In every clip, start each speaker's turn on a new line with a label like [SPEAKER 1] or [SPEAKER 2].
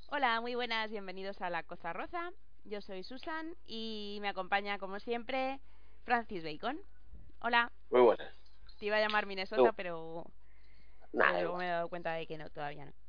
[SPEAKER 1] Hola, muy buenas, bienvenidos a La Cosa Roza. Yo soy Susan y me acompaña, como siempre, Francis Bacon. Hola,
[SPEAKER 2] Muy buenas.
[SPEAKER 1] te iba a llamar Minnesota, pero
[SPEAKER 2] Nada, da
[SPEAKER 1] luego me
[SPEAKER 2] igual.
[SPEAKER 1] he dado cuenta de que no, todavía no.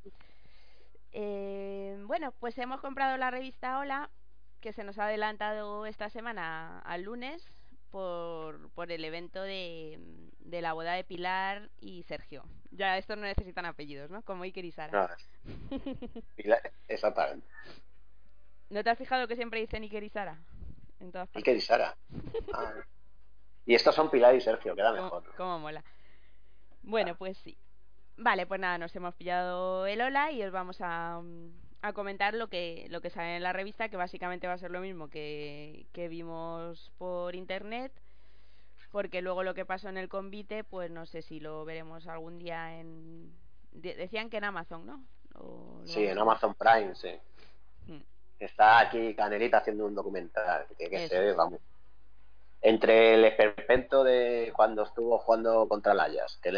[SPEAKER 1] Bueno, pues hemos comprado la revista Hola, que se nos ha adelantado esta semana al lunes por el evento de la boda de Pilar y Sergio. Ya estos no necesitan apellidos, ¿no? Como Iker y Sara.
[SPEAKER 2] Nada, exactamente.
[SPEAKER 1] ¿No te has fijado que siempre dicen Iker y Sara? En todas
[SPEAKER 2] Iker y
[SPEAKER 1] partes.
[SPEAKER 2] Sara. Ah. Y estos son Pilar y Sergio, queda
[SPEAKER 1] ¿Cómo,
[SPEAKER 2] mejor, ¿no?
[SPEAKER 1] cómo mola? Bueno,
[SPEAKER 2] Claro.
[SPEAKER 1] pues sí. Vale, pues nada, nos hemos pillado el hola y os vamos a comentar lo que sale en la revista, que básicamente va a ser lo mismo que vimos por internet, porque luego lo que pasó en el convite, pues no sé si lo veremos algún día en... decían que en Amazon, ¿no? Lo
[SPEAKER 2] Sí,
[SPEAKER 1] vamos
[SPEAKER 2] en
[SPEAKER 1] a ver.
[SPEAKER 2] Amazon Prime, sí.
[SPEAKER 1] Mm,
[SPEAKER 2] Está aquí Canelita haciendo un documental, que tiene que
[SPEAKER 1] eso
[SPEAKER 2] ser,
[SPEAKER 1] es.
[SPEAKER 2] vamos. Entre el esperpento de cuando estuvo jugando contra el Ajax, que él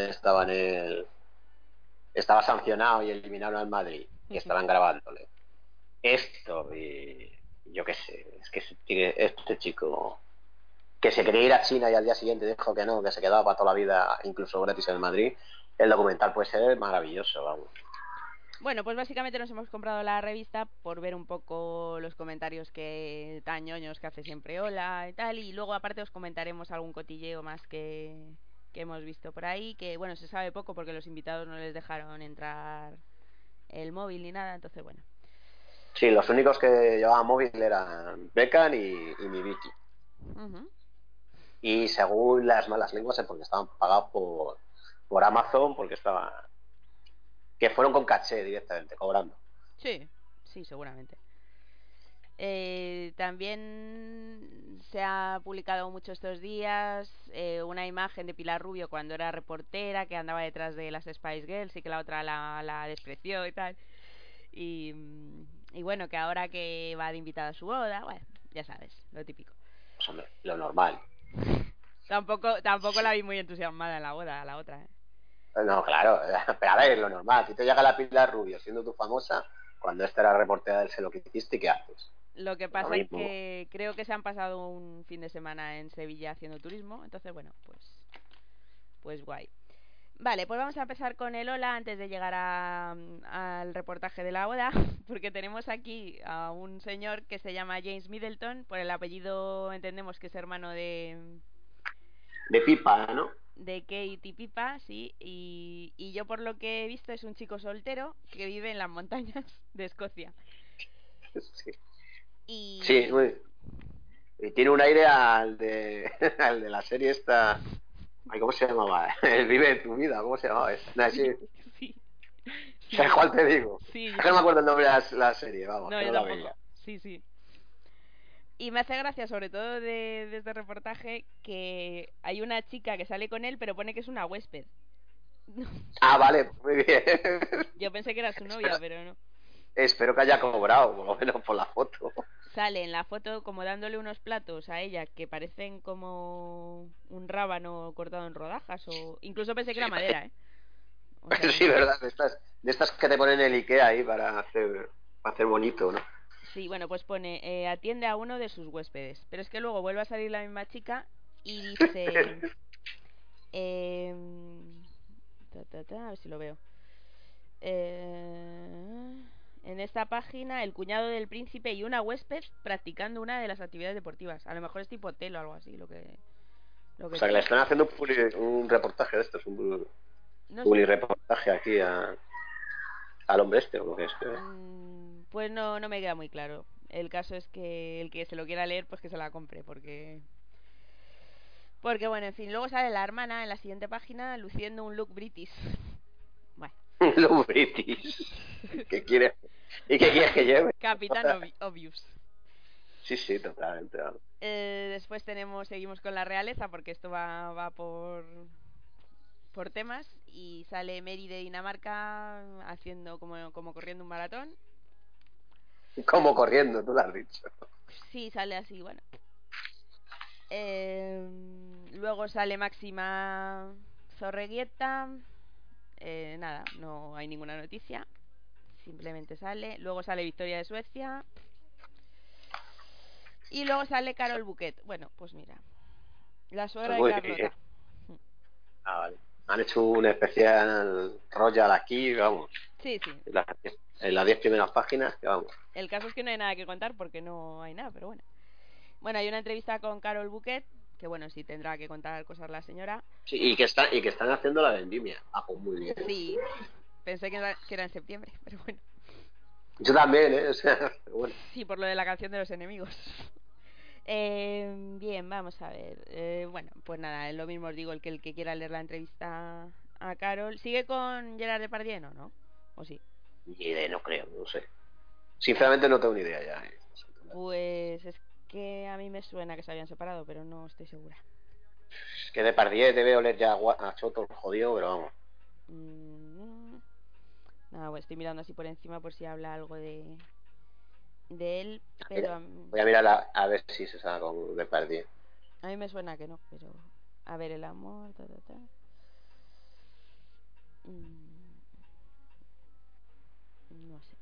[SPEAKER 2] estaba sancionado y eliminaron al Madrid, y estaban grabándole. Esto, y yo qué sé, es que este chico que se quería ir a China y al día siguiente dijo que no, que se quedaba para toda la vida, incluso gratis en el Madrid, el documental puede ser maravilloso, vamos.
[SPEAKER 1] Bueno, pues básicamente nos hemos comprado la revista por ver un poco los comentarios que tan ñoños que hace siempre Hola y tal, y luego aparte os comentaremos algún cotilleo más que hemos visto por ahí, que bueno, se sabe poco porque los invitados no les dejaron entrar el móvil ni nada, entonces bueno.
[SPEAKER 2] Sí, los únicos que llevaban móvil eran Beckham y mi Vicky.
[SPEAKER 1] Ujú.
[SPEAKER 2] Y según las malas lenguas es porque estaban pagados por Amazon, porque estaban... que fueron con caché directamente, cobrando.
[SPEAKER 1] Sí, sí, seguramente. También se ha publicado mucho estos días una imagen de Pilar Rubio cuando era reportera, que andaba detrás de las Spice Girls y que la otra la despreció y tal. Y bueno, que ahora que va de invitada a su boda, bueno, ya sabes, lo típico.
[SPEAKER 2] Pues hombre, lo normal.
[SPEAKER 1] Tampoco
[SPEAKER 2] Sí.
[SPEAKER 1] la vi muy entusiasmada en la boda, a la otra, ¿eh?
[SPEAKER 2] No, claro, pero a ver, lo normal. Si te llega la Pilar Rubio siendo tú famosa, cuando esta era reportera del Sé lo que hiciste, ¿qué haces?
[SPEAKER 1] Lo que
[SPEAKER 2] Pues lo
[SPEAKER 1] pasa es
[SPEAKER 2] mismo.
[SPEAKER 1] que creo que se han pasado un fin de semana en Sevilla haciendo turismo, entonces bueno, pues guay. Vale, pues vamos a empezar con el hola antes de llegar al reportaje de la boda, porque tenemos aquí a un señor que se llama James Middleton, por el apellido entendemos que es hermano
[SPEAKER 2] De pipa, ¿no?
[SPEAKER 1] de Kate Pipa, sí, y yo por lo que he visto es un chico soltero que vive en las montañas de Escocia.
[SPEAKER 2] Sí, sí,
[SPEAKER 1] Y...
[SPEAKER 2] y tiene un aire al de la serie esta. Ay, ¿cómo se llamaba? El Vive de tu vida, ¿cómo se llamaba esa? No, sí,
[SPEAKER 1] Sí, sí,
[SPEAKER 2] ¿sabes
[SPEAKER 1] sí,
[SPEAKER 2] cuál te digo?
[SPEAKER 1] sí,
[SPEAKER 2] Es que no me
[SPEAKER 1] sí.
[SPEAKER 2] acuerdo el nombre de la serie, vamos,
[SPEAKER 1] No,
[SPEAKER 2] que
[SPEAKER 1] yo
[SPEAKER 2] no la veía.
[SPEAKER 1] tampoco. Sí, sí. Y me hace gracia, sobre todo de este reportaje, que hay una chica que sale con él, pero pone que es una huésped.
[SPEAKER 2] Ah, vale, muy bien.
[SPEAKER 1] Yo pensé que era su
[SPEAKER 2] espero,
[SPEAKER 1] novia, pero no.
[SPEAKER 2] espero que haya cobrado, por lo menos por la foto.
[SPEAKER 1] Sale en la foto como dándole unos platos a ella que parecen como un rábano cortado en rodajas, o incluso pensé que era
[SPEAKER 2] Sí,
[SPEAKER 1] madera, ¿eh? O sea
[SPEAKER 2] sí,
[SPEAKER 1] que...
[SPEAKER 2] verdad, de estas que te ponen el Ikea ahí para hacer bonito, ¿no?
[SPEAKER 1] Sí, bueno, pues pone, atiende a uno de sus huéspedes. Pero es que luego vuelve a salir la misma chica y dice... a ver si lo veo. En esta página, el cuñado del príncipe y una huésped practicando una de las actividades deportivas. A lo mejor es tipo hotel o algo así, lo
[SPEAKER 2] O
[SPEAKER 1] que
[SPEAKER 2] sea, que le
[SPEAKER 1] pone.
[SPEAKER 2] están haciendo un reportaje de estos,
[SPEAKER 1] No sé.
[SPEAKER 2] publi reportaje aquí al hombre este, o lo que es.
[SPEAKER 1] Pues no, no me queda muy claro. El caso es que el que se lo quiera leer, pues que se la compre, porque bueno, en fin, luego sale la hermana en la siguiente página luciendo un look british. Bueno.
[SPEAKER 2] Los British. ¿Qué quiere? ¿Y qué quieres que lleve?
[SPEAKER 1] Capitán Obvious.
[SPEAKER 2] Sí, sí, totalmente. Vamos.
[SPEAKER 1] Después seguimos con la realeza, porque esto va por temas, y sale Mary de Dinamarca haciendo como corriendo un maratón.
[SPEAKER 2] Como corriendo, tú lo has dicho.
[SPEAKER 1] Sí, sale así, bueno. Luego sale Máxima Zorreguieta. Nada, no hay ninguna noticia. simplemente sale. Luego sale Victoria de Suecia. Y luego sale Carol Bouquet. Bueno, pues mira, la suegra de
[SPEAKER 2] Muy bien.
[SPEAKER 1] Carlota.
[SPEAKER 2] Vale. Han hecho un especial Royal aquí, vamos.
[SPEAKER 1] Sí, sí.
[SPEAKER 2] En las 10 primeras páginas, que vamos.
[SPEAKER 1] El caso es que no hay nada que contar porque no hay nada, pero bueno. Bueno, hay una entrevista con Carol Bouquet, que bueno, sí tendrá que contar cosas la señora.
[SPEAKER 2] Sí, y que están haciendo la vendimia. Ah, pues muy bien.
[SPEAKER 1] Sí, pensé que era en septiembre, pero bueno.
[SPEAKER 2] Yo también, ¿eh? O sea, bueno.
[SPEAKER 1] Sí, por lo de la canción de los enemigos. Bien, vamos a ver. Bueno, pues nada, lo mismo os digo, el que quiera leer la entrevista a Carol. ¿Sigue con Gerard Depardieu, no? ¿O sí?
[SPEAKER 2] Ni idea, no creo, no sé. Sinceramente no tengo ni idea ya.
[SPEAKER 1] Pues es que a mí me suena que se habían separado, pero no estoy segura.
[SPEAKER 2] Es que Depardieu debe oler ya a choto jodido, pero vamos.
[SPEAKER 1] Nada, bueno, estoy mirando así por encima por si habla algo de él, pero
[SPEAKER 2] Voy a mirar a ver si se sabe con Depardieu.
[SPEAKER 1] a mí me suena que no, pero a ver, el amor, no sé.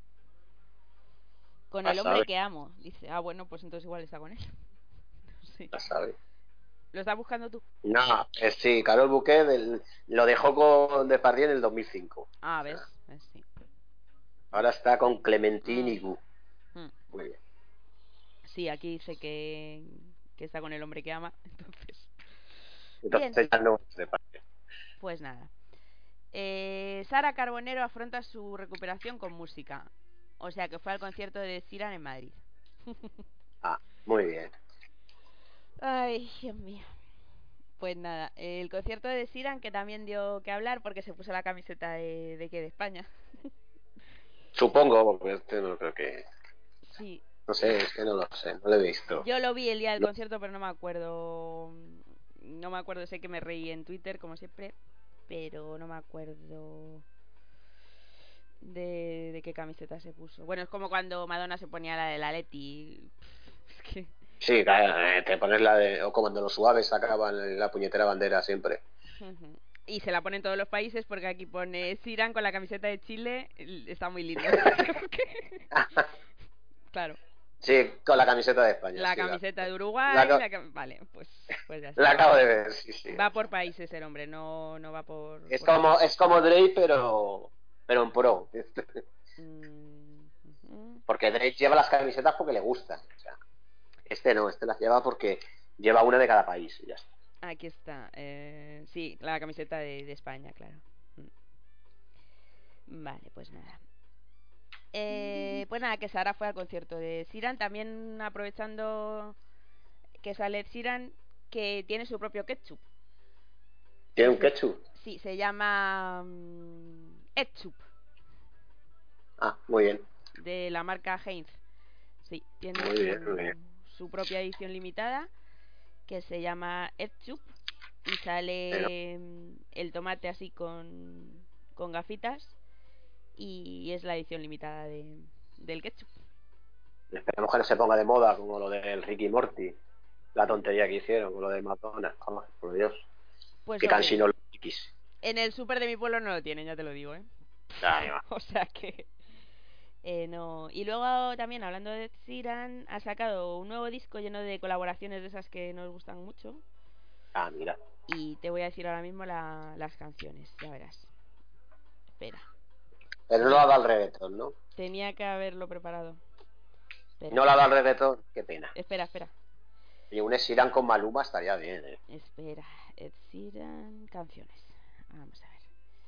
[SPEAKER 1] Con el hombre que amo, dice. Ah, bueno, pues entonces igual está con él. No sé.
[SPEAKER 2] Ya sabes.
[SPEAKER 1] ¿Lo estás buscando tú?
[SPEAKER 2] No, sí, Carol Bouquet lo dejó con Depardieu en el 2005.
[SPEAKER 1] Ah, ¿ves? Sí.
[SPEAKER 2] Ahora está con Clementine Higou. Muy bien.
[SPEAKER 1] Sí, aquí dice que está con el hombre que ama, entonces
[SPEAKER 2] Entonces ya no es Depardieu.
[SPEAKER 1] pues nada. Sara Carbonero afronta su recuperación con música. O sea que fue al concierto de Sheeran en Madrid.
[SPEAKER 2] Ah, muy bien.
[SPEAKER 1] Ay, Dios mío. Pues nada, el concierto de Sheeran que también dio que hablar porque se puso la camiseta de España.
[SPEAKER 2] Supongo, porque no creo que...
[SPEAKER 1] Sí.
[SPEAKER 2] No sé, es que no lo sé, no lo he visto.
[SPEAKER 1] Yo lo vi el día del concierto, pero no me acuerdo. No me acuerdo, sé que me reí en Twitter, como siempre, pero no me acuerdo de qué camiseta se puso. Bueno, es como cuando Madonna se ponía la de la Leti. Es que...
[SPEAKER 2] Sí, te pones la de... O como cuando los suaves sacaban la puñetera bandera siempre.
[SPEAKER 1] Y se la ponen todos los países porque aquí pone Sheeran con la camiseta de Chile. Está muy lindo. Claro.
[SPEAKER 2] Sí, con la camiseta de España.
[SPEAKER 1] La
[SPEAKER 2] sí,
[SPEAKER 1] camiseta de Uruguay. Vale, pues ya está.
[SPEAKER 2] La acabo de ver, sí.
[SPEAKER 1] Va por países el hombre, no va por...
[SPEAKER 2] Es como Drake, pero en pro. Porque Drake lleva las camisetas porque le gustan. O sea, este las lleva porque lleva una de cada país y ya está.
[SPEAKER 1] Aquí está. Sí, la camiseta de España, claro. Vale, pues nada. Pues nada, que Sara fue al concierto de Sheeran. También aprovechando que sale Sheeran, que tiene su propio ketchup.
[SPEAKER 2] ¿Tiene un ketchup?
[SPEAKER 1] Sí, se llama Etchup.
[SPEAKER 2] Ah, muy bien.
[SPEAKER 1] De la marca Heinz. Sí, tiene
[SPEAKER 2] muy bien.
[SPEAKER 1] Su propia edición limitada que se llama Etchup y sale el tomate así con gafitas y es la edición limitada del ketchup.
[SPEAKER 2] Esperemos que no se ponga de moda como lo del Ricky Morty, la tontería que hicieron con lo de McDonald's. Oh, por Dios.
[SPEAKER 1] Pues
[SPEAKER 2] que cansino los chiquis.
[SPEAKER 1] En el súper de mi pueblo no lo tienen, ya te lo digo, o sea que no. Y luego también hablando de Sheeran, ha sacado un nuevo disco lleno de colaboraciones de esas que nos gustan mucho.
[SPEAKER 2] Ah, mira.
[SPEAKER 1] Y te voy a decir ahora mismo las canciones, ya verás. Espera.
[SPEAKER 2] Pero no lo ha dado el reggaetón, ¿no?
[SPEAKER 1] Tenía que haberlo preparado. Espera.
[SPEAKER 2] No lo ha dado el reggaetón, qué pena.
[SPEAKER 1] Espera.
[SPEAKER 2] Y un Ed Sheeran con Maluma estaría bien,
[SPEAKER 1] Espera, Ed Sheeran, canciones. Vamos a ver.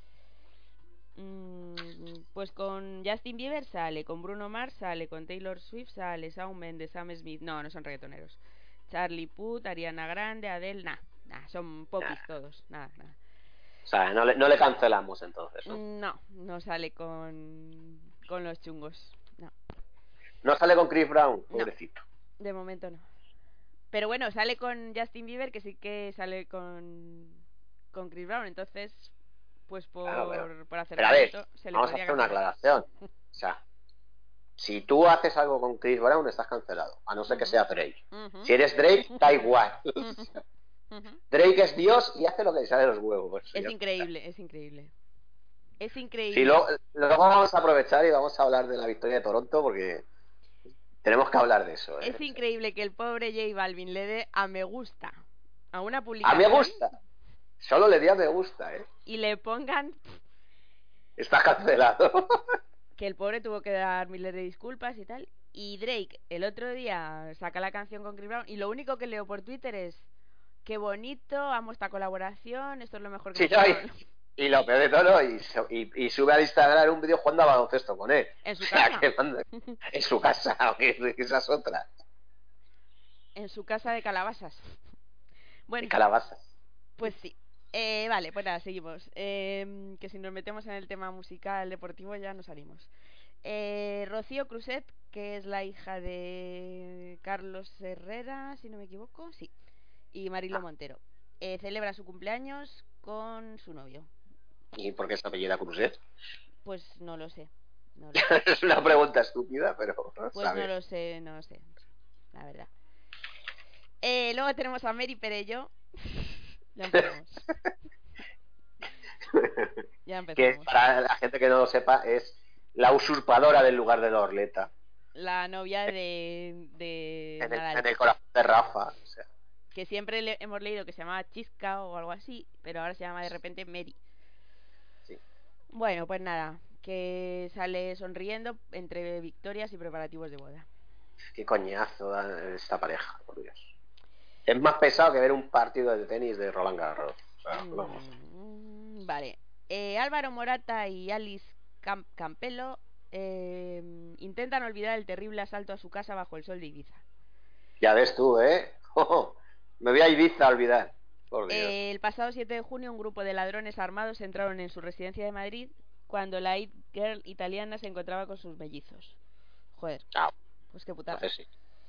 [SPEAKER 1] Pues con Justin Bieber sale, con Bruno Mars sale, con Taylor Swift sale, Shawn Mendes, Sam Smith, no son reggaetoneros. Charlie Puth, Ariana Grande, Adele, son popis todos, nada.
[SPEAKER 2] O sea, no le cancelamos entonces, ¿no?
[SPEAKER 1] No sale con los chungos, no.
[SPEAKER 2] No sale con Chris Brown, pobrecito.
[SPEAKER 1] No, de momento no. Pero bueno, sale con Justin Bieber, que sí que sale con Chris Brown, entonces pues por hacer
[SPEAKER 2] pero a ver,
[SPEAKER 1] se le
[SPEAKER 2] vamos a hacer una aclaración. O sea, si tú haces algo con Chris Brown estás cancelado, a no ser que sea Drake. Si eres Drake, da igual. Drake es Dios y hace lo que le sale de los huevos.
[SPEAKER 1] Es increíble. Es increíble.
[SPEAKER 2] Sí, luego vamos a aprovechar y vamos a hablar de la victoria de Toronto porque tenemos que hablar de eso, ¿eh?
[SPEAKER 1] Es increíble que el pobre J Balvin le dé a me gusta a una
[SPEAKER 2] A mí me
[SPEAKER 1] publicación
[SPEAKER 2] gusta. Solo le di a me gusta, ¿eh?
[SPEAKER 1] y le pongan
[SPEAKER 2] Está cancelado.
[SPEAKER 1] que el pobre tuvo que dar miles de disculpas y tal. Y Drake el otro día saca la canción con Chris Brown y lo único que leo por Twitter es qué bonito, amo esta colaboración, esto es lo mejor que
[SPEAKER 2] Sí,
[SPEAKER 1] me ha
[SPEAKER 2] no,
[SPEAKER 1] pasado.
[SPEAKER 2] y lo peor de todo, y sube al Instagram un vídeo jugando a baloncesto con él.
[SPEAKER 1] En su
[SPEAKER 2] O sea,
[SPEAKER 1] casa.
[SPEAKER 2] en su casa, que esa es otra.
[SPEAKER 1] En su casa de calabazas. Bueno,
[SPEAKER 2] De calabazas.
[SPEAKER 1] pues sí. Vale, pues nada, seguimos. Que si nos metemos en el tema musical deportivo ya nos salimos. Rocío Cruzet, que es la hija de Carlos Herrera, si no me equivoco, sí, y Marilo Montero, celebra su cumpleaños con su novio.
[SPEAKER 2] ¿Y por qué se apellida Cruzet?
[SPEAKER 1] Pues no lo sé. No lo sé.
[SPEAKER 2] Es una pregunta estúpida, pero
[SPEAKER 1] Pues
[SPEAKER 2] sabe.
[SPEAKER 1] no lo sé, la verdad. Luego tenemos a Mary Perello. Ya empezamos. Ya empezamos.
[SPEAKER 2] Que para la gente que no lo sepa es la usurpadora del lugar de la Orleta.
[SPEAKER 1] La novia de
[SPEAKER 2] En el corazón de Rafa. O sea.
[SPEAKER 1] Que siempre hemos leído que se llamaba Chisca o algo así, pero ahora se llama de repente Mary.
[SPEAKER 2] Sí.
[SPEAKER 1] Bueno, pues nada, que sale sonriendo entre victorias y preparativos de boda.
[SPEAKER 2] Qué coñazo da esta pareja, por Dios. Es más pesado que ver un partido de tenis de Roland Garros. O sea,
[SPEAKER 1] vale. Álvaro Morata y Alice Campello intentan olvidar el terrible asalto a su casa bajo el sol de Ibiza.
[SPEAKER 2] Ya ves tú, ¿eh? Me voy a Ibiza a olvidar. Por Dios.
[SPEAKER 1] El pasado 7 de junio un grupo de ladrones armados entraron en su residencia de Madrid cuando la It Girl italiana se encontraba con sus mellizos. Joder. Pues qué putada.
[SPEAKER 2] Sí.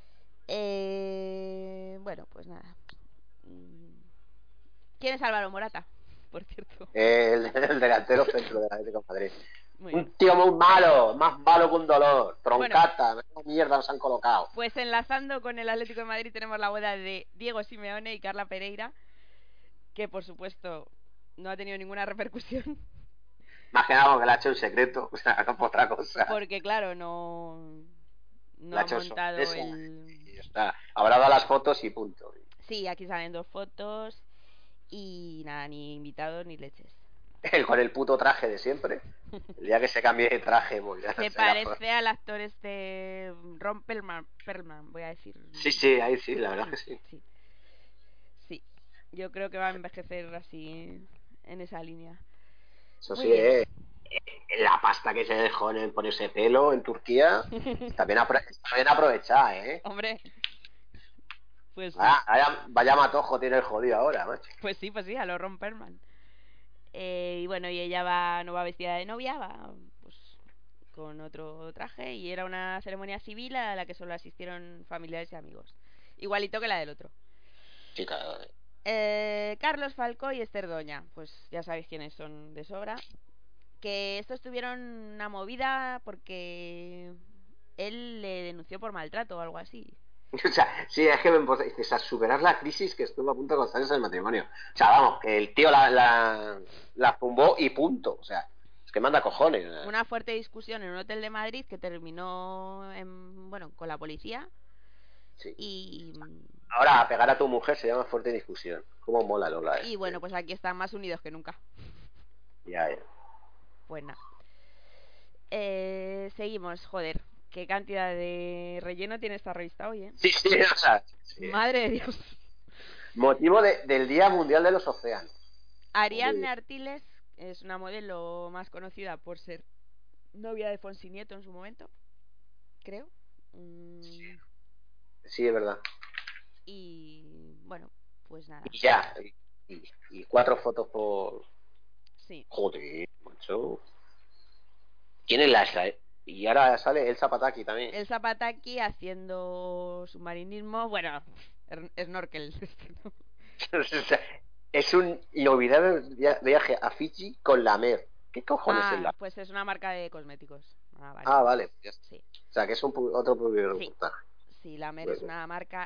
[SPEAKER 1] Bueno, pues nada. ¿Quién es Álvaro Morata? Por cierto.
[SPEAKER 2] El delantero centro de la Atlético de Madrid. Un tío muy malo, más malo que un dolor. Troncata, bueno, mierda nos han colocado.
[SPEAKER 1] Pues enlazando con el Atlético de Madrid tenemos la boda de Diego Simeone y Carla Pereira, que por supuesto no ha tenido ninguna repercusión.
[SPEAKER 2] Más que nada porque la ha hecho en secreto, o sea, no por otra cosa.
[SPEAKER 1] Porque claro, no ha montado el...
[SPEAKER 2] Y está. Habrá dado las fotos y punto.
[SPEAKER 1] Sí, aquí salen 2 fotos y nada, ni invitados ni leches.
[SPEAKER 2] Con el puto traje de siempre. El día que se cambie de traje, pues ya
[SPEAKER 1] se parece al actor Ron Perlman, voy a decir.
[SPEAKER 2] Sí, ahí sí, la verdad que sí.
[SPEAKER 1] Sí, yo creo que va a envejecer así en esa línea.
[SPEAKER 2] Eso muy sí, la pasta que se dejó en ponerse pelo en Turquía está bien aprovechada, ¿eh?
[SPEAKER 1] Hombre, pues
[SPEAKER 2] vaya matojo tiene el jodido ahora, macho.
[SPEAKER 1] Pues sí, a lo Ron Perlman. Y bueno, y ella no va vestida de novia, va pues con otro traje, y era una ceremonia civil a la que solo asistieron familiares y amigos, igualito que la del otro.
[SPEAKER 2] Sí, claro.
[SPEAKER 1] Carlos Falcó y Esther Doña, pues ya sabéis quiénes son de sobra. Que estos tuvieron una movida porque él le denunció por maltrato o algo así.
[SPEAKER 2] O sea, sí, es que me importa. Dices, a superar la crisis que estuvo a punto de constarse en el matrimonio. O sea, vamos, que el tío la zumbó y punto. O sea, es que manda cojones.
[SPEAKER 1] Una fuerte discusión en un hotel de Madrid que terminó con la policía.
[SPEAKER 2] Sí.
[SPEAKER 1] Y
[SPEAKER 2] ahora, a pegar a tu mujer se llama fuerte discusión. Cómo mola Lola.
[SPEAKER 1] Y bueno, pues aquí están más unidos que nunca.
[SPEAKER 2] Ya.
[SPEAKER 1] Pues nada. Seguimos, joder. Qué cantidad de relleno tiene esta revista hoy, ¿eh?
[SPEAKER 2] Sí, o sea, sí.
[SPEAKER 1] Madre de Dios.
[SPEAKER 2] Motivo del Día Mundial de los Océanos.
[SPEAKER 1] Ariadne Artiles es una modelo más conocida por ser novia de Fonsi Nieto en su momento, creo.
[SPEAKER 2] Sí, es verdad.
[SPEAKER 1] Y bueno, pues nada.
[SPEAKER 2] Y ya. Y 4 fotos por...
[SPEAKER 1] Sí.
[SPEAKER 2] Joder, macho. ¿Quién es la esa, Y ahora sale el Zapataki también.
[SPEAKER 1] El Zapataki haciendo submarinismo, bueno, snorkel.
[SPEAKER 2] Es un novedad de viaje a Fiji con la Mer. ¿Qué cojones es la?
[SPEAKER 1] Pues es una marca de cosméticos.
[SPEAKER 2] Vale.
[SPEAKER 1] Sí.
[SPEAKER 2] O sea, que es otro reportaje.
[SPEAKER 1] Sí, la Mer es una marca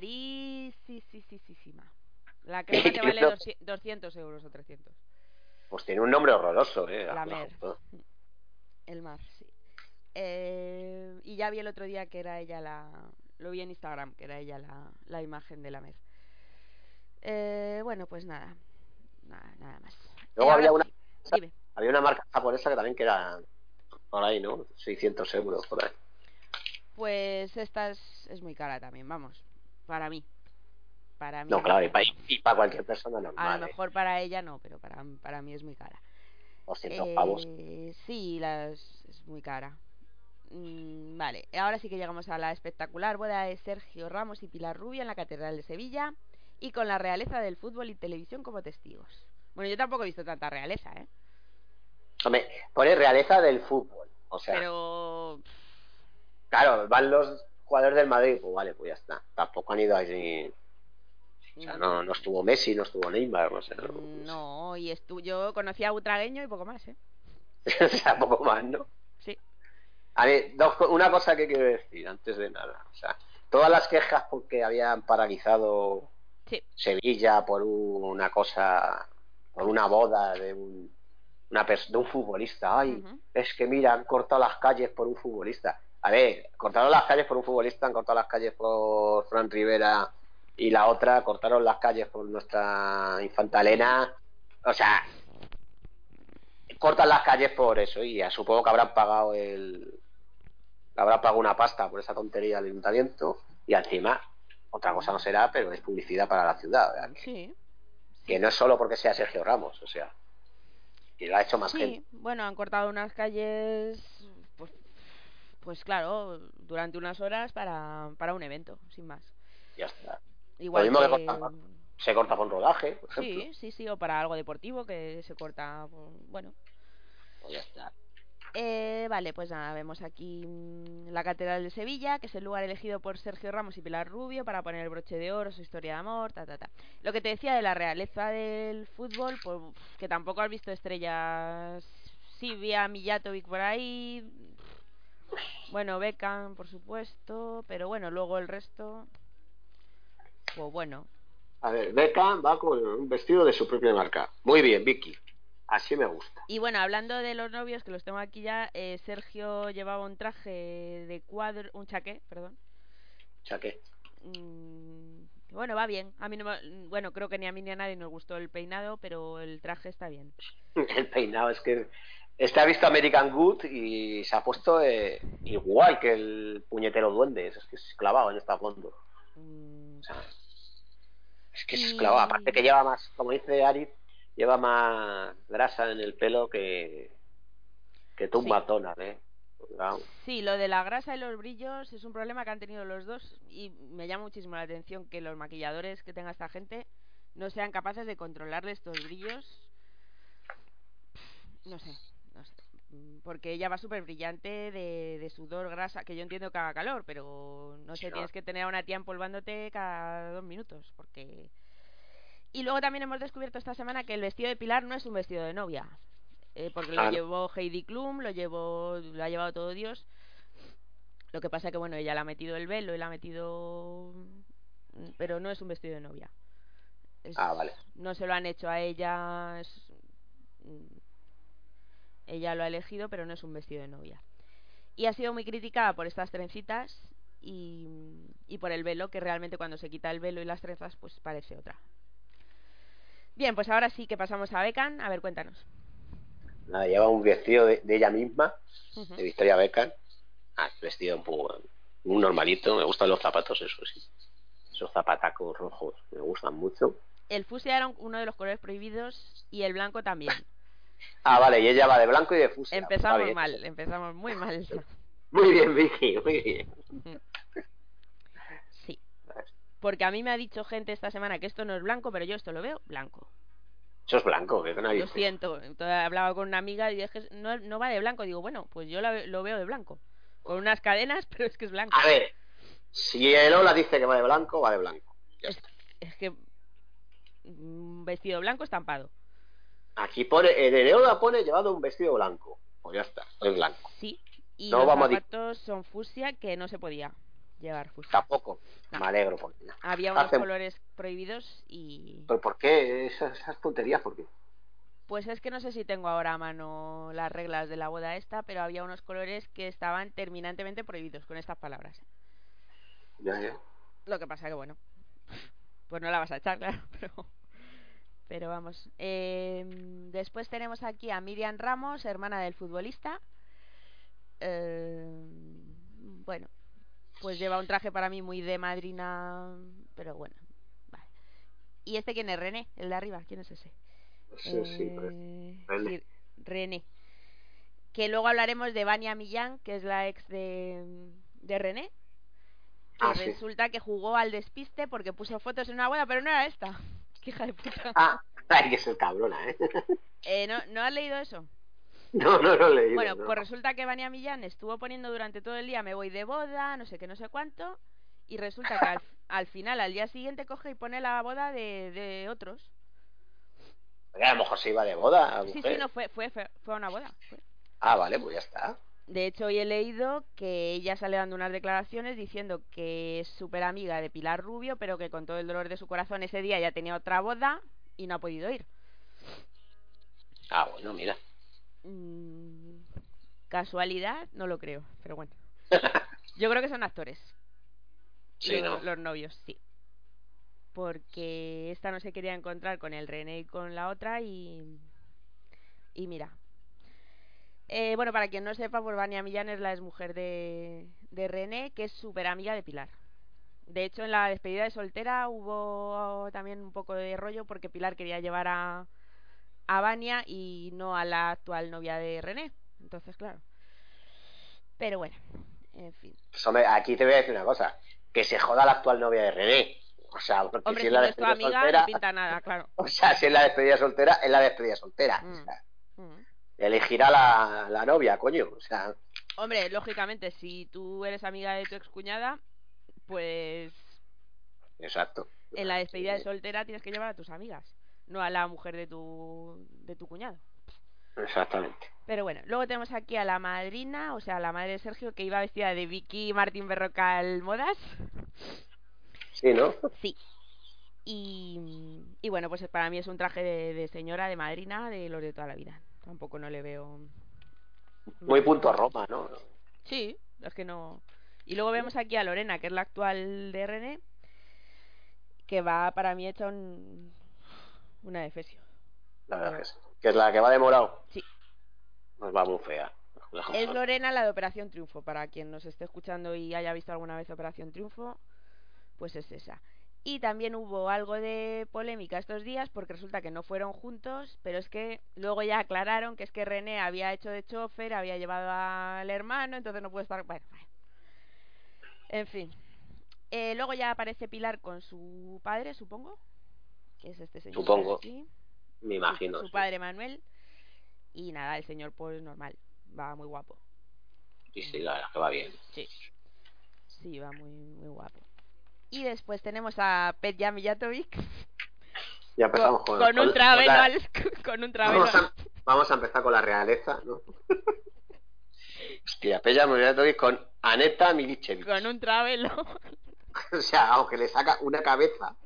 [SPEAKER 1] carísima. La crema te vale 200 euros o 300.
[SPEAKER 2] Pues tiene un nombre horroroso,
[SPEAKER 1] La Mer. El mar, sí. Y ya vi el otro día que era ella lo vi en Instagram, que era ella la imagen de la Mer. Bueno, pues nada más.
[SPEAKER 2] Luego
[SPEAKER 1] Ahora
[SPEAKER 2] había una,
[SPEAKER 1] sí, dime.
[SPEAKER 2] había una marca japonesa que también queda por ahí, ¿no? 600 euros por ahí.
[SPEAKER 1] Pues esta es muy cara también, vamos, para mí. Para mí
[SPEAKER 2] No,
[SPEAKER 1] es muy
[SPEAKER 2] claro,
[SPEAKER 1] cara.
[SPEAKER 2] y para cualquier persona
[SPEAKER 1] A lo
[SPEAKER 2] normal,
[SPEAKER 1] mejor para ella no, pero para mí es muy cara.
[SPEAKER 2] 200 pavos.
[SPEAKER 1] Sí, es muy cara. Vale, ahora sí que llegamos a la espectacular boda de Sergio Ramos y Pilar Rubio en la Catedral de Sevilla y con la realeza del fútbol y televisión como testigos. Bueno, yo tampoco he visto tanta realeza, ¿eh?
[SPEAKER 2] Hombre, pone realeza del fútbol. O sea,
[SPEAKER 1] Pero...
[SPEAKER 2] claro, van los jugadores del Madrid, pues vale, pues ya está. Tampoco han ido allí. O sea, no estuvo Messi, no estuvo Neymar, no sé.
[SPEAKER 1] No, y yo conocí a Butragueño y poco más, ¿eh?
[SPEAKER 2] O sea, poco más, ¿no?
[SPEAKER 1] Sí.
[SPEAKER 2] A ver, una cosa que quiero decir antes de nada. O sea, todas las quejas porque habían paralizado
[SPEAKER 1] Sí.
[SPEAKER 2] Sevilla por una cosa, por una boda de de un futbolista. Ay, es que mira, han cortado las calles por un futbolista. A ver, cortaron las calles por un futbolista, han cortado las calles por Fran Rivera y la otra, cortaron las calles por nuestra infanta Elena. O sea, cortan las calles por eso y ya supongo que habrá pagado una pasta por esa tontería al ayuntamiento y encima otra cosa no será, pero es publicidad para la ciudad. ¿Verdad?
[SPEAKER 1] Sí.
[SPEAKER 2] Que no es solo porque sea Sergio Ramos, o sea, que lo ha hecho más gente.
[SPEAKER 1] Sí, bueno, han cortado unas calles, pues claro, durante unas horas para un evento, sin más.
[SPEAKER 2] Ya está.
[SPEAKER 1] Igual
[SPEAKER 2] Lo mismo
[SPEAKER 1] que...
[SPEAKER 2] se corta con rodaje, por ejemplo.
[SPEAKER 1] Sí, o para algo deportivo que se corta, bueno.
[SPEAKER 2] Pues ya está.
[SPEAKER 1] Vale, pues nada, vemos aquí la Catedral de Sevilla, que es el lugar elegido por Sergio Ramos y Pilar Rubio para poner el broche de oro, su historia de amor, ta. Lo que te decía de la realeza del fútbol, pues que tampoco has visto estrellas. Sí, vi a Mijatovic por ahí, bueno, Beckham, por supuesto, pero bueno, luego el resto, pues bueno.
[SPEAKER 2] A ver, Beckham va con un vestido de su propia marca. Muy bien, Vicky. Así me gusta.
[SPEAKER 1] Y bueno, hablando de los novios, que los tengo aquí ya, Sergio llevaba un traje de cuadro, un chaqué, perdón.
[SPEAKER 2] ¿Chaqué?
[SPEAKER 1] Bueno, va bien. A mí no bueno, creo que ni a mí ni a nadie nos gustó el peinado, pero el traje está bien.
[SPEAKER 2] El peinado es que ha visto American Good y se ha puesto igual que el puñetero duende. Es que es clavado en esta fondo. O sea, es que es clavado. Aparte que lleva más, como dice Ari, lleva más grasa en el pelo que tú un matón, ¿eh? Claro.
[SPEAKER 1] Sí, lo de la grasa y los brillos es un problema que han tenido los dos y me llama muchísimo la atención que los maquilladores que tenga esta gente no sean capaces de controlarle estos brillos. No sé. Porque ella va súper brillante de sudor, grasa, que yo entiendo que haga calor, pero no sé, tienes que tener a una tía empolvándote cada 2 minutos, porque... Y luego también hemos descubierto esta semana que el vestido de Pilar no es un vestido de novia, porque lo llevó Heidi Klum, lo ha llevado todo Dios. Lo que pasa que bueno, ella le ha metido el velo y le ha metido, pero no es un vestido de novia.
[SPEAKER 2] Vale.
[SPEAKER 1] No se lo han hecho a ella, ella lo ha elegido, pero no es un vestido de novia. Y ha sido muy criticada por estas trencitas y por el velo, que realmente cuando se quita el velo y las trenzas pues parece otra. Bien, pues ahora sí que pasamos a Beckham. A ver, cuéntanos.
[SPEAKER 2] Nada, lleva un vestido de ella misma, de Victoria Beckham. Vestido un normalito. Me gustan los zapatos, eso sí. Esos zapatacos rojos me gustan mucho.
[SPEAKER 1] El fucsia era uno de los colores prohibidos y el blanco también.
[SPEAKER 2] Vale, y ella va de blanco y de fucsia.
[SPEAKER 1] Empezamos mal, empezamos muy mal.
[SPEAKER 2] Muy bien, Vicky, muy bien.
[SPEAKER 1] Sí. Porque a mí me ha dicho gente esta semana que esto no es blanco, pero yo esto lo veo blanco.
[SPEAKER 2] Eso es blanco, que no hay.
[SPEAKER 1] Lo siento. Entonces, hablaba con una amiga y dije, no va de blanco. Digo, bueno, pues yo lo veo de blanco. Con unas cadenas, pero es que es blanco.
[SPEAKER 2] A ver, si el Ola dice que va de blanco, va de blanco.
[SPEAKER 1] Es que un vestido blanco estampado.
[SPEAKER 2] Aquí pone, el Ola pone llevado un vestido blanco. Pues ya está, es blanco.
[SPEAKER 1] Sí, y
[SPEAKER 2] no
[SPEAKER 1] los
[SPEAKER 2] vamos
[SPEAKER 1] zapatos son fucsia, que no se podía llevar fucsia.
[SPEAKER 2] Tampoco, no. Me alegro. Porque
[SPEAKER 1] había unos colores prohibidos y...
[SPEAKER 2] ¿Pero por qué? Esas tonterías, ¿por qué?
[SPEAKER 1] Pues es que no sé si tengo ahora a mano las reglas de la boda esta, pero había unos colores que estaban terminantemente prohibidos con estas palabras.
[SPEAKER 2] Ya.
[SPEAKER 1] Lo que pasa que, bueno, pues no la vas a echar, claro, pero vamos. Después tenemos aquí a Miriam Ramos, hermana del futbolista. Bueno, pues lleva un traje para mí muy de madrina, pero bueno, vale. ¿Y este quién es? René, el de arriba, ¿quién es ese?
[SPEAKER 2] Sí, pues.
[SPEAKER 1] Sí, René. Que luego hablaremos de Vania Millán, que es la ex de René, que
[SPEAKER 2] Sí.
[SPEAKER 1] resulta que jugó al despiste porque puso fotos en una boda, pero no era esta. Qué hija de puta.
[SPEAKER 2] Hay que ser cabrona,
[SPEAKER 1] ¿No has leído eso?
[SPEAKER 2] No lo he leído.
[SPEAKER 1] Bueno,
[SPEAKER 2] No.
[SPEAKER 1] pues resulta que Vania Millán estuvo poniendo durante todo el día me voy de boda, no sé qué, no sé cuánto, y resulta que al final, al día siguiente, coge y pone la boda de otros.
[SPEAKER 2] A lo mejor se iba de boda,
[SPEAKER 1] Sí,
[SPEAKER 2] mujer.
[SPEAKER 1] no, fue a una boda.
[SPEAKER 2] Vale, pues ya está.
[SPEAKER 1] De hecho, hoy he leído que ella sale dando unas declaraciones diciendo que es súper amiga de Pilar Rubio, pero que con todo el dolor de su corazón ese día ya tenía otra boda y no ha podido ir.
[SPEAKER 2] Bueno, mira.
[SPEAKER 1] Casualidad, no lo creo, pero bueno. Yo creo que son actores.
[SPEAKER 2] Sí,
[SPEAKER 1] los novios, sí. Porque esta no se quería encontrar con el René y con la otra y mira. Bueno, para quien no sepa, pues Vania Millán es la exmujer de René, que es súper amiga de Pilar. De hecho, en la despedida de soltera hubo también un poco de rollo porque Pilar quería llevar a Vania y no a la actual novia de René. Entonces, claro. Pero bueno, en fin.
[SPEAKER 2] Pues, hombre, aquí te voy a decir una cosa. Que se joda la actual novia de René. O sea, porque
[SPEAKER 1] hombre,
[SPEAKER 2] si es
[SPEAKER 1] si
[SPEAKER 2] la
[SPEAKER 1] no es tu
[SPEAKER 2] despedida
[SPEAKER 1] amiga,
[SPEAKER 2] soltera...
[SPEAKER 1] no pinta nada, claro.
[SPEAKER 2] O sea, si es la despedida soltera, es la despedida soltera. O sea, elegirá la novia, coño. O sea...
[SPEAKER 1] Hombre, lógicamente, si tú eres amiga de tu excuñada, pues...
[SPEAKER 2] Exacto.
[SPEAKER 1] En la despedida de soltera tienes que llevar a tus amigas, no a la mujer de tu cuñado.
[SPEAKER 2] Exactamente.
[SPEAKER 1] Pero bueno, luego tenemos aquí a la madrina, o sea, la madre de Sergio, que iba vestida de Vicky Martín Berrocal Modas.
[SPEAKER 2] Sí, ¿no?
[SPEAKER 1] Sí. Y bueno, pues para mí es un traje de señora, de madrina, de los de toda la vida. Tampoco no le veo...
[SPEAKER 2] Muy punto a Roma, ¿no?
[SPEAKER 1] Sí, es que no... Y luego vemos aquí a Lorena, que es la actual de René, que va para mí hecha una defesio.
[SPEAKER 2] La verdad que sí. Que es la que va de morado.
[SPEAKER 1] Sí.
[SPEAKER 2] Nos va muy fea.
[SPEAKER 1] Es Lorena la de Operación Triunfo. Para quien nos esté escuchando y haya visto alguna vez Operación Triunfo, pues es esa. Y también hubo algo de polémica estos días porque resulta que no fueron juntos, pero es que luego ya aclararon que es que René había hecho de chofer, había llevado al hermano, entonces no puede estar... Bueno. En fin. Luego ya aparece Pilar con su padre, supongo, que es este señor.
[SPEAKER 2] Supongo.
[SPEAKER 1] Aquí.
[SPEAKER 2] Me imagino.
[SPEAKER 1] Su padre Manuel. Y nada, el señor pues normal, va muy guapo.
[SPEAKER 2] Sí, la verdad que va bien.
[SPEAKER 1] Sí, va muy, muy guapo. Y después tenemos a Petya Mijatovic.
[SPEAKER 2] Ya empezamos
[SPEAKER 1] con un travelo con un travelo.
[SPEAKER 2] Vamos a empezar con la realeza, ¿no? Hostia, Petya Mijatovic con Aneta Milicevic.
[SPEAKER 1] Con un travelo.
[SPEAKER 2] O sea, aunque le saca una cabeza.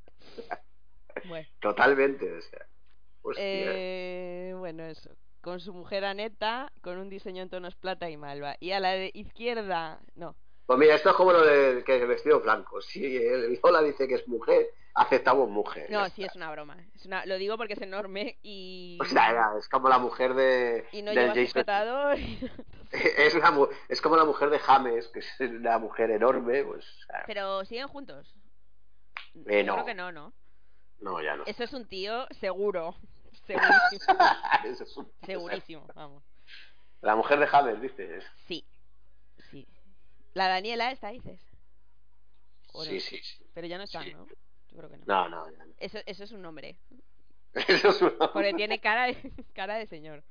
[SPEAKER 1] Bueno.
[SPEAKER 2] Totalmente, o sea. Hostia.
[SPEAKER 1] Bueno, eso. Con su mujer Aneta, con un diseño en tonos plata y malva. Y a la de izquierda, no.
[SPEAKER 2] Pues mira, esto es como lo de que es el vestido blanco. Si el Lola dice que es mujer, aceptamos mujer.
[SPEAKER 1] No, sí, es una broma. Lo digo porque es enorme y...
[SPEAKER 2] O sea, es como la mujer de...
[SPEAKER 1] Y no lleva sujetador.
[SPEAKER 2] Es como la mujer de James, que es una mujer enorme. Pues, o sea...
[SPEAKER 1] Pero siguen juntos.
[SPEAKER 2] No.
[SPEAKER 1] Creo que no.
[SPEAKER 2] No, ya no.
[SPEAKER 1] Eso es un tío seguro. Segurísimo.
[SPEAKER 2] Eso es
[SPEAKER 1] segurísimo, vamos.
[SPEAKER 2] La mujer de James, dices.
[SPEAKER 1] Sí. La Daniela esta, dices.
[SPEAKER 2] Sí.
[SPEAKER 1] Pero ya no está, ¿no? Yo creo que no.
[SPEAKER 2] No, ya no.
[SPEAKER 1] Eso es un nombre.
[SPEAKER 2] Eso es un nombre.
[SPEAKER 1] Porque tiene cara de señor.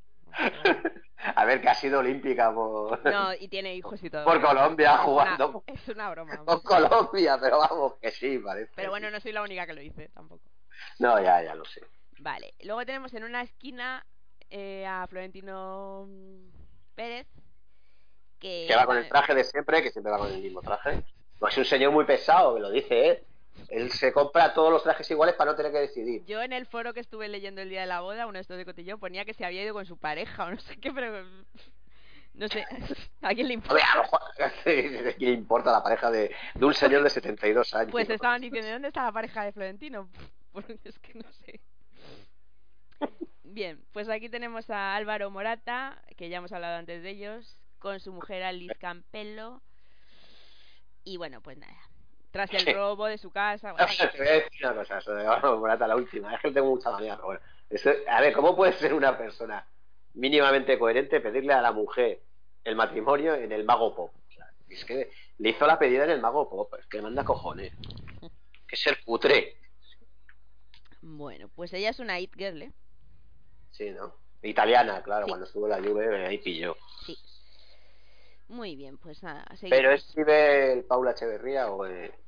[SPEAKER 2] A ver, que ha sido olímpica por...
[SPEAKER 1] No, y tiene hijos y todo.
[SPEAKER 2] Por Colombia jugando.
[SPEAKER 1] Es una broma.
[SPEAKER 2] Por Colombia, pero vamos, que sí, parece.
[SPEAKER 1] Pero bueno, no soy la única que lo dice, tampoco.
[SPEAKER 2] No, ya lo sé.
[SPEAKER 1] Vale, luego tenemos en una esquina a Florentino Pérez.
[SPEAKER 2] Que va con el traje de siempre, que siempre va con el mismo traje. Pues es un señor muy pesado, que lo dice, ¿eh? Él se compra todos los trajes iguales para no tener que decidir.
[SPEAKER 1] Yo en el foro que estuve leyendo el día de la boda, uno de estos de cotillón, ponía que se había ido con su pareja o no sé qué, pero no sé, ¿a quién le
[SPEAKER 2] A ver,
[SPEAKER 1] importa?
[SPEAKER 2] a lo mejor, ¿a quién le importa la pareja de un señor de 72 años?
[SPEAKER 1] Pues estaban diciendo, ¿dónde está la pareja de Florentino? Porque es que no sé. Bien, pues aquí tenemos a Álvaro Morata, que ya hemos hablado antes de ellos, con su mujer Alice Campello. Y bueno, pues nada. Tras el robo de su casa. Bueno,
[SPEAKER 2] Te voy a decir una cosa, eso de Álvaro Morata, la última. Es que tengo mucha manía. Pero bueno, a ver, ¿cómo puede ser una persona mínimamente coherente pedirle a la mujer el matrimonio en el Mago Pop? O sea, es que le hizo la pedida en el Mago Pop. Es que manda cojones. Que ser cutre.
[SPEAKER 1] bueno, pues ella es una it girl, ¿eh?
[SPEAKER 2] Sí, ¿no? Italiana, claro,
[SPEAKER 1] Sí,
[SPEAKER 2] cuando estuvo en la Juve, ahí pilló.
[SPEAKER 1] sí. Muy bien, pues nada,
[SPEAKER 2] ¿Pero es
[SPEAKER 1] seguimos.
[SPEAKER 2] nivel Paula Echeverría o...?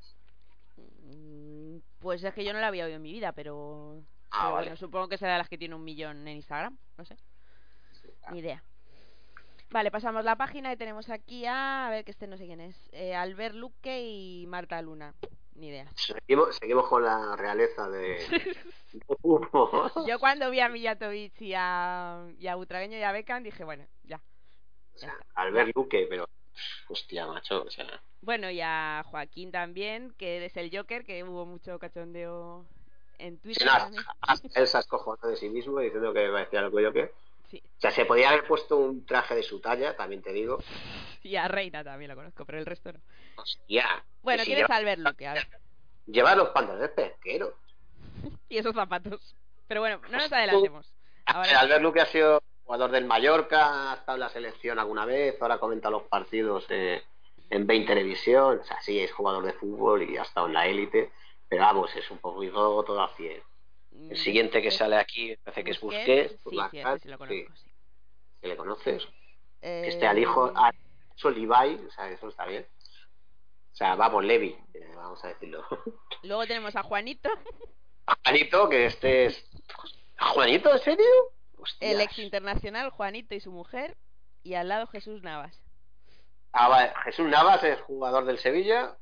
[SPEAKER 1] Pues es que yo no la había oído en mi vida, pero...
[SPEAKER 2] Ah,
[SPEAKER 1] Pero bueno,
[SPEAKER 2] vale.
[SPEAKER 1] supongo que será de las que tiene 1 millón en Instagram. No sé,
[SPEAKER 2] Sí,
[SPEAKER 1] ni idea. Vale, pasamos la página y tenemos aquí a ver que este no sé quién es. Albert Luque y Marta Luna. Ni idea.
[SPEAKER 2] seguimos con la realeza de fútbol.
[SPEAKER 1] Yo cuando vi a Mijatovic y a Butragueño y a Beckham dije, bueno, ya,
[SPEAKER 2] O
[SPEAKER 1] ya
[SPEAKER 2] sea,
[SPEAKER 1] está.
[SPEAKER 2] al ver Luque, pero hostia, macho, o sea,
[SPEAKER 1] Bueno, y a Joaquín también, que es el Joker, que hubo mucho cachondeo en
[SPEAKER 2] si
[SPEAKER 1] Twitter
[SPEAKER 2] no,
[SPEAKER 1] también.
[SPEAKER 2] hasta él se escojonó de sí mismo diciendo que parecía lo que yo que.
[SPEAKER 1] Sí.
[SPEAKER 2] O sea, se podía haber puesto un traje de su talla, también te digo.
[SPEAKER 1] Y a Reina también lo conozco, pero el resto no.
[SPEAKER 2] Hostia, que
[SPEAKER 1] Bueno,
[SPEAKER 2] si
[SPEAKER 1] ¿quién es Albert Luque? A ver.
[SPEAKER 2] lleva los pantalones pesqueros.
[SPEAKER 1] Y esos zapatos. Pero bueno, no nos adelantemos. Ahora,
[SPEAKER 2] Albert Luque ha sido jugador del Mallorca, ha estado en la selección alguna vez, ahora comenta los partidos en 20 Televisión. O sea, sí, es jugador de fútbol y ha estado en la élite, pero vamos, es un poquito todo a 100. El siguiente que sale aquí parece que es
[SPEAKER 1] Busquets,
[SPEAKER 2] Busquets,
[SPEAKER 1] sí, sí, este sí lo
[SPEAKER 2] sí,
[SPEAKER 1] conozco, sí.
[SPEAKER 2] que le conoces. Que esté al hijo,
[SPEAKER 1] Eh...
[SPEAKER 2] a Levi, o sea, eso está bien. O sea, vamos, Levi, vamos a decirlo.
[SPEAKER 1] Luego tenemos a Juanito,
[SPEAKER 2] Juanito, que este es. ¿Juanito, en serio?
[SPEAKER 1] el
[SPEAKER 2] Hostias.
[SPEAKER 1] ex internacional Juanito y su mujer, y al lado Jesús Navas.
[SPEAKER 2] Ah, vale. Jesús Navas es jugador del Sevilla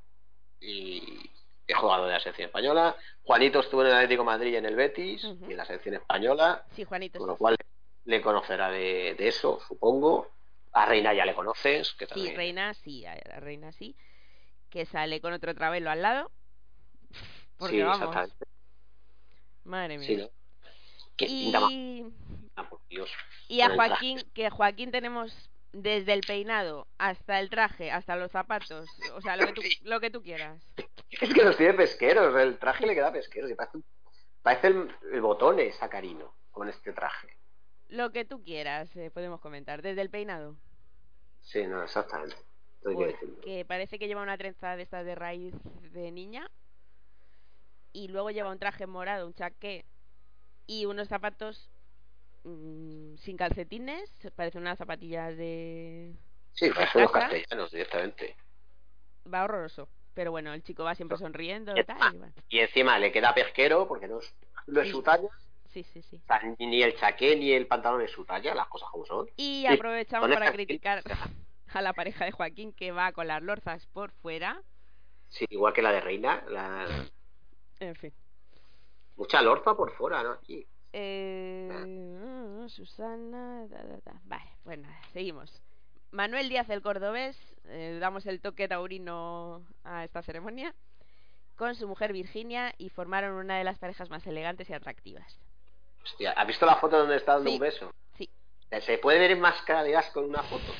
[SPEAKER 2] y es jugador de la selección española. Juanito estuvo en el Atlético de Madrid y en el Betis y en la selección española,
[SPEAKER 1] Sí, Juanito,
[SPEAKER 2] con
[SPEAKER 1] sí,
[SPEAKER 2] lo
[SPEAKER 1] sí.
[SPEAKER 2] cual le conocerá de eso, supongo. A Reina ya le conoces, que
[SPEAKER 1] Sí,
[SPEAKER 2] también.
[SPEAKER 1] Reina, sí, a la Reina sí. Que sale con otro travelo al lado.
[SPEAKER 2] Sí,
[SPEAKER 1] Porque vamos,
[SPEAKER 2] exactamente.
[SPEAKER 1] madre
[SPEAKER 2] Sí,
[SPEAKER 1] mía.
[SPEAKER 2] ¿no? Que pinta más,
[SPEAKER 1] Y,
[SPEAKER 2] por Dios,
[SPEAKER 1] y a
[SPEAKER 2] con el traje.
[SPEAKER 1] Joaquín, que Joaquín tenemos desde el peinado hasta el traje, hasta los zapatos, o sea, lo que tú quieras.
[SPEAKER 2] Es que los tiene pesqueros, el traje le queda pesquero. Parece el botón sacarino con este traje.
[SPEAKER 1] Lo que tú quieras, podemos comentar. Desde el peinado.
[SPEAKER 2] Sí, no, exactamente. Esto hay que decirlo.
[SPEAKER 1] Porque parece que lleva una trenza de estas de raíz de niña. Y luego lleva un traje morado, un chaqué y unos zapatos sin calcetines. Parecen unas zapatillas
[SPEAKER 2] Sí,
[SPEAKER 1] de
[SPEAKER 2] parecen los
[SPEAKER 1] casa.
[SPEAKER 2] castellanos directamente.
[SPEAKER 1] Va horroroso. Pero bueno, el chico va siempre sonriendo
[SPEAKER 2] Y
[SPEAKER 1] y tal.
[SPEAKER 2] encima,
[SPEAKER 1] Y bueno.
[SPEAKER 2] y encima le queda pesquero porque no es su
[SPEAKER 1] Sí,
[SPEAKER 2] talla.
[SPEAKER 1] sí, sí, sí.
[SPEAKER 2] O sea, ni el chaqué ni el pantalón es su talla, las cosas como son.
[SPEAKER 1] Y
[SPEAKER 2] Y
[SPEAKER 1] aprovechamos
[SPEAKER 2] con
[SPEAKER 1] para
[SPEAKER 2] esta skin,
[SPEAKER 1] criticar a la pareja de Joaquín que va con las lorzas por fuera.
[SPEAKER 2] sí, igual que la de Reina,
[SPEAKER 1] En fin.
[SPEAKER 2] mucha lorza por fuera, ¿no? Aquí.
[SPEAKER 1] Susana. Vale, pues nada, seguimos. Manuel Díaz el Cordobés, damos el toque taurino a esta ceremonia, con su mujer Virginia y formaron una de las parejas más elegantes y atractivas.
[SPEAKER 2] Hostia, ¿has visto la foto donde está dando un
[SPEAKER 1] Sí,
[SPEAKER 2] beso?
[SPEAKER 1] sí.
[SPEAKER 2] Se puede ver en más cara de asco en una foto.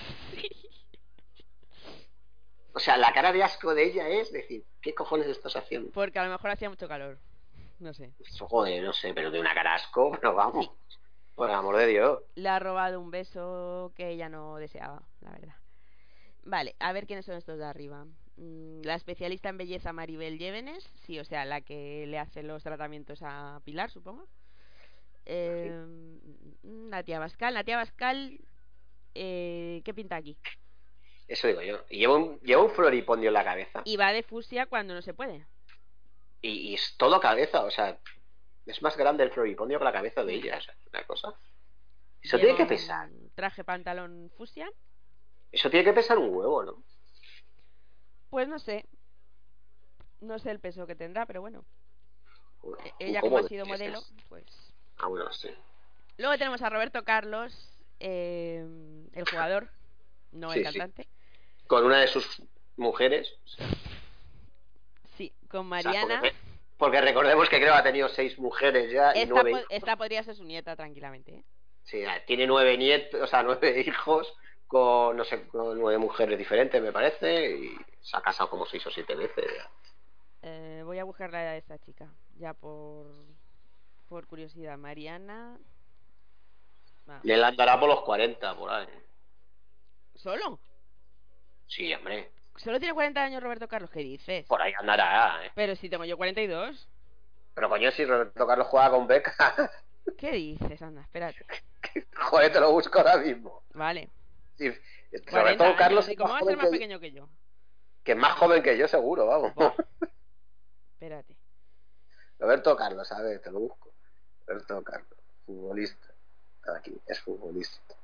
[SPEAKER 2] O sea, la cara de asco de ella es decir, ¿qué cojones estás haciendo?
[SPEAKER 1] Porque a lo mejor hacía mucho calor. No sé.
[SPEAKER 2] Joder, no sé, pero de una cara asco, pero vamos,
[SPEAKER 1] Sí,
[SPEAKER 2] por el amor de Dios.
[SPEAKER 1] le ha robado un beso que ella no deseaba, la verdad. Vale, a ver quiénes son estos de arriba. La especialista en belleza Maribel Llévenes, sí, o sea, la que le hace los tratamientos a Pilar, supongo.
[SPEAKER 2] Sí.
[SPEAKER 1] Natia Bascal. Natia Bascal, ¿qué pinta aquí?
[SPEAKER 2] Eso digo yo. Y lleva un floripondio en la cabeza.
[SPEAKER 1] Y va de fusia cuando no se puede.
[SPEAKER 2] Y es todo cabeza, o sea, es más grande el floripondio que la cabeza de ella, o sea, una cosa. Eso tiene
[SPEAKER 1] Lleva
[SPEAKER 2] que pesar.
[SPEAKER 1] un traje pantalón fusia.
[SPEAKER 2] Eso tiene que pesar un huevo, ¿no?
[SPEAKER 1] Pues no sé. No sé el peso que tendrá, pero bueno.
[SPEAKER 2] Uf,
[SPEAKER 1] Ella como ha
[SPEAKER 2] cómodo
[SPEAKER 1] sido
[SPEAKER 2] es.
[SPEAKER 1] modelo, pues...
[SPEAKER 2] Ah, bueno, sí.
[SPEAKER 1] Luego tenemos a Roberto Carlos, el jugador, no el
[SPEAKER 2] Sí, sí.
[SPEAKER 1] cantante.
[SPEAKER 2] Con una de sus mujeres.
[SPEAKER 1] Sí, con
[SPEAKER 2] O sea,
[SPEAKER 1] Mariana.
[SPEAKER 2] porque recordemos que creo que ha tenido 6 mujeres ya y 9 hijos.
[SPEAKER 1] Esta podría ser su nieta tranquilamente, ¿eh?
[SPEAKER 2] Sí, tiene 9 nietos, o sea, 9 hijos con, no sé, con 9 mujeres diferentes, me parece, y se ha casado como 6 o 7 veces. Ya.
[SPEAKER 1] Voy a buscar la edad de esta chica, ya por curiosidad. Mariana... Vamos.
[SPEAKER 2] Le andará por los 40, por ahí.
[SPEAKER 1] ¿Solo?
[SPEAKER 2] Sí, hombre.
[SPEAKER 1] ¿Solo tiene 40 años Roberto Carlos? ¿Qué dices?
[SPEAKER 2] Por ahí andará, ¿eh?
[SPEAKER 1] Pero si tengo yo 42.
[SPEAKER 2] Pero coño, si Roberto Carlos juega con Beca,
[SPEAKER 1] ¿Qué dices? Anda, espérate.
[SPEAKER 2] joder, te lo busco ahora mismo.
[SPEAKER 1] Vale.
[SPEAKER 2] Sí,
[SPEAKER 1] 40
[SPEAKER 2] Roberto Carlos
[SPEAKER 1] años. ¿Y
[SPEAKER 2] es
[SPEAKER 1] cómo
[SPEAKER 2] más
[SPEAKER 1] va a ser
[SPEAKER 2] joven
[SPEAKER 1] más pequeño que yo?
[SPEAKER 2] que es más joven que yo, seguro, vamos.
[SPEAKER 1] Buah. Espérate.
[SPEAKER 2] Roberto Carlos, a ver, te lo busco. Roberto Carlos, futbolista. Aquí, es futbolista.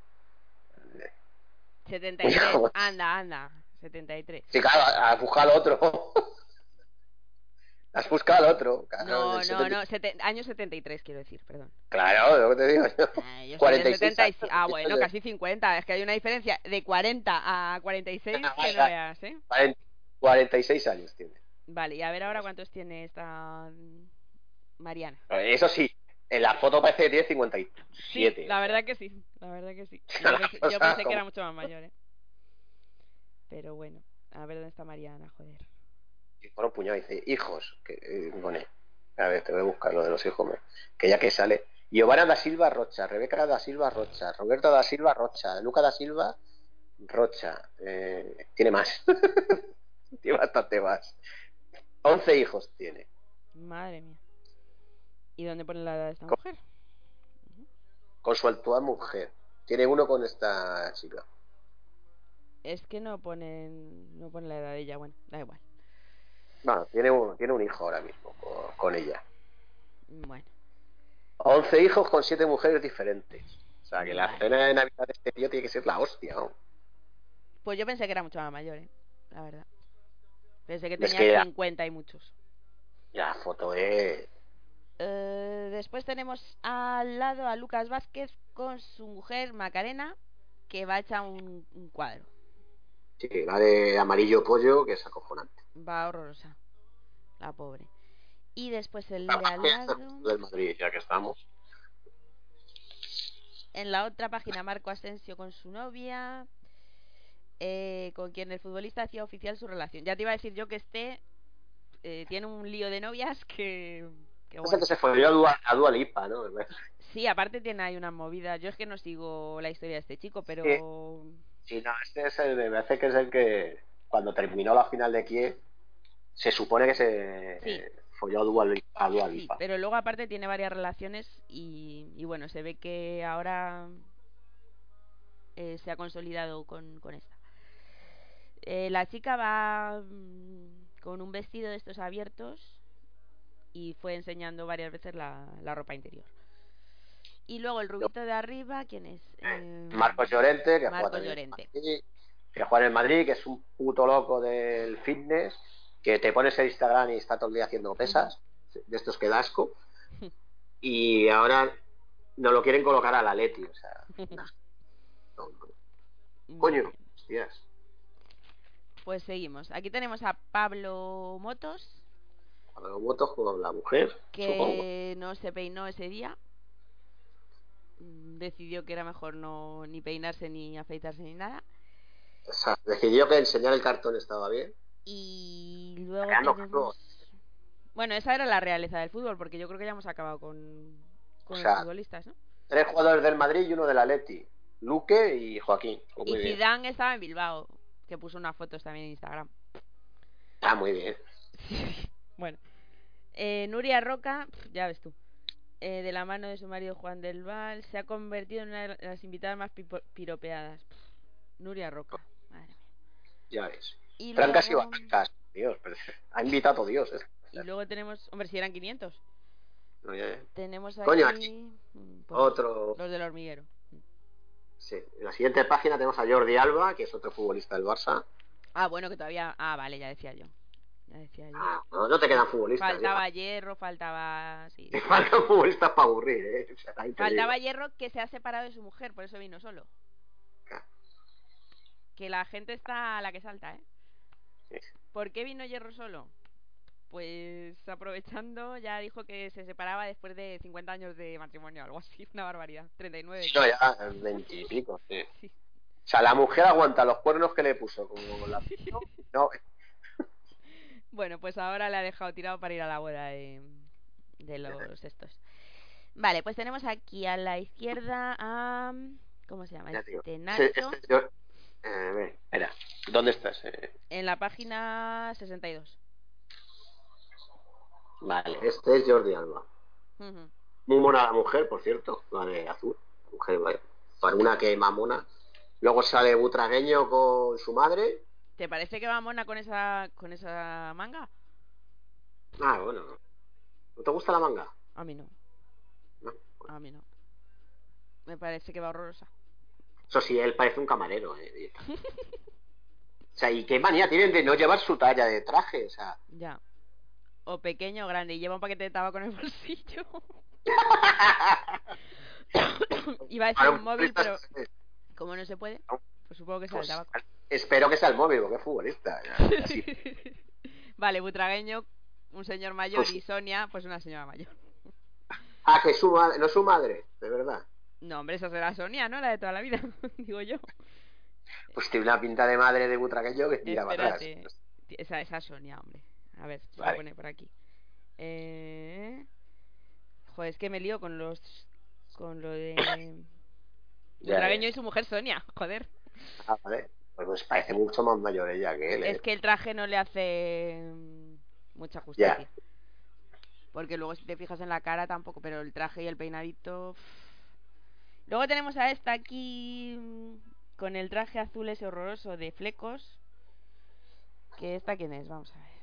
[SPEAKER 1] 73. Anda. 73.
[SPEAKER 2] Sí, claro, has buscado al otro. Has buscado al otro. Claro,
[SPEAKER 1] No,
[SPEAKER 2] el
[SPEAKER 1] no,
[SPEAKER 2] 70.
[SPEAKER 1] no. Año 73, quiero decir, perdón.
[SPEAKER 2] Claro, lo que te digo yo.
[SPEAKER 1] Yo soy del
[SPEAKER 2] 46 años.
[SPEAKER 1] 76. Ah, bueno, casi 50. Es que hay una diferencia de 40 a 46 que no veas, ¿eh?
[SPEAKER 2] 46 años tiene.
[SPEAKER 1] Vale, y a ver ahora cuántos tiene esta Mariana.
[SPEAKER 2] Eso sí, en la foto parece que tiene
[SPEAKER 1] Sí,
[SPEAKER 2] 57.
[SPEAKER 1] la verdad que sí. La verdad que sí. Yo pensé que era mucho más mayor, ¿eh? Pero bueno, a ver dónde está Mariana, joder.
[SPEAKER 2] Y por un puñado dice, hijos, que pone. A ver, te voy a buscar lo de los hijos, que ya que sale. Giovanna da Silva Rocha, Rebeca da Silva Rocha, Roberto da Silva Rocha, Luca da Silva Rocha. Tiene más. Tiene bastante más. 11 hijos tiene.
[SPEAKER 1] Madre mía. ¿Y dónde pone la edad de esta
[SPEAKER 2] Con,
[SPEAKER 1] mujer?
[SPEAKER 2] con su actual mujer. Tiene uno con esta chica.
[SPEAKER 1] Es que no pone la edad de ella, bueno, da igual.
[SPEAKER 2] Bueno, tiene un hijo ahora mismo con ella.
[SPEAKER 1] Bueno.
[SPEAKER 2] 11 hijos con 7 mujeres diferentes. O sea, que la
[SPEAKER 1] Vale.
[SPEAKER 2] cena de Navidad de este tío tiene que ser la hostia, ¿no?
[SPEAKER 1] Pues yo pensé que era mucho más mayor, la verdad. Pensé que
[SPEAKER 2] Es
[SPEAKER 1] tenía
[SPEAKER 2] que
[SPEAKER 1] 50 y muchos.
[SPEAKER 2] la foto es...
[SPEAKER 1] Después tenemos al lado a Lucas Vázquez con su mujer Macarena, que va a echar un cuadro.
[SPEAKER 2] Sí, la de amarillo pollo, que es acojonante.
[SPEAKER 1] Va horrorosa, la pobre. Y después el
[SPEAKER 2] La
[SPEAKER 1] de al
[SPEAKER 2] página
[SPEAKER 1] lado,
[SPEAKER 2] del Madrid, ya que estamos.
[SPEAKER 1] en la otra página, Marco Asensio con su novia, con quien el futbolista hacía oficial su relación. Ya te iba a decir yo que tiene un lío de novias que
[SPEAKER 2] Es el
[SPEAKER 1] bueno.
[SPEAKER 2] que se fue a Dua Lipa, ¿no?
[SPEAKER 1] Sí, aparte tiene ahí una movida. Yo es que no sigo la historia de este chico,
[SPEAKER 2] Sí,
[SPEAKER 1] pero...
[SPEAKER 2] sí, no, este es me parece que es el que cuando terminó la final de Kiev se supone que se
[SPEAKER 1] Sí,
[SPEAKER 2] folló a Dua
[SPEAKER 1] sí,
[SPEAKER 2] Lipa.
[SPEAKER 1] pero luego aparte tiene varias relaciones y bueno, se ve que ahora se ha consolidado con esta. La chica va con un vestido de estos abiertos y fue enseñando varias veces la ropa interior. Y luego el rubito de arriba, ¿quién es?
[SPEAKER 2] Marcos Llorente, que juega
[SPEAKER 1] Marcos
[SPEAKER 2] también en
[SPEAKER 1] Llorente.
[SPEAKER 2] Madrid, que juega en el Madrid, que es un puto loco del fitness, que te pones el Instagram y está todo el día haciendo pesas, de estos que da asco, y ahora no lo quieren colocar a la Leti, o sea, no. Coño,
[SPEAKER 1] Bueno,
[SPEAKER 2] hostias.
[SPEAKER 1] pues seguimos. Aquí tenemos a Pablo Motos,
[SPEAKER 2] Cuando lo voto con la mujer, supongo.
[SPEAKER 1] que no se peinó ese día. Decidió que era mejor no ni peinarse ni afeitarse ni nada.
[SPEAKER 2] O sea, decidió que enseñar el cartón estaba bien.
[SPEAKER 1] Y luego
[SPEAKER 2] Quedando
[SPEAKER 1] tenemos... Bueno, esa era la realeza del fútbol, porque yo creo que ya hemos acabado
[SPEAKER 2] o
[SPEAKER 1] con los
[SPEAKER 2] sea,
[SPEAKER 1] futbolistas, ¿no?
[SPEAKER 2] 3 jugadores del Madrid y uno del Atleti. Luque y Joaquín. Pues
[SPEAKER 1] Y
[SPEAKER 2] muy bien.
[SPEAKER 1] Zidane estaba en Bilbao, que puso unas fotos también en Instagram.
[SPEAKER 2] Ah, muy bien.
[SPEAKER 1] Bueno, Nuria Roca, ya ves tú, de la mano de su marido Juan del Val, se ha convertido en una de las invitadas más piropeadas. Nuria Roca, madre mía.
[SPEAKER 2] Ya ves.
[SPEAKER 1] Y
[SPEAKER 2] Francas y
[SPEAKER 1] luego,
[SPEAKER 2] Barrancas. Dios, pero ha invitado a Dios.
[SPEAKER 1] y luego tenemos, hombre, si eran 500.
[SPEAKER 2] No, ya.
[SPEAKER 1] Tenemos
[SPEAKER 2] Coño, aquí
[SPEAKER 1] aquí pues
[SPEAKER 2] otro.
[SPEAKER 1] los del hormiguero.
[SPEAKER 2] Sí. En la siguiente página tenemos a Jordi Alba, que es otro futbolista del Barça.
[SPEAKER 1] Ah, bueno, que todavía... Ah, vale, ya decía yo. Ya decía yo.
[SPEAKER 2] No te quedan futbolistas.
[SPEAKER 1] Faltaba hierro, faltaba... Sí.
[SPEAKER 2] Te faltan futbolistas para aburrir, ¿eh? O sea, ahí te
[SPEAKER 1] Faltaba
[SPEAKER 2] digo.
[SPEAKER 1] hierro que se ha separado de su mujer, por eso vino solo.
[SPEAKER 2] Claro.
[SPEAKER 1] Que la gente está a la que salta, ¿eh?
[SPEAKER 2] Sí.
[SPEAKER 1] ¿Por qué vino hierro solo? Pues aprovechando, ya dijo que se separaba después de 50 años de matrimonio, algo así, una barbaridad. 39.
[SPEAKER 2] Sí, no, ya, 20 y pico, sí.
[SPEAKER 1] Sí.
[SPEAKER 2] O sea, la mujer aguanta los cuernos que le puso, como la... No,
[SPEAKER 1] Bueno, pues ahora le ha dejado tirado para ir a la boda de los estos. Vale, pues tenemos aquí a la izquierda a... ¿Cómo se llama?
[SPEAKER 2] ya digo.
[SPEAKER 1] Nacho.
[SPEAKER 2] A ver, espera, ¿dónde estás?
[SPEAKER 1] En la página 62.
[SPEAKER 2] Vale, este es Jordi Alba.
[SPEAKER 1] Ujú.
[SPEAKER 2] Muy mona la mujer, por cierto, la de azul. La mujer, vale. Para una que mamona. Luego sale Butragueño con su madre.
[SPEAKER 1] ¿Te parece que va mona con esa manga?
[SPEAKER 2] Ah, bueno. ¿No te gusta la manga?
[SPEAKER 1] A mí no.
[SPEAKER 2] No.
[SPEAKER 1] A mí no. Me parece que va horrorosa.
[SPEAKER 2] Eso sí, él parece un camarero. O sea, ¿y qué manía tienen de no llevar su talla de traje? O sea...
[SPEAKER 1] Ya. O pequeño o grande. Y lleva un paquete de tabaco en el bolsillo. Iba a decir un móvil, pero como no se puede, pues supongo que sea el tabaco.
[SPEAKER 2] Espero que sea el móvil, porque es futbolista. Así.
[SPEAKER 1] Vale, Butragueño, un señor mayor, y Sonia, pues una señora mayor.
[SPEAKER 2] Ah, que su madre, no es su madre, de verdad.
[SPEAKER 1] No, hombre, esa será Sonia, ¿no? La de toda la vida, digo yo.
[SPEAKER 2] Pues tiene una pinta de madre de Butragueño que tira para atrás.
[SPEAKER 1] Espérate, esa Sonia, hombre. A ver, se
[SPEAKER 2] Vale.
[SPEAKER 1] lo pone por aquí. Joder, es que me lío con lo de Butragueño y su mujer Sonia, joder.
[SPEAKER 2] Ah, vale. Pues parece mucho más mayor ella que él.
[SPEAKER 1] Es que el traje no le hace mucha justicia.
[SPEAKER 2] Ya.
[SPEAKER 1] Porque luego si te fijas en la cara tampoco, pero el traje y el peinadito... Luego tenemos a esta aquí con el traje azul ese horroroso de flecos. ¿Que esta quién es? Vamos a ver.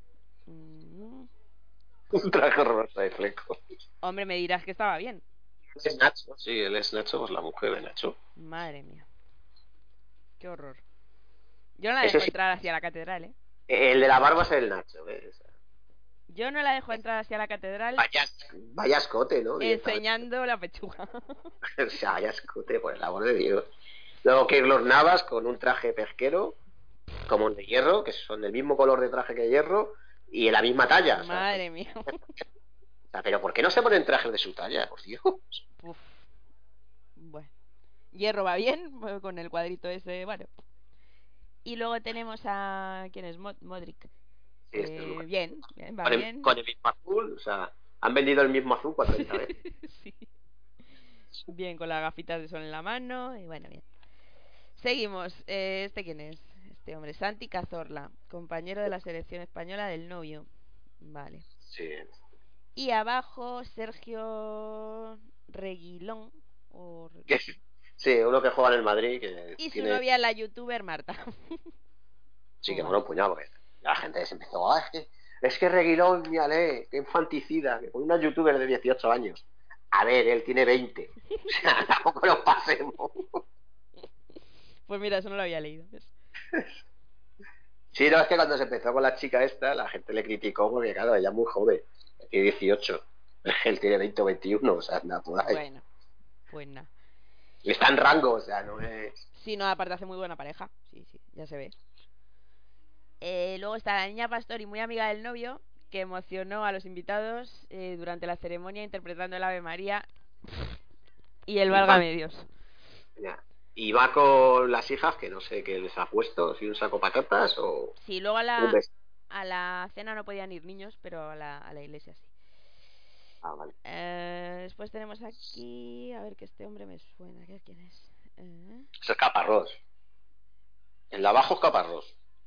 [SPEAKER 2] Un traje rosa de fleco.
[SPEAKER 1] Hombre, me dirás que estaba bien.
[SPEAKER 2] Es Nacho, sí, él es Nacho, pues la mujer de Nacho.
[SPEAKER 1] Madre mía. Qué horror. Yo no la dejo entrar hacia la catedral, ¿eh?
[SPEAKER 2] El de la barba es el Nacho, ¿ves?
[SPEAKER 1] Yo no la dejo entrar hacia la catedral.
[SPEAKER 2] Vaya escote, ¿no?
[SPEAKER 1] Enseñando la pechuga.
[SPEAKER 2] O sea, vaya escote, por el amor de Dios. Luego Keylor Navas con un traje pesquero, como el de Hierro, que son del mismo color de traje que Hierro, y en la misma talla.
[SPEAKER 1] Madre mía.
[SPEAKER 2] O sea, pero ¿por qué no se ponen trajes de su talla? Por Dios.
[SPEAKER 1] Uf. Bueno. Hierro va bien, con el cuadrito ese, bueno. Y luego tenemos a... ¿Quién es? Modric.
[SPEAKER 2] Sí,
[SPEAKER 1] bien, va bien.
[SPEAKER 2] Con el mismo azul, o sea, han vendido el mismo azul 40 veces.
[SPEAKER 1] Sí. Bien, con las gafitas de sol en la mano, y bueno, bien. Seguimos. ¿Este quién es? Este hombre, Santi Cazorla, compañero de la selección española del novio. Vale.
[SPEAKER 2] Sí.
[SPEAKER 1] Y abajo, Sergio Reguilón.
[SPEAKER 2] Sí, uno que juega en el Madrid.
[SPEAKER 1] Y su novia, la youtuber Marta.
[SPEAKER 2] Sí, que bueno, puñado, porque la gente se empezó, es que Reguilón, mírale, qué infanticida, que pone una youtuber de 18 años. A ver, él tiene 20. O sea, tampoco nos pasemos.
[SPEAKER 1] Pues mira, eso no lo había leído.
[SPEAKER 2] Sí, no, es que cuando se empezó con la chica esta, la gente le criticó porque, claro, ella es muy joven, tiene 18. Él tiene 20 o 21, o sea, anda por ahí.
[SPEAKER 1] Bueno, pues nada.
[SPEAKER 2] Y está en rango, o sea, no es...
[SPEAKER 1] Sí, no, aparte hace muy buena pareja. Sí, ya se ve. Luego está la niña Pastori, muy amiga del novio, que emocionó a los invitados durante la ceremonia interpretando el Ave María y el Válgame Dios.
[SPEAKER 2] Ya. Y va con las hijas, que no sé qué les ha puesto, si un saco patatas o...
[SPEAKER 1] Sí, luego a la cena no podían ir niños, pero a la iglesia sí.
[SPEAKER 2] Ah, vale.
[SPEAKER 1] Después tenemos aquí, a ver, que este hombre me suena, ¿quién es?
[SPEAKER 2] Es Caparrós. El de abajo es Caparrós.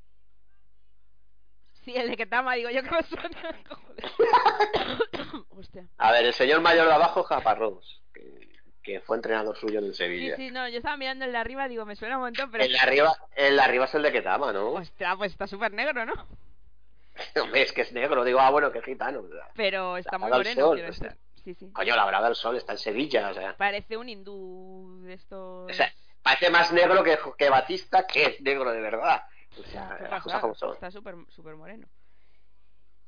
[SPEAKER 1] Sí, el de Ketama, digo yo que me suena. Hostia.
[SPEAKER 2] A ver, el señor mayor de abajo es Caparrós, que fue entrenador suyo en el Sevilla.
[SPEAKER 1] Sí, no, yo estaba mirando el de arriba, digo, me suena un montón, pero...
[SPEAKER 2] El de arriba es el de Ketama, ¿no?
[SPEAKER 1] Ostras, pues está súper negro, ¿no?
[SPEAKER 2] Hombre, es que es negro, digo, bueno, qué gitano.
[SPEAKER 1] Pero está muy moreno, quiero decir. Sí.
[SPEAKER 2] Coño, la Brada del Sol está en Sevilla, o sea...
[SPEAKER 1] Parece un hindú de estos...
[SPEAKER 2] O sea, parece más negro que Batista, que es negro de verdad. O sea, las cosas como son.
[SPEAKER 1] Está súper moreno.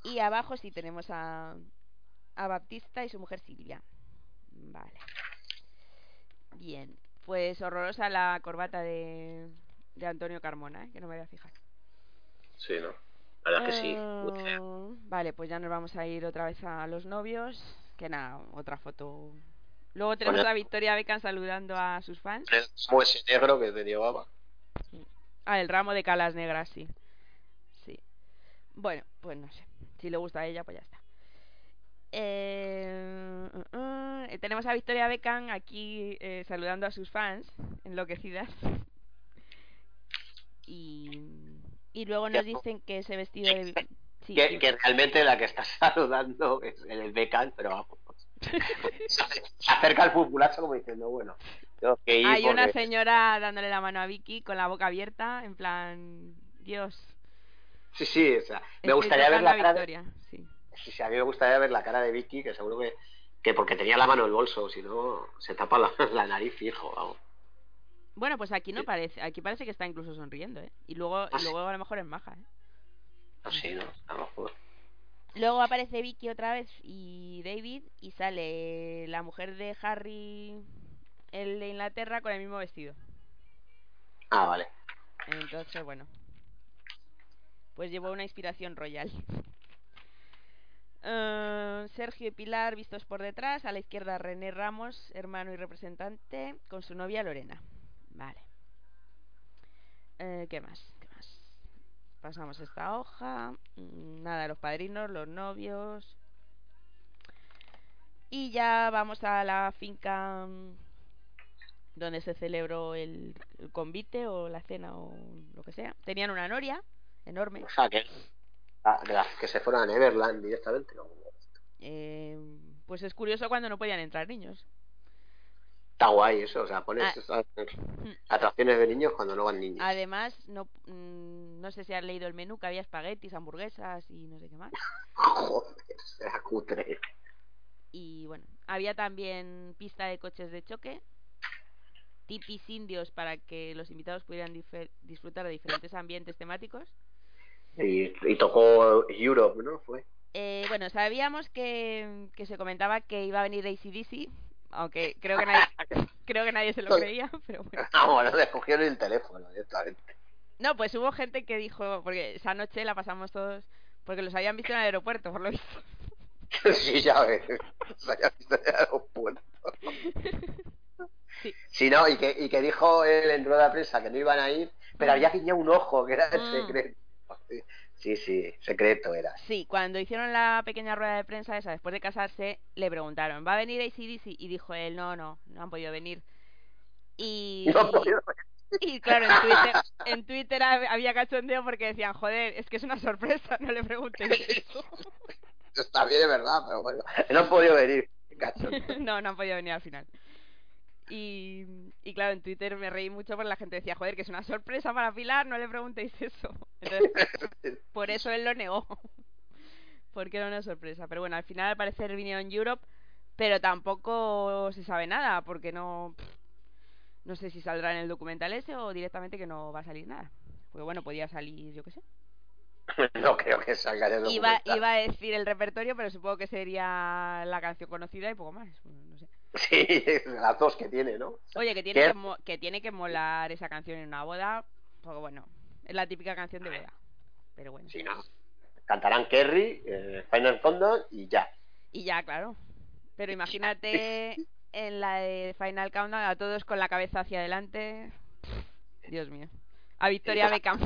[SPEAKER 1] Y abajo sí tenemos a Baptista y su mujer Silvia. Vale. Bien. Pues horrorosa la corbata de Antonio Carmona, que no me voy a fijar.
[SPEAKER 2] Sí, ¿no? La verdad que sí.
[SPEAKER 1] Vale, pues ya nos vamos a ir otra vez a los novios. Que nada, otra foto. Luego
[SPEAKER 2] Con
[SPEAKER 1] tenemos a Victoria Beckham saludando a sus fans.
[SPEAKER 2] el ramo ese negro que te llevaba.
[SPEAKER 1] Ah, el ramo de calas negras, sí. Sí. Bueno, pues no sé. Si le gusta a ella, pues ya está. Tenemos a Victoria Beckham aquí saludando a sus fans, enloquecidas. Y luego nos dicen que ese vestido de... Sí,
[SPEAKER 2] que realmente la que está saludando es el Beckham, pero vamos. Se acerca al populacho como diciendo, bueno, tengo que ir
[SPEAKER 1] hay
[SPEAKER 2] porque...
[SPEAKER 1] una señora dándole la mano a Vicky con la boca abierta, en plan, Dios.
[SPEAKER 2] Sí, sí, o sea, me
[SPEAKER 1] Estoy
[SPEAKER 2] gustaría ver
[SPEAKER 1] tocando a
[SPEAKER 2] la cara
[SPEAKER 1] Victoria, sí.
[SPEAKER 2] Sí, a mí me gustaría ver la cara de Vicky, que seguro que porque tenía la mano en el bolso, si no, se tapa la nariz fijo, vamos.
[SPEAKER 1] Bueno, pues aquí no parece, aquí parece que está incluso sonriendo, ¿eh? Y luego a lo mejor es maja, ¿eh?
[SPEAKER 2] Así, ¿no? A lo mejor.
[SPEAKER 1] Luego aparece Vicky otra vez y David y sale la mujer de Harry, el de Inglaterra, con el mismo vestido.
[SPEAKER 2] Ah, vale.
[SPEAKER 1] Entonces, bueno, pues llevó una inspiración royal. Sergio y Pilar vistos por detrás, a la izquierda René Ramos, hermano y representante, con su novia Lorena. Vale. ¿Qué más? Pasamos esta hoja. Nada, los padrinos, los novios. Y ya vamos a la finca donde se celebró el convite o la cena o lo que sea. Tenían una noria enorme.
[SPEAKER 2] O sea, que de las que se fueron a Neverland directamente, ¿no?
[SPEAKER 1] Pues es curioso cuando no podían entrar niños.
[SPEAKER 2] Está guay eso, o sea, pones esas atracciones de niños cuando no van niños.
[SPEAKER 1] Además, no sé si has leído el menú, que había espaguetis, hamburguesas y no sé qué más.
[SPEAKER 2] Joder, era cutre.
[SPEAKER 1] Y bueno, había también pista de coches de choque, tipis indios para que los invitados pudieran disfrutar de diferentes ambientes temáticos.
[SPEAKER 2] Y tocó Europe, ¿no? Fue.
[SPEAKER 1] Bueno, sabíamos que se comentaba que iba a venir AC/DC, aunque creo que nadie se lo creía, pero bueno.
[SPEAKER 2] Ah, bueno, le cogieron el teléfono directamente.
[SPEAKER 1] No, pues hubo gente que dijo, porque esa noche la pasamos todos, porque los habían visto en el aeropuerto, por lo visto.
[SPEAKER 2] Sí, ya ves. Se había visto en el aeropuerto.
[SPEAKER 1] Sí.
[SPEAKER 2] Sí, no, y que dijo él en rueda de prensa que no iban a ir, pero había guiñado un ojo, que era el secreto. Sí, secreto era.
[SPEAKER 1] Sí, cuando hicieron la pequeña rueda de prensa esa, después de casarse, le preguntaron, ¿va a venir AC/DC? Y dijo él, no han podido venir. Y,
[SPEAKER 2] No, no,
[SPEAKER 1] y claro, en Twitter había cachondeo porque decían, joder, es que es una sorpresa, no le preguntéis eso.
[SPEAKER 2] Está bien, es verdad, pero bueno, no han podido venir.
[SPEAKER 1] No han podido venir al final. Y claro, en Twitter me reí mucho porque la gente decía, joder, que es una sorpresa para Pilar, no le preguntéis eso. Entonces, por eso él lo negó. Porque era una sorpresa. Pero bueno, al final al parecer vinieron Europe, pero tampoco se sabe nada, porque no sé si saldrá en el documental ese o directamente que no va a salir nada. Porque bueno, podía salir, yo qué sé.
[SPEAKER 2] No creo que salga en el documental.
[SPEAKER 1] Iba a decir el repertorio, pero supongo que sería la canción conocida y poco más. No sé.
[SPEAKER 2] Sí, las dos que tiene, ¿no?
[SPEAKER 1] Oye, que tiene que molar esa canción en una boda, porque bueno, es la típica canción de boda. Pero bueno.
[SPEAKER 2] Sí, no. Cantarán Kerry, Final Countdown y ya.
[SPEAKER 1] Y ya, claro. Pero imagínate en la de Final Countdown a todos con la cabeza hacia adelante. Dios mío. A Victoria Beckham.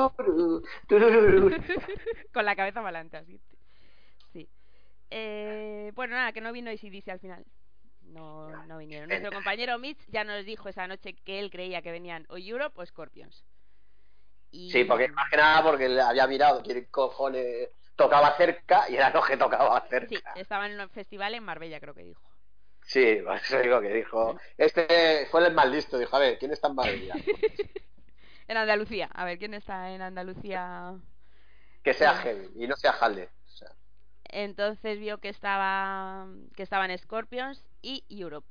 [SPEAKER 1] Con la cabeza para adelante, así. Sí. Bueno, nada, que no vino AC/DC al final. No vinieron. Nuestro compañero Mitch ya nos dijo esa noche que él creía que venían o Europe o Scorpions.
[SPEAKER 2] Sí, porque más que nada porque le había mirado quién cojones tocaba cerca y era lo que tocaba cerca.
[SPEAKER 1] Sí, estaba en un festival en Marbella, creo que dijo.
[SPEAKER 2] Sí, eso digo que dijo. Este fue el más listo, dijo, a ver, ¿quién está en Marbella?
[SPEAKER 1] En Andalucía, a ver, ¿quién está en Andalucía?
[SPEAKER 2] Que sea heavy y no sea Halde. O sea.
[SPEAKER 1] Entonces vio que estaban Scorpions y Europe.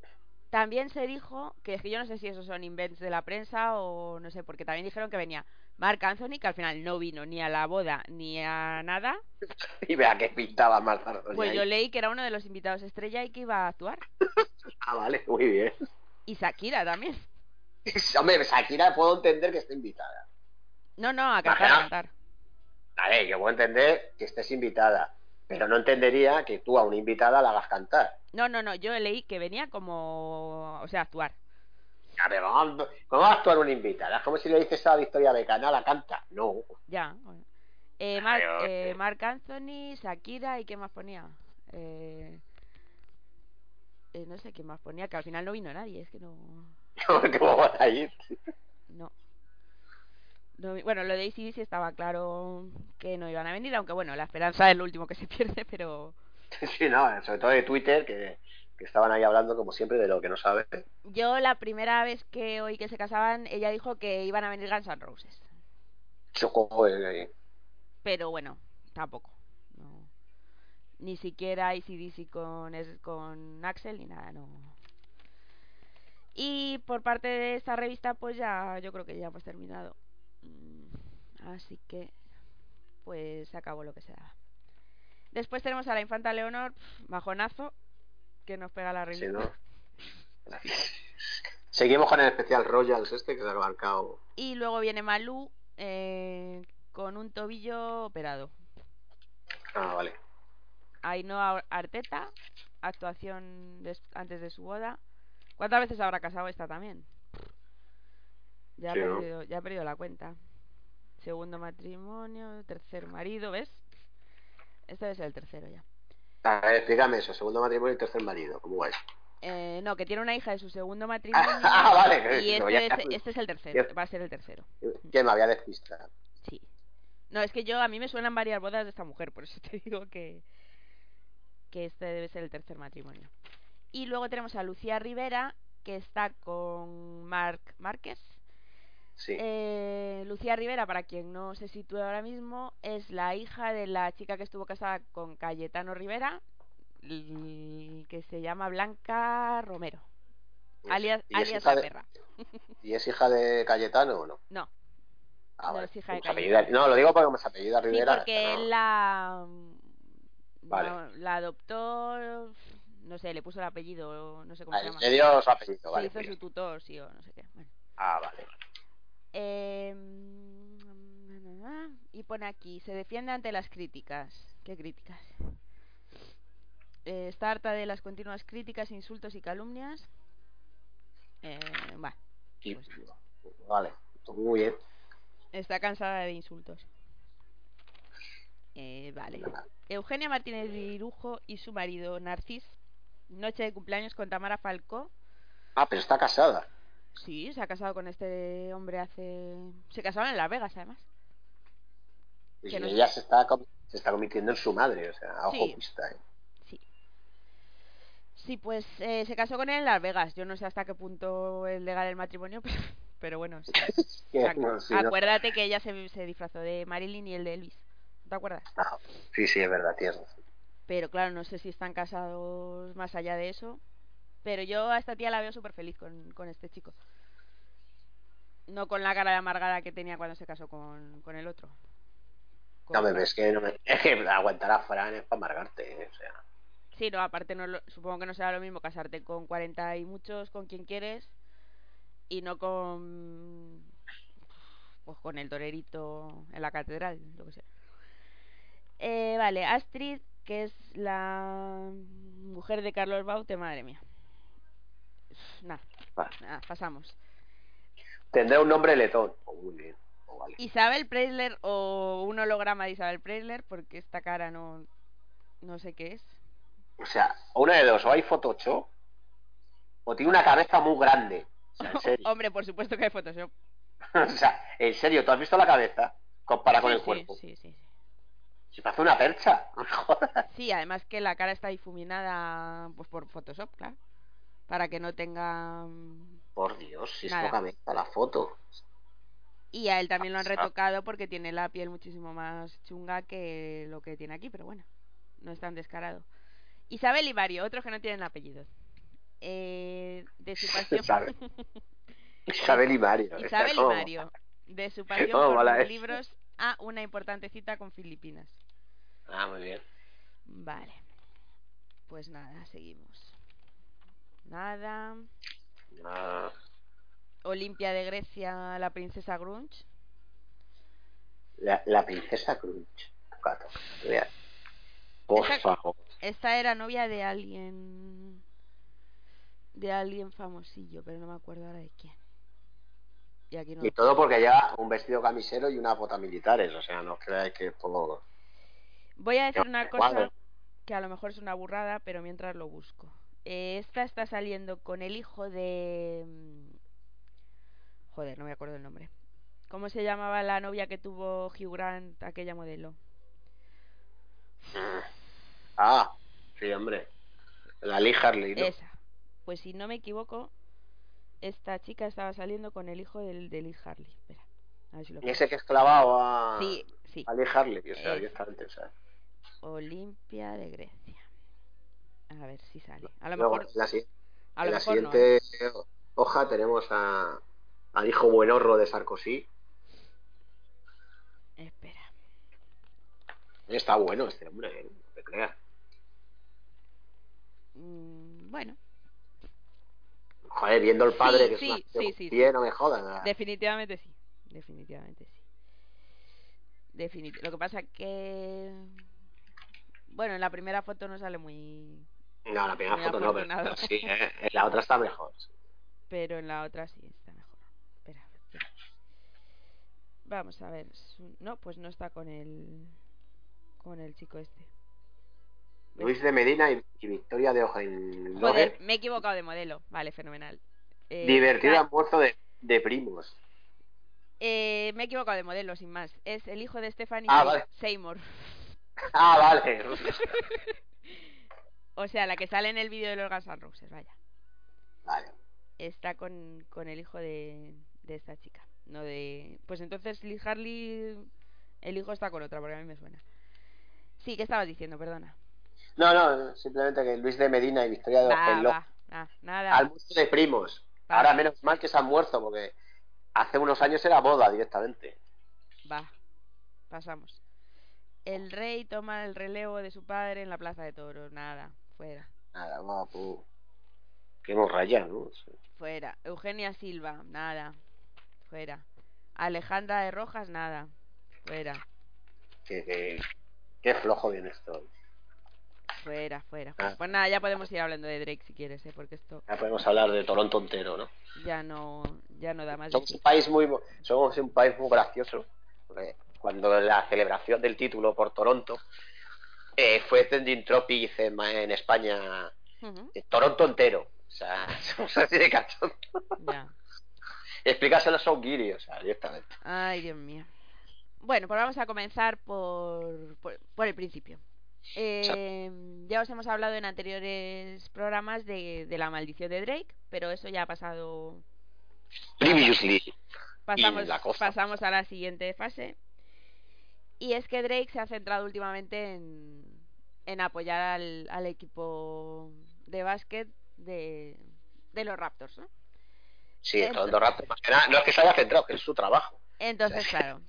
[SPEAKER 1] También se dijo que yo no sé si esos son invents de la prensa o no sé, porque también dijeron que venía Marc Anthony, que al final no vino ni a la boda ni a nada.
[SPEAKER 2] Y vea que pintaba Marc Anthony
[SPEAKER 1] Pues yo
[SPEAKER 2] ahí.
[SPEAKER 1] leí que era uno de los invitados estrella y que iba a actuar.
[SPEAKER 2] Ah, vale, muy bien.
[SPEAKER 1] Y Shakira también.
[SPEAKER 2] Hombre, Shakira puedo entender que esté invitada.
[SPEAKER 1] No, no, a cantar, a
[SPEAKER 2] Imagina,
[SPEAKER 1] cantar.
[SPEAKER 2] a ver, yo puedo entender que estés invitada, pero no entendería que tú a una invitada la hagas cantar.
[SPEAKER 1] No, no, no, yo leí que venía como, o sea, a actuar.
[SPEAKER 2] A ver, ¿cómo va a actuar una invitada? Es como si le dices a Victoria Becana, la canta. No.
[SPEAKER 1] Ya, bueno.
[SPEAKER 2] Claro,
[SPEAKER 1] Marc Anthony, Shakira y ¿qué más ponía? Eh, no sé qué más ponía, que al final no vino nadie, es que no...
[SPEAKER 2] ¿cómo vas a ir?
[SPEAKER 1] No. Bueno, lo de AC/DC estaba claro que no iban a venir, aunque bueno, la esperanza es lo último que se pierde, pero...
[SPEAKER 2] Sí, no, sobre todo de Twitter, que estaban ahí hablando como siempre de lo que no sabe.
[SPEAKER 1] Yo la primera vez que oí que se casaban, ella dijo que iban a venir Guns N' Roses.
[SPEAKER 2] Chocó
[SPEAKER 1] Pero bueno, tampoco. No. Ni siquiera AC/DC con Axel ni nada, no. Y por parte de esta revista, pues ya, yo creo que ya hemos terminado. Así que, pues se acabó lo que se daba. Después tenemos a la infanta Leonor, bajonazo, que nos pega la
[SPEAKER 2] sí,
[SPEAKER 1] revista.
[SPEAKER 2] ¿no? Seguimos con el especial Royals que se ha marcado.
[SPEAKER 1] Y luego viene Malú con un tobillo operado.
[SPEAKER 2] Ah, vale.
[SPEAKER 1] Ainhoa Arteta, actuación antes de su boda. ¿Cuántas veces habrá casado esta también?
[SPEAKER 2] Sí, ¿no?
[SPEAKER 1] Ya ha perdido la cuenta. Segundo matrimonio, tercer marido, ¿ves? Este debe ser el tercero ya.
[SPEAKER 2] A ver, explícame eso, segundo matrimonio y tercer marido, ¿cómo va eso?
[SPEAKER 1] No, que tiene una hija de su segundo matrimonio
[SPEAKER 2] Vale,
[SPEAKER 1] y
[SPEAKER 2] no, ya,
[SPEAKER 1] este es el tercero, va a ser el tercero.
[SPEAKER 2] que me había despistado.
[SPEAKER 1] Sí. No, es que a mí me suenan varias bodas de esta mujer, por eso te digo que este debe ser el tercer matrimonio. Y luego tenemos a Lucía Rivera, que está con Marc Márquez.
[SPEAKER 2] Sí.
[SPEAKER 1] Lucía Rivera, para quien no se sitúe ahora mismo, es la hija de la chica que estuvo casada con Cayetano Rivera, que se llama Blanca Romero, alias La Perra.
[SPEAKER 2] ¿Y es hija de Cayetano o no?
[SPEAKER 1] No,
[SPEAKER 2] Ah,
[SPEAKER 1] no
[SPEAKER 2] vale.
[SPEAKER 1] es hija de
[SPEAKER 2] Pues apellida,
[SPEAKER 1] Cayetano.
[SPEAKER 2] no, lo digo porque me apellida
[SPEAKER 1] Sí,
[SPEAKER 2] Rivera.
[SPEAKER 1] porque él
[SPEAKER 2] No. Vale.
[SPEAKER 1] la adoptó, no sé, le puso el apellido, no sé cómo se
[SPEAKER 2] En
[SPEAKER 1] llama.
[SPEAKER 2] serio su apellido,
[SPEAKER 1] Se
[SPEAKER 2] vale.
[SPEAKER 1] hizo su tutor, sí, o no sé qué. Bueno.
[SPEAKER 2] Ah, vale.
[SPEAKER 1] Y pone aquí, se defiende ante las críticas. ¿Qué críticas? Está harta de las continuas críticas, insultos y calumnias. Bueno, pues,
[SPEAKER 2] Vale, muy bien.
[SPEAKER 1] está cansada de insultos. Vale. Eugenia Martínez Dirujo y su marido Narcis, noche de cumpleaños con Tamara Falcó.
[SPEAKER 2] Ah, pero está casada.
[SPEAKER 1] Sí, se ha casado con este hombre se casaron en Las Vegas, además.
[SPEAKER 2] Y
[SPEAKER 1] Que no
[SPEAKER 2] ella
[SPEAKER 1] sé...
[SPEAKER 2] se está convirtiendo en su madre, o sea, a ojo
[SPEAKER 1] Sí,
[SPEAKER 2] vista,
[SPEAKER 1] sí. Sí, pues se casó con él en Las Vegas. Yo no sé hasta qué punto es legal el matrimonio, pero bueno, sí.
[SPEAKER 2] Bueno, sí, no.
[SPEAKER 1] Acuérdate que ella se disfrazó de Marilyn y el de Elvis. ¿No te acuerdas?
[SPEAKER 2] Ah, sí, sí, es verdad, tienes razón.
[SPEAKER 1] Pero claro, no sé si están casados más allá de eso. Pero yo a esta tía la veo súper feliz con este chico. No con la cara de amargada que tenía cuando se casó con el otro.
[SPEAKER 2] No
[SPEAKER 1] Con
[SPEAKER 2] me
[SPEAKER 1] Fran.
[SPEAKER 2] ves que no me. Es que aguantar a Fran es para amargarte, o sea.
[SPEAKER 1] Sí, no, aparte supongo que no será lo mismo casarte con 40 y muchos, con quien quieres, y no pues con el torerito en la catedral, lo que sea. Vale, Astrid, que es la mujer de Carlos Baute, madre mía. Nada,
[SPEAKER 2] Vale.
[SPEAKER 1] pasamos.
[SPEAKER 2] Tendrá un nombre letón. Oh, muy bien. Oh, vale.
[SPEAKER 1] Isabel Preisler o un holograma de Isabel Preisler, porque esta cara no sé qué es.
[SPEAKER 2] O sea, una de dos, o hay Photoshop, o tiene una cabeza muy grande. O sea, en serio.
[SPEAKER 1] Hombre, por supuesto que hay Photoshop.
[SPEAKER 2] O sea, en serio, ¿tú has visto la cabeza? Compara con
[SPEAKER 1] Sí,
[SPEAKER 2] el cuerpo.
[SPEAKER 1] sí.
[SPEAKER 2] Si parece una percha, no me jodas.
[SPEAKER 1] Sí, además que la cara está difuminada pues por Photoshop, claro. Para que no tenga
[SPEAKER 2] Por Dios, si es
[SPEAKER 1] nada.
[SPEAKER 2] poca venta la foto.
[SPEAKER 1] Y a él también lo han retocado porque tiene la piel muchísimo más chunga que lo que tiene aquí, pero bueno, no es tan descarado. Isabel y Mario, otros que no tienen apellidos. De su pasión.
[SPEAKER 2] Isabel y Mario.
[SPEAKER 1] Isabel y Mario. De su pasión
[SPEAKER 2] Oh,
[SPEAKER 1] por
[SPEAKER 2] mola
[SPEAKER 1] los
[SPEAKER 2] eso.
[SPEAKER 1] libros a una importante cita con Filipinas.
[SPEAKER 2] Ah, muy bien.
[SPEAKER 1] Vale. Pues nada, seguimos. Nada.
[SPEAKER 2] Ah,
[SPEAKER 1] Olimpia de Grecia, la princesa Grunge.
[SPEAKER 2] la princesa Crunch. Gato. Vea, por
[SPEAKER 1] Esta,
[SPEAKER 2] favor.
[SPEAKER 1] esta era novia de alguien. De alguien famosillo, pero no me acuerdo ahora de quién. Y aquí no
[SPEAKER 2] Y
[SPEAKER 1] lo
[SPEAKER 2] todo
[SPEAKER 1] pone.
[SPEAKER 2] porque lleva un vestido camisero y unas botas militares. O sea, no os creáis que es por...
[SPEAKER 1] Voy a
[SPEAKER 2] que
[SPEAKER 1] decir una
[SPEAKER 2] cuadro.
[SPEAKER 1] cosa que a lo mejor es una burrada, pero mientras lo busco. Esta está saliendo con el hijo de... Joder, no me acuerdo el nombre. ¿Cómo se llamaba la novia que tuvo Hugh Grant, aquella modelo?
[SPEAKER 2] Ah, sí, hombre. La Lee Harley, ¿no?
[SPEAKER 1] Esa. Pues si no me equivoco, esta chica estaba saliendo con el hijo de Lee Harley. Espera, a ver si lo
[SPEAKER 2] Y
[SPEAKER 1] pillo.
[SPEAKER 2] ese que es clavado
[SPEAKER 1] Sí, sí.
[SPEAKER 2] a Lee Harley, o sea,
[SPEAKER 1] Es
[SPEAKER 2] directamente, o sea.
[SPEAKER 1] Olimpia de Grecia. A ver si sale.
[SPEAKER 2] Luego,
[SPEAKER 1] A
[SPEAKER 2] en
[SPEAKER 1] lo
[SPEAKER 2] la
[SPEAKER 1] mejor no, ¿eh?
[SPEAKER 2] siguiente hoja tenemos al hijo buenorro de Sarkozy.
[SPEAKER 1] Espera.
[SPEAKER 2] Está bueno este hombre, no te creas.
[SPEAKER 1] Bueno.
[SPEAKER 2] Joder, viendo el padre,
[SPEAKER 1] Sí,
[SPEAKER 2] que es una
[SPEAKER 1] sí, sí, sí,
[SPEAKER 2] pie,
[SPEAKER 1] sí.
[SPEAKER 2] no me jodas, ¿verdad?
[SPEAKER 1] Definitivamente sí. Definitivamente sí. Lo que pasa que... Bueno, en la primera foto no sale
[SPEAKER 2] No, la primera
[SPEAKER 1] muy
[SPEAKER 2] foto no,
[SPEAKER 1] afortunado.
[SPEAKER 2] pero sí, en la otra está mejor.
[SPEAKER 1] Pero en la otra sí está mejor. Espera, espera. Vamos a ver. No, pues no está con el chico este.
[SPEAKER 2] Luis de Medina y Victoria de
[SPEAKER 1] Joder,
[SPEAKER 2] Hohenlohe,
[SPEAKER 1] me he equivocado de modelo. Vale, fenomenal.
[SPEAKER 2] divertido almuerzo de primos.
[SPEAKER 1] Me he equivocado de modelo, sin más. Es el hijo de Stephanie
[SPEAKER 2] Ah, vale.
[SPEAKER 1] Seymour.
[SPEAKER 2] Ah, vale.
[SPEAKER 1] O sea, la que sale en el vídeo de los Guns N' Roses, vaya.
[SPEAKER 2] Vale.
[SPEAKER 1] Está con el hijo de esta chica. No de... Pues entonces Liz Harley... El hijo está con otra, porque a mí me suena. Sí, ¿qué estabas diciendo? Perdona.
[SPEAKER 2] No, simplemente que Luis de Medina y Victoria de Hohenlohe,
[SPEAKER 1] Nada.
[SPEAKER 2] almuerzo de primos. Ahora
[SPEAKER 1] Pasa.
[SPEAKER 2] menos mal que se han muerto, porque hace unos años era boda directamente.
[SPEAKER 1] Pasamos. El rey toma el relevo de su padre en la plaza de toros. Nada, fuera.
[SPEAKER 2] Nada, guapo. Qué morralla, ¿no?
[SPEAKER 1] Fuera. Eugenia Silva, nada, fuera. Alejandra de Rojas, nada, fuera.
[SPEAKER 2] Qué flojo viene esto.
[SPEAKER 1] Fuera.
[SPEAKER 2] Ah,
[SPEAKER 1] Pues nada, ya podemos ir hablando de Drake si quieres, porque esto
[SPEAKER 2] ya podemos hablar de Toronto entero, ¿no?
[SPEAKER 1] ya no da más de
[SPEAKER 2] Somos
[SPEAKER 1] sí.
[SPEAKER 2] somos un país muy gracioso. Porque cuando la celebración del título por Toronto fue trending topic en España, Toronto entero. O sea, somos así de cachondo.
[SPEAKER 1] Ya.
[SPEAKER 2] Explícaselo a Son Guiri, o sea, directamente.
[SPEAKER 1] Ay, Dios mío. Bueno, pues vamos a comenzar por el principio. Ya os hemos hablado en anteriores programas de la maldición de Drake, pero eso ya ha pasado.
[SPEAKER 2] Previously in la costa.
[SPEAKER 1] Pasamos a la siguiente fase. Y es que Drake se ha centrado últimamente en apoyar al equipo de básquet de los Raptors, ¿no?
[SPEAKER 2] Sí, Toronto Raptors, más que nada, no es que se haya centrado, que es su trabajo.
[SPEAKER 1] Entonces,
[SPEAKER 2] O sea,
[SPEAKER 1] claro.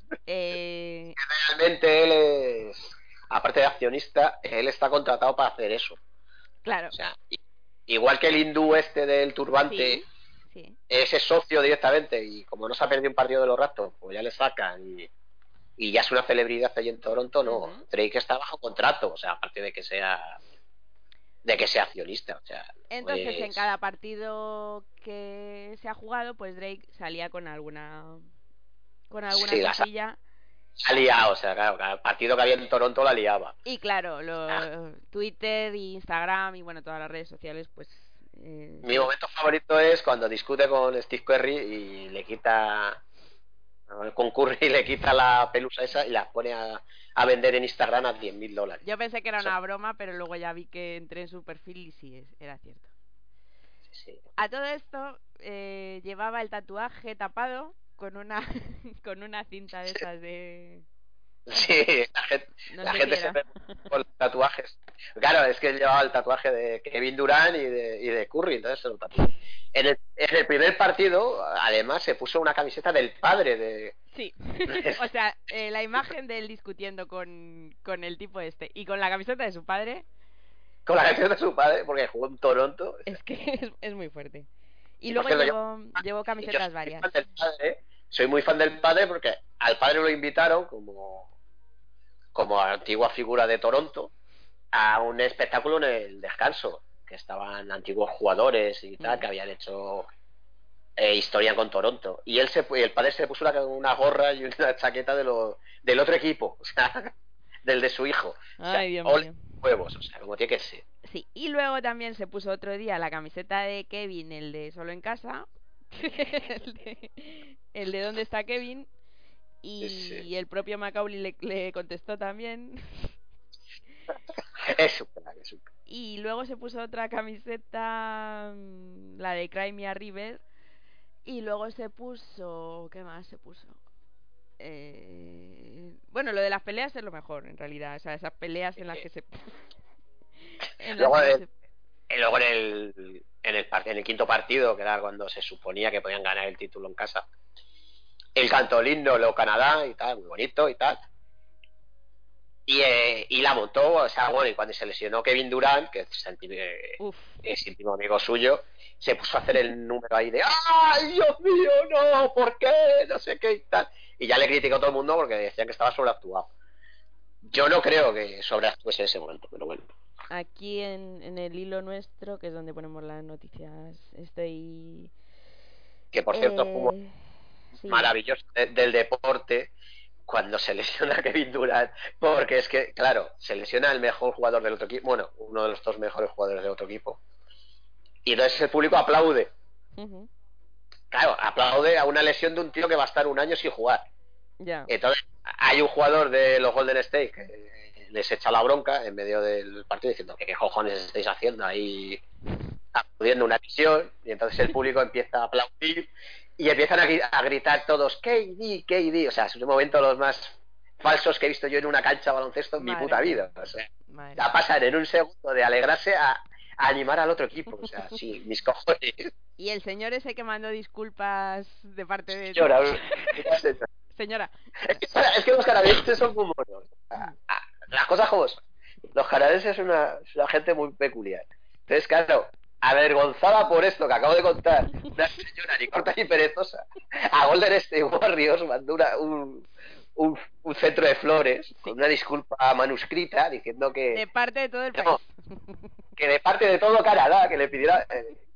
[SPEAKER 2] realmente él es, aparte de accionista, él está contratado para hacer eso.
[SPEAKER 1] Claro.
[SPEAKER 2] O sea, igual que el hindú este del turbante,
[SPEAKER 1] sí.
[SPEAKER 2] ese socio directamente, y como no se ha perdido un partido de los Raptors, pues ya le sacan y ya es una celebridad allí en Toronto, no. Drake está bajo contrato, o sea, aparte de que sea accionista, o sea.
[SPEAKER 1] Entonces, en cada partido que se ha jugado, pues Drake salía con alguna cosilla.
[SPEAKER 2] Ha liado, o sea, claro, cada partido que había en Toronto la liaba.
[SPEAKER 1] Y claro, Twitter, Instagram y bueno, todas las redes sociales, pues...
[SPEAKER 2] Mi momento favorito es cuando discute con Steve Curry y le quita... Con Curry le quita la pelusa esa y la pone a vender en Instagram a $10.000.
[SPEAKER 1] Yo pensé que era una broma, pero luego ya vi que entré en su perfil y sí, era cierto.
[SPEAKER 2] Sí.
[SPEAKER 1] A todo esto, llevaba el tatuaje tapado con una con una cinta de esas
[SPEAKER 2] Sí,
[SPEAKER 1] No
[SPEAKER 2] la
[SPEAKER 1] sé
[SPEAKER 2] gente
[SPEAKER 1] qué
[SPEAKER 2] se
[SPEAKER 1] era.
[SPEAKER 2] ve por los tatuajes. Claro, es que él llevaba el tatuaje de Kevin Durant y de Curry, entonces se lo tatuó. En el primer partido, además, se puso una camiseta del padre de...
[SPEAKER 1] Sí. O sea, la imagen de él discutiendo con el tipo este y con la camiseta de su padre
[SPEAKER 2] con la camiseta de su padre, porque jugó en Toronto. O sea,
[SPEAKER 1] es que es muy fuerte. Y
[SPEAKER 2] y por
[SPEAKER 1] luego
[SPEAKER 2] cierto,
[SPEAKER 1] llevó
[SPEAKER 2] yo
[SPEAKER 1] camisetas
[SPEAKER 2] soy muy
[SPEAKER 1] varias.
[SPEAKER 2] fan del padre, soy muy fan del padre porque al padre lo invitaron como antigua figura de Toronto a un espectáculo en el descanso, que estaban antiguos jugadores y tal,
[SPEAKER 1] Mm.
[SPEAKER 2] que habían hecho historia con Toronto. Y el padre se puso una gorra y una chaqueta del otro equipo, o sea, del de su hijo. O sea,
[SPEAKER 1] Ay, Dios
[SPEAKER 2] ole
[SPEAKER 1] mío.
[SPEAKER 2] huevos, o sea, como tiene que ser.
[SPEAKER 1] Sí, y luego también se puso otro día la camiseta de Kevin, el de Solo en Casa, el de ¿Dónde está Kevin?
[SPEAKER 2] Sí.
[SPEAKER 1] Y el propio Macaulay le contestó también.
[SPEAKER 2] Es un crack, es un crack.
[SPEAKER 1] Y luego se puso otra camiseta, la de Cry Me a River. Y luego se puso... ¿Qué más se puso? Bueno, lo de las peleas es lo mejor, en realidad. O sea, esas peleas en las que se... en las
[SPEAKER 2] Luego,
[SPEAKER 1] que se...
[SPEAKER 2] luego en el quinto partido, que era cuando se suponía que podían ganar el título en casa, el cantó el himno, luego Canadá y tal, muy bonito y tal. Y la montó, o sea, bueno, y cuando se lesionó Kevin Durant, que
[SPEAKER 1] Uf.
[SPEAKER 2] es íntimo amigo suyo, se puso a hacer el número ahí de ¡ay, Dios mío, no! ¿Por qué? No sé qué y tal. Y ya le criticó todo el mundo porque decían que estaba sobreactuado. Yo no creo que sobreactúe en ese momento, pero bueno.
[SPEAKER 1] Aquí en el hilo nuestro, que es donde ponemos las noticias, estoy...
[SPEAKER 2] Que por cierto fue un
[SPEAKER 1] Eh, sí,
[SPEAKER 2] maravilloso del deporte cuando se lesiona Kevin Durant, porque es que, claro, se lesiona el mejor jugador del otro equipo, bueno, uno de los dos mejores jugadores del otro equipo, y entonces el público aplaude.
[SPEAKER 1] ujú,
[SPEAKER 2] Claro, aplaude a una lesión de un tío que va a estar un año sin jugar.
[SPEAKER 1] ya.
[SPEAKER 2] Entonces, hay un jugador de los Golden State que les echa la bronca en medio del partido diciendo que qué cojones estáis haciendo ahí aplaudiendo una lesión, y entonces el público empieza a aplaudir y empiezan a gritar todos KD, KD, o sea, es un momento los más falsos que he visto yo en una cancha de baloncesto en mi
[SPEAKER 1] Madre
[SPEAKER 2] puta
[SPEAKER 1] mía,
[SPEAKER 2] vida. O sea,
[SPEAKER 1] madre
[SPEAKER 2] la
[SPEAKER 1] mía.
[SPEAKER 2] pasan en un segundo de alegrarse a animar al otro equipo. O sea, sí, mis cojones.
[SPEAKER 1] Y el señor ese que mandó disculpas de parte de...
[SPEAKER 2] Llora.
[SPEAKER 1] Señora.
[SPEAKER 2] Es que los canadienses son muy monos. Las cosas como son. Los canadienses es una gente muy peculiar. Entonces, claro, avergonzada por esto que acabo de contar, una señora ni corta ni perezosa, a Golden State Warriors mandó un centro de flores
[SPEAKER 1] Sí,
[SPEAKER 2] con una disculpa manuscrita diciendo
[SPEAKER 1] de parte de todo el país.
[SPEAKER 2] no, que de parte de todo Canadá que le pidiera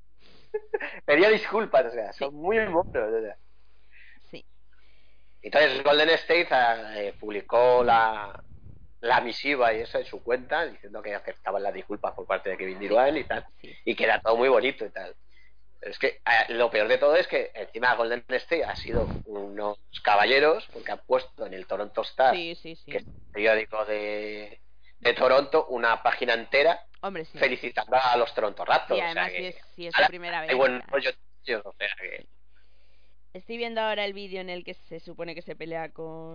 [SPEAKER 2] pedía disculpas, o sea,
[SPEAKER 1] Sí,
[SPEAKER 2] son muy monos. O sea.
[SPEAKER 1] sí,
[SPEAKER 2] Entonces Golden State publicó la misiva y eso en su cuenta, diciendo que aceptaban las disculpas por parte de Kevin
[SPEAKER 1] sí,
[SPEAKER 2] Durant y tal,
[SPEAKER 1] sí.
[SPEAKER 2] y que era todo muy bonito y tal. Pero es que lo peor de todo es que encima Golden State ha sido unos caballeros, porque han puesto en el Toronto Star,
[SPEAKER 1] Sí, sí,
[SPEAKER 2] que
[SPEAKER 1] sí.
[SPEAKER 2] es el periódico de Toronto, una página entera
[SPEAKER 1] Hombre, sí.
[SPEAKER 2] felicitando a los Toronto
[SPEAKER 1] Sí,
[SPEAKER 2] Raptors. O sea
[SPEAKER 1] además
[SPEAKER 2] que
[SPEAKER 1] si es su
[SPEAKER 2] ahora
[SPEAKER 1] primera
[SPEAKER 2] hay
[SPEAKER 1] vez, o
[SPEAKER 2] buen
[SPEAKER 1] sea.
[SPEAKER 2] rollo, tío, o sea que
[SPEAKER 1] Sí. Estoy viendo ahora el vídeo en el que se supone que se pelea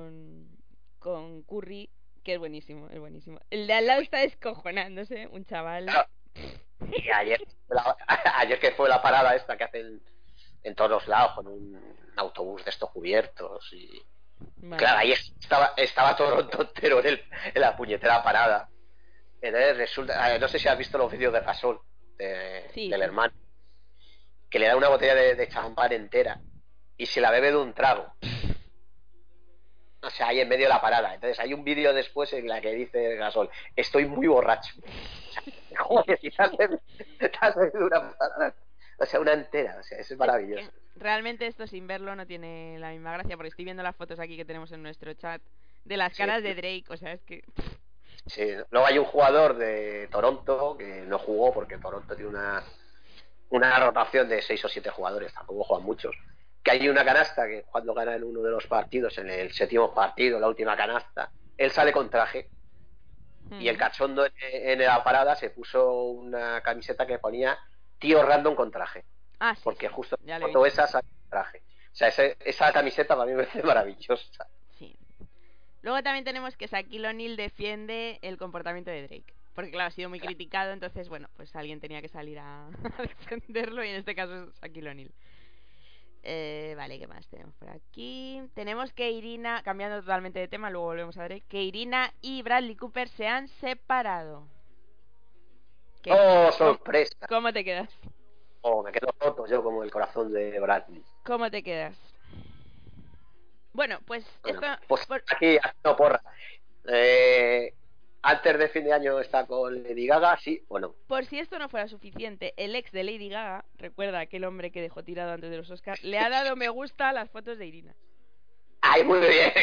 [SPEAKER 1] con Curry, que es buenísimo, es buenísimo. El de al lado está descojonándose, un chaval.
[SPEAKER 2] claro, y ayer que fue la parada esta que hacen en todos los lados con un autobús de estos cubiertos y
[SPEAKER 1] Madre
[SPEAKER 2] claro, ahí
[SPEAKER 1] mía.
[SPEAKER 2] estaba Toronto entero en la puñetera parada. Entonces resulta, no sé si has visto los vídeos de Gasol
[SPEAKER 1] Sí,
[SPEAKER 2] del
[SPEAKER 1] sí.
[SPEAKER 2] hermano, que le da una botella de champán entera y se la bebe de un trago, o sea, ahí en medio de la parada. Entonces hay un vídeo después en la que dice Gasol, estoy muy borracho. O sea, joder, y te has bebido una parada, o sea, una entera, o sea, eso es
[SPEAKER 1] Es que
[SPEAKER 2] maravilloso.
[SPEAKER 1] realmente esto sin verlo no tiene la misma gracia, porque estoy viendo las fotos aquí que tenemos en nuestro chat de las
[SPEAKER 2] Sí.
[SPEAKER 1] caras de Drake, o sea, es que...
[SPEAKER 2] Sí. Luego hay un jugador de Toronto que no jugó porque Toronto tiene una rotación de 6 o 7 jugadores, tampoco juegan muchos. Que hay una canasta que cuando gana en uno de los partidos, en el séptimo partido, la última canasta, él sale con traje y el cachondo en la parada se puso una camiseta que ponía tío random con traje,
[SPEAKER 1] Ah, sí,
[SPEAKER 2] porque
[SPEAKER 1] sí,
[SPEAKER 2] justo
[SPEAKER 1] ya lo he
[SPEAKER 2] foto
[SPEAKER 1] visto.
[SPEAKER 2] esa sale con traje. O sea, esa camiseta para mí me parece maravillosa.
[SPEAKER 1] Sí. Luego también tenemos que Shaquille O'Neal defiende el comportamiento de Drake. Porque claro, ha sido muy criticado, entonces bueno, pues alguien tenía que salir a defenderlo y en este caso es Shaquille O'Neal. Vale, ¿qué más tenemos por aquí? Tenemos que Irina, cambiando totalmente de tema, luego volvemos a Drake, que Irina y Bradley Cooper se han separado.
[SPEAKER 2] ¡Oh, sorpresa!
[SPEAKER 1] ¿Cómo te quedas?
[SPEAKER 2] Oh, me quedo roto yo como el corazón de Bradley.
[SPEAKER 1] ¿Cómo te quedas? Bueno, pues esto...
[SPEAKER 2] Pues aquí, haciendo porra. Antes de fin de año está con Lady Gaga, ¿sí o no?
[SPEAKER 1] Por si esto no fuera suficiente, el ex de Lady Gaga, recuerda aquel hombre que dejó tirado antes de los Oscars, le ha dado me gusta a las fotos de Irina.
[SPEAKER 2] ¡Ay, muy bien!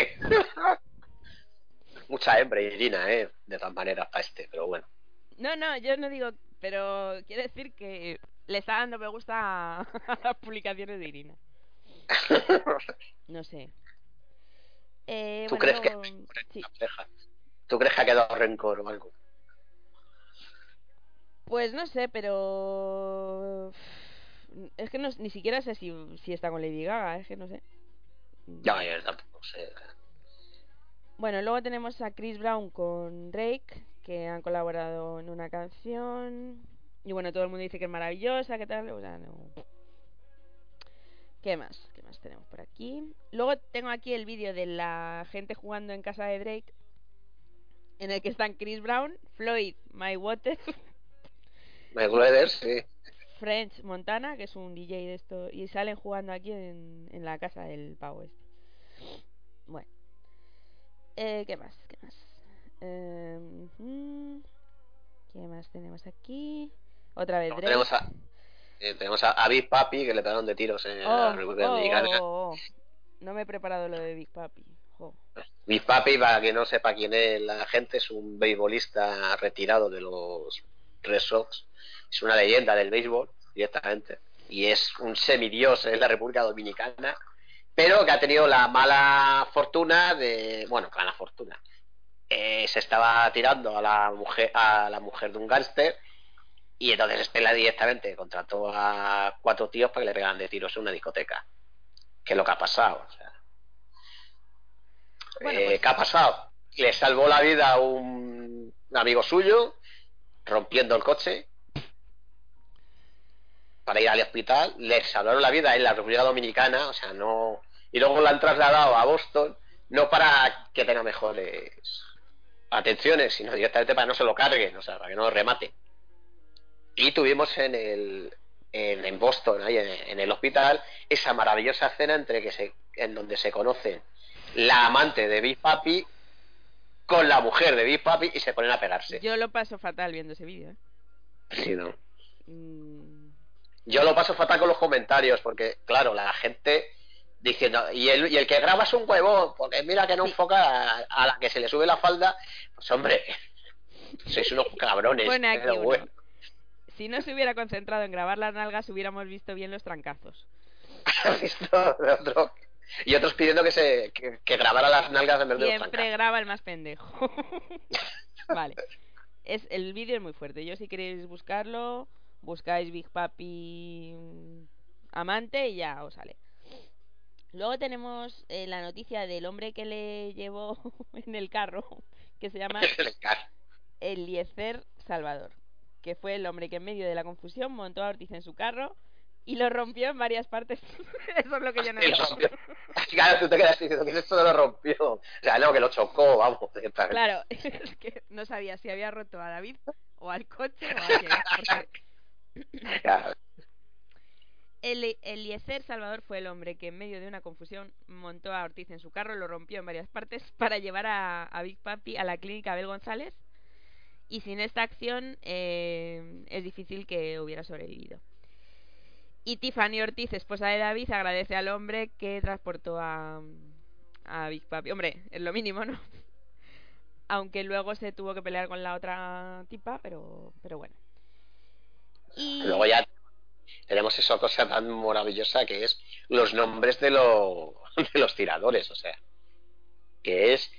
[SPEAKER 2] Mucha hembra Irina, de todas maneras, para pero bueno.
[SPEAKER 1] No, yo no digo, pero quiere decir que le está dando me gusta a las publicaciones de Irina. No sé.
[SPEAKER 2] ¿Tú
[SPEAKER 1] bueno,
[SPEAKER 2] crees
[SPEAKER 1] luego...
[SPEAKER 2] que
[SPEAKER 1] sí.
[SPEAKER 2] ¿Tú crees que ha quedado rencor o algo?
[SPEAKER 1] Pues no sé, pero es que no, ni siquiera sé si está con Lady Gaga, es que no sé.
[SPEAKER 2] Ya, yo tampoco sé.
[SPEAKER 1] Bueno, luego tenemos a Chris Brown con Drake, que han colaborado en una canción. Y bueno, todo el mundo dice que es maravillosa, ¿qué tal? O sea, no. ¿Qué más? ¿Qué más tenemos por aquí? Luego tengo aquí el vídeo de la gente jugando en casa de Drake, en el que están Chris Brown, Floyd Mayweather,
[SPEAKER 2] sí.
[SPEAKER 1] French Montana, que es un DJ de esto, y salen jugando aquí en la casa del pavo este. Bueno. ¿Qué más? ¿Qué más tenemos aquí? Otra vez Drake.
[SPEAKER 2] Tenemos a Big Papi, que le pegaron de tiros en la República Dominicana.
[SPEAKER 1] No me he preparado lo de Big Papi.
[SPEAKER 2] Big Papi, para que no sepa quién es la gente, es un beisbolista retirado de los Red Sox. Es una leyenda del béisbol, directamente. Y es un semidios en la República Dominicana, pero que ha tenido la mala fortuna de... Bueno, mala fortuna. Se estaba tirando a la mujer de un gángster, y entonces Estela directamente contrató a 4 tíos para que le pegaran de tiros en una discoteca. ¿Qué es lo que ha pasado? O sea,
[SPEAKER 1] bueno, pues...
[SPEAKER 2] ¿qué ha pasado? Le salvó la vida a un amigo suyo rompiendo el coche para ir al hospital. Le salvaron la vida en la República Dominicana, o sea, no... Y luego la han trasladado a Boston, no para que tenga mejores atenciones, sino directamente para que no se lo carguen, o sea, para que no lo remate. Y tuvimos en Boston, ahí en el hospital, esa maravillosa escena en donde se conocen la amante de Big Papi con la mujer de Big Papi y se ponen a pegarse.
[SPEAKER 1] Yo lo paso fatal viendo ese vídeo,
[SPEAKER 2] Sí, no. Yo lo paso fatal con los comentarios, porque, claro, la gente diciendo, y el que graba es un huevón, porque mira que no enfoca a la que se le sube la falda. Pues hombre, sois unos cabrones.
[SPEAKER 1] Pone aquí bueno. Si no se hubiera concentrado en grabar las nalgas, hubiéramos visto bien los trancazos.
[SPEAKER 2] ¿Has visto? Y otros pidiendo que grabara las nalgas en vez de los trancazos.
[SPEAKER 1] Siempre graba el más pendejo. Vale. El vídeo es muy fuerte. Yo, si queréis buscarlo, buscáis Big Papi amante y ya os sale. Luego tenemos la noticia del hombre que le llevó en el carro, que se llama Eliezer Salvador, que fue el hombre que en medio de la confusión montó a Ortiz en su carro y lo rompió en varias partes. Eso es lo que yo no entiendo.
[SPEAKER 2] Claro, tú te quedas diciendo que eso lo rompió. O sea, no, que lo chocó, vamos.
[SPEAKER 1] Claro, es que no sabía si había roto a David o al coche o a quién. Porque... Claro. Eliezer Salvador fue el hombre que en medio de una confusión montó a Ortiz en su carro, lo rompió en varias partes para llevar a Big Papi a la clínica Abel González, y sin esta acción es difícil que hubiera sobrevivido. Y Tiffany Ortiz, esposa de David, agradece al hombre que transportó a Big Papi. Hombre, es lo mínimo, ¿no? Aunque luego se tuvo que pelear con la otra tipa, pero bueno. Y
[SPEAKER 2] luego ya tenemos esa cosa tan maravillosa que es los nombres de los tiradores, o sea, que es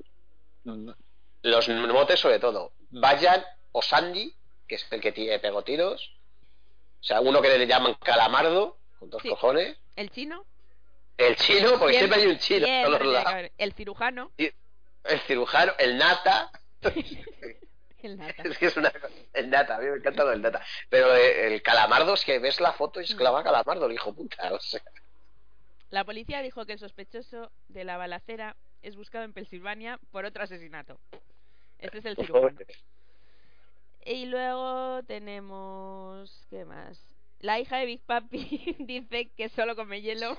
[SPEAKER 2] los motes sobre todo. Bayan o Sandy, que es el que pegó tiros. O sea, uno que le llaman Calamardo, con 2 cojones.
[SPEAKER 1] ¿El chino?
[SPEAKER 2] El chino, porque siempre hay un chino a todos lados.
[SPEAKER 1] El cirujano.
[SPEAKER 2] el cirujano, el nata.
[SPEAKER 1] El nata.
[SPEAKER 2] Es que es el nata, a mí me encanta lo del nata. Pero el calamardo, es que ves la foto y es clava calamardo, el hijo puta, o sea.
[SPEAKER 1] La policía dijo que el sospechoso de la balacera es buscado en Pensilvania por otro asesinato. Este es el cirujano. Y luego tenemos... ¿Qué más? La hija de Big Papi dice que solo come hielo.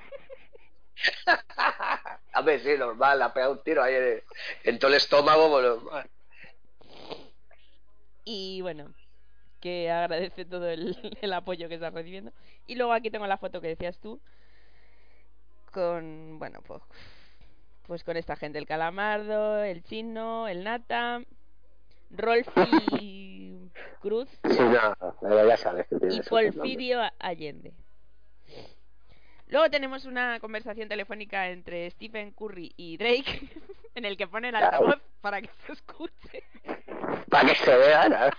[SPEAKER 2] A ver, sí, normal, le ha pegado un tiro ahí en todo el estómago, pues normal.
[SPEAKER 1] Y bueno, que agradece todo el apoyo que está recibiendo. Y luego aquí tengo la foto que decías tú. Con, bueno, pues con esta gente. El Calamardo, el Chino, el Nata, Rolfi Cruz
[SPEAKER 2] Sí, no, pero ya sabes que tiene
[SPEAKER 1] y
[SPEAKER 2] esos nombres.
[SPEAKER 1] Porfirio Allende. Luego tenemos una conversación telefónica entre Stephen Curry y Drake en el que pone el altavoz para que se escuche.
[SPEAKER 2] Para que se vea, ¿no?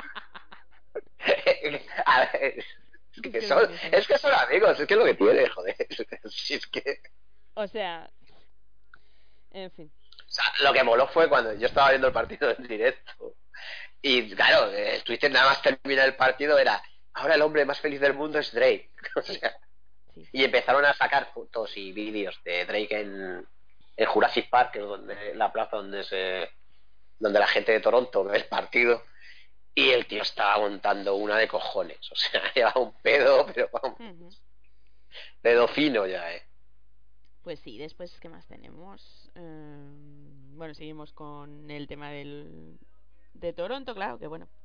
[SPEAKER 2] A ver, es que son amigos, es que es lo que tiene, joder. Si es que...
[SPEAKER 1] O sea, en fin.
[SPEAKER 2] O sea, lo que moló fue cuando yo estaba viendo el partido en directo. Y claro, el Twitter nada más termina el partido era, ahora el hombre más feliz del mundo es Drake. O sea,
[SPEAKER 1] Sí.
[SPEAKER 2] Y empezaron a sacar fotos y vídeos de Drake en Jurassic Park, que es la plaza donde la gente de Toronto ve el partido. Y el tío estaba montando una de cojones. O sea, llevaba un pedo, pero vamos. Pedo fino ya,
[SPEAKER 1] Pues sí, después, ¿qué más tenemos? Bueno, seguimos con el tema de Toronto, claro, que bueno.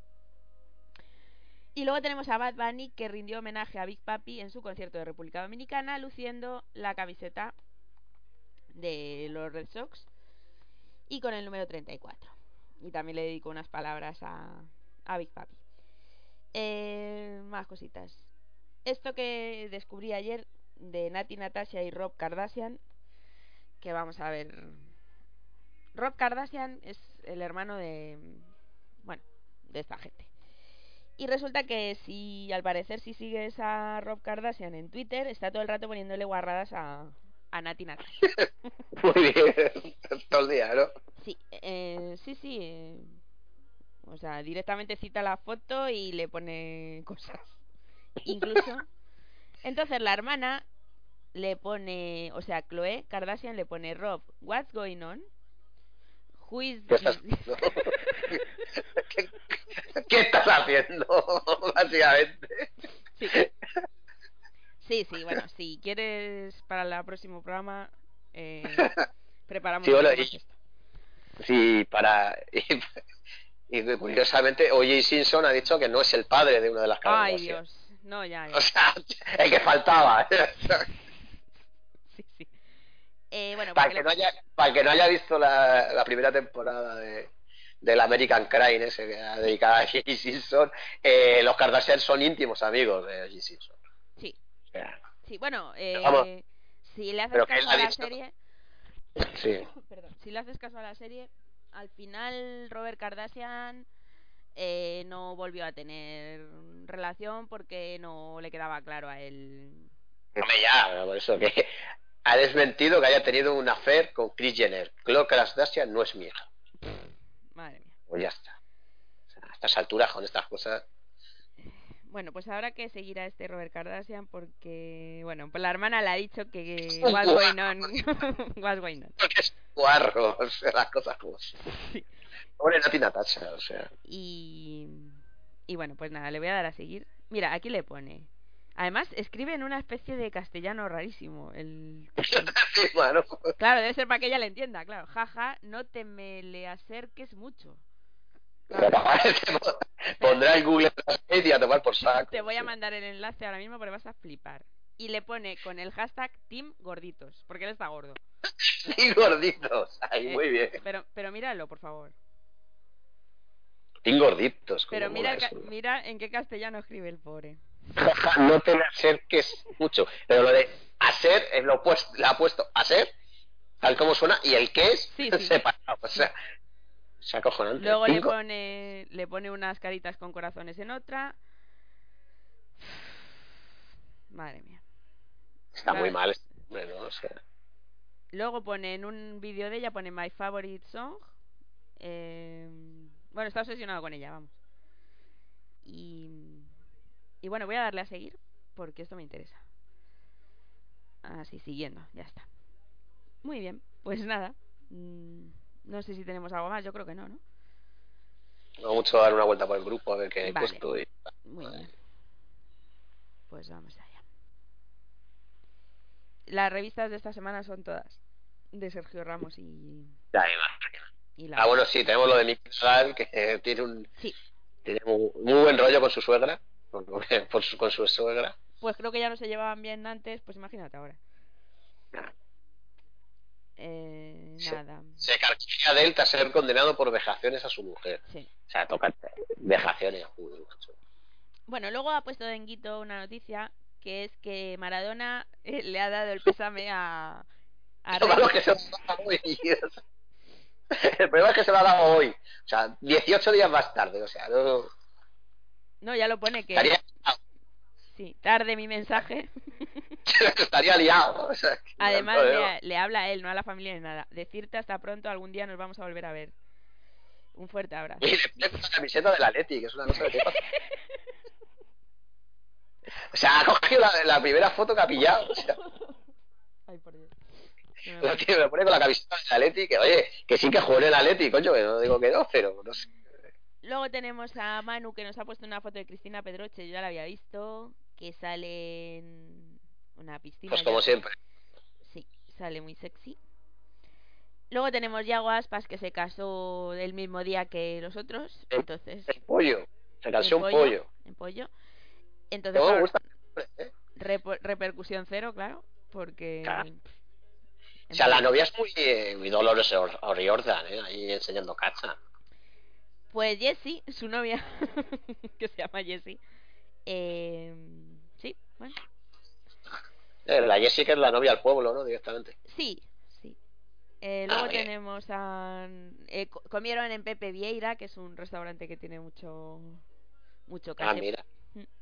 [SPEAKER 1] Y luego tenemos a Bad Bunny, que rindió homenaje a Big Papi en su concierto de República Dominicana, luciendo la camiseta de los Red Sox y con el número 34. Y también le dedico unas palabras a Big Papi. Más cositas. Esto que descubrí ayer de Nati Natasha y Rob Kardashian, que vamos a ver. Rob Kardashian es el hermano de esta gente. Y resulta que al parecer si sigues a Rob Kardashian en Twitter, está todo el rato poniéndole guarradas a Nati Natasha.
[SPEAKER 2] Muy bien, todo el día, ¿no?
[SPEAKER 1] Sí, sí. O sea, directamente cita la foto y le pone cosas. Incluso. Entonces la hermana le pone, o sea, Khloe Kardashian le pone, Rob, what's going on? Who is
[SPEAKER 2] ¿Qué estás haciendo? ¿Qué estás haciendo? Básicamente.
[SPEAKER 1] Sí, bueno, si quieres para el próximo programa, preparamos
[SPEAKER 2] Sí, bueno,
[SPEAKER 1] un poco más esto.
[SPEAKER 2] Sí, y curiosamente, O.J. Simpson ha dicho que no es el padre de una de las Kardashian.
[SPEAKER 1] Ay, Dios. No, ya.
[SPEAKER 2] O sea, el que faltaba.
[SPEAKER 1] Sí. Bueno,
[SPEAKER 2] para que no haya visto la primera temporada del American Crime ese que ha dedicado a O.J. Simpson, los Kardashian son íntimos amigos de O.J. Simpson.
[SPEAKER 1] Sí.
[SPEAKER 2] O sea,
[SPEAKER 1] sí, bueno,
[SPEAKER 2] vamos,
[SPEAKER 1] si le haces caso a la serie...
[SPEAKER 2] Sí.
[SPEAKER 1] Perdón, si le haces caso a la serie, al final Robert Kardashian no volvió a tener relación porque no le quedaba claro a él.
[SPEAKER 2] Hombre, ya, por eso que ha desmentido que haya tenido un affair con Kris Jenner. Khloe Kardashian no es mi hija.
[SPEAKER 1] Madre mía.
[SPEAKER 2] Pues ya está. O sea, a estas alturas, con estas cosas...
[SPEAKER 1] Bueno, pues habrá que seguir a este Robert Kardashian porque, bueno, pues la hermana le ha dicho que what's going on. What's going on.
[SPEAKER 2] Porque es guarro, o sea, las cosas como son.
[SPEAKER 1] Sí.
[SPEAKER 2] Pobre Nati Natasha, o sea.
[SPEAKER 1] Y bueno, pues nada, le voy a dar a seguir. Mira, aquí le pone. Además, escribe en una especie de castellano rarísimo.
[SPEAKER 2] Sí, bueno.
[SPEAKER 1] Claro, debe ser para que ella le entienda, claro. Jaja, no te me le acerques mucho.
[SPEAKER 2] Claro. Pondrá el Google Translate y a tomar por saco.
[SPEAKER 1] Te voy a mandar el enlace ahora mismo porque vas a flipar. Y le pone con el hashtag Team Gorditos, porque él está gordo.
[SPEAKER 2] Team Gorditos, ahí muy bien.
[SPEAKER 1] Pero míralo, por favor.
[SPEAKER 2] Team Gorditos.
[SPEAKER 1] Pero mira en qué castellano escribe el pobre.
[SPEAKER 2] No te me acerques mucho. Pero lo de hacer, le ha puesto hacer, tal como suena, y el que es, separado. O sea, es acojonante.
[SPEAKER 1] Luego le pone unas caritas con corazones en otra. Madre mía.
[SPEAKER 2] Está muy mal este hombre, ¿no? O sea.
[SPEAKER 1] Luego pone en un vídeo de ella, pone My Favorite Song. Bueno, está obsesionado con ella, vamos. Y bueno, voy a darle a seguir porque esto me interesa. Así, siguiendo, ya está. Muy bien, pues nada. No sé si tenemos algo más, yo creo que no, ¿no?
[SPEAKER 2] Me mucho dar una vuelta por el grupo a ver qué he
[SPEAKER 1] Vale,
[SPEAKER 2] puesto.
[SPEAKER 1] muy bien. Pues vamos allá. Las revistas de esta semana son todas de Sergio Ramos
[SPEAKER 2] Ya,
[SPEAKER 1] y la...
[SPEAKER 2] Ah, bueno, sí, tenemos lo de Miki Nadal, que
[SPEAKER 1] Sí,
[SPEAKER 2] tiene muy buen rollo con su suegra, con su suegra.
[SPEAKER 1] pues creo que ya no se llevaban bien antes, pues imagínate ahora. Nada.
[SPEAKER 2] Se cargaría de él tras ser condenado por vejaciones a su mujer.
[SPEAKER 1] Sí.
[SPEAKER 2] O sea, toca vejaciones.
[SPEAKER 1] Bueno, luego ha puesto Denguito una noticia que es que Maradona le ha dado el pésame a
[SPEAKER 2] Lo malo es
[SPEAKER 1] Rey.
[SPEAKER 2] que se lo ha dado hoy. El problema es que se lo ha dado hoy. O sea, 18 días más tarde. O sea, no.
[SPEAKER 1] No, ya lo pone que...
[SPEAKER 2] Estaría,
[SPEAKER 1] Sí, tarde mi mensaje.
[SPEAKER 2] estaría liado. O sea,
[SPEAKER 1] Además le habla a él, no a la familia ni nada. Decirte hasta pronto, algún día nos vamos a volver a ver. Un fuerte abrazo.
[SPEAKER 2] Y le pone la camiseta del Atleti, que es una cosa de qué pasa. O sea, ha cogido la primera foto que ha pillado. O sea,
[SPEAKER 1] Ay, por Dios.
[SPEAKER 2] me pone con la camiseta del Atleti, que oye, que sí que juega en el Atleti, coño, que no digo que no, pero no sé.
[SPEAKER 1] Luego tenemos a Manu que nos ha puesto una foto de Cristina Pedroche, yo ya la había visto, que sale en una piscina.
[SPEAKER 2] Pues como siempre.
[SPEAKER 1] Sí, sale muy sexy. Luego tenemos Yago Aspas, que se casó el mismo día que los otros, entonces...
[SPEAKER 2] El pollo, se casó un pollo.
[SPEAKER 1] En pollo. Entonces,
[SPEAKER 2] me gusta.
[SPEAKER 1] Repercusión cero, claro, porque...
[SPEAKER 2] Claro. O sea, la novia es muy Dolores O'Riordan, ahí enseñando cacha.
[SPEAKER 1] Pues Jessie, su novia, que se llama Jessie. Sí, bueno.
[SPEAKER 2] La Jessica es la novia al pueblo, ¿no? Directamente.
[SPEAKER 1] Sí, sí. Luego tenemos a... comieron en Pepe Vieira, que es un restaurante que tiene mucho caché.
[SPEAKER 2] Ah, mira.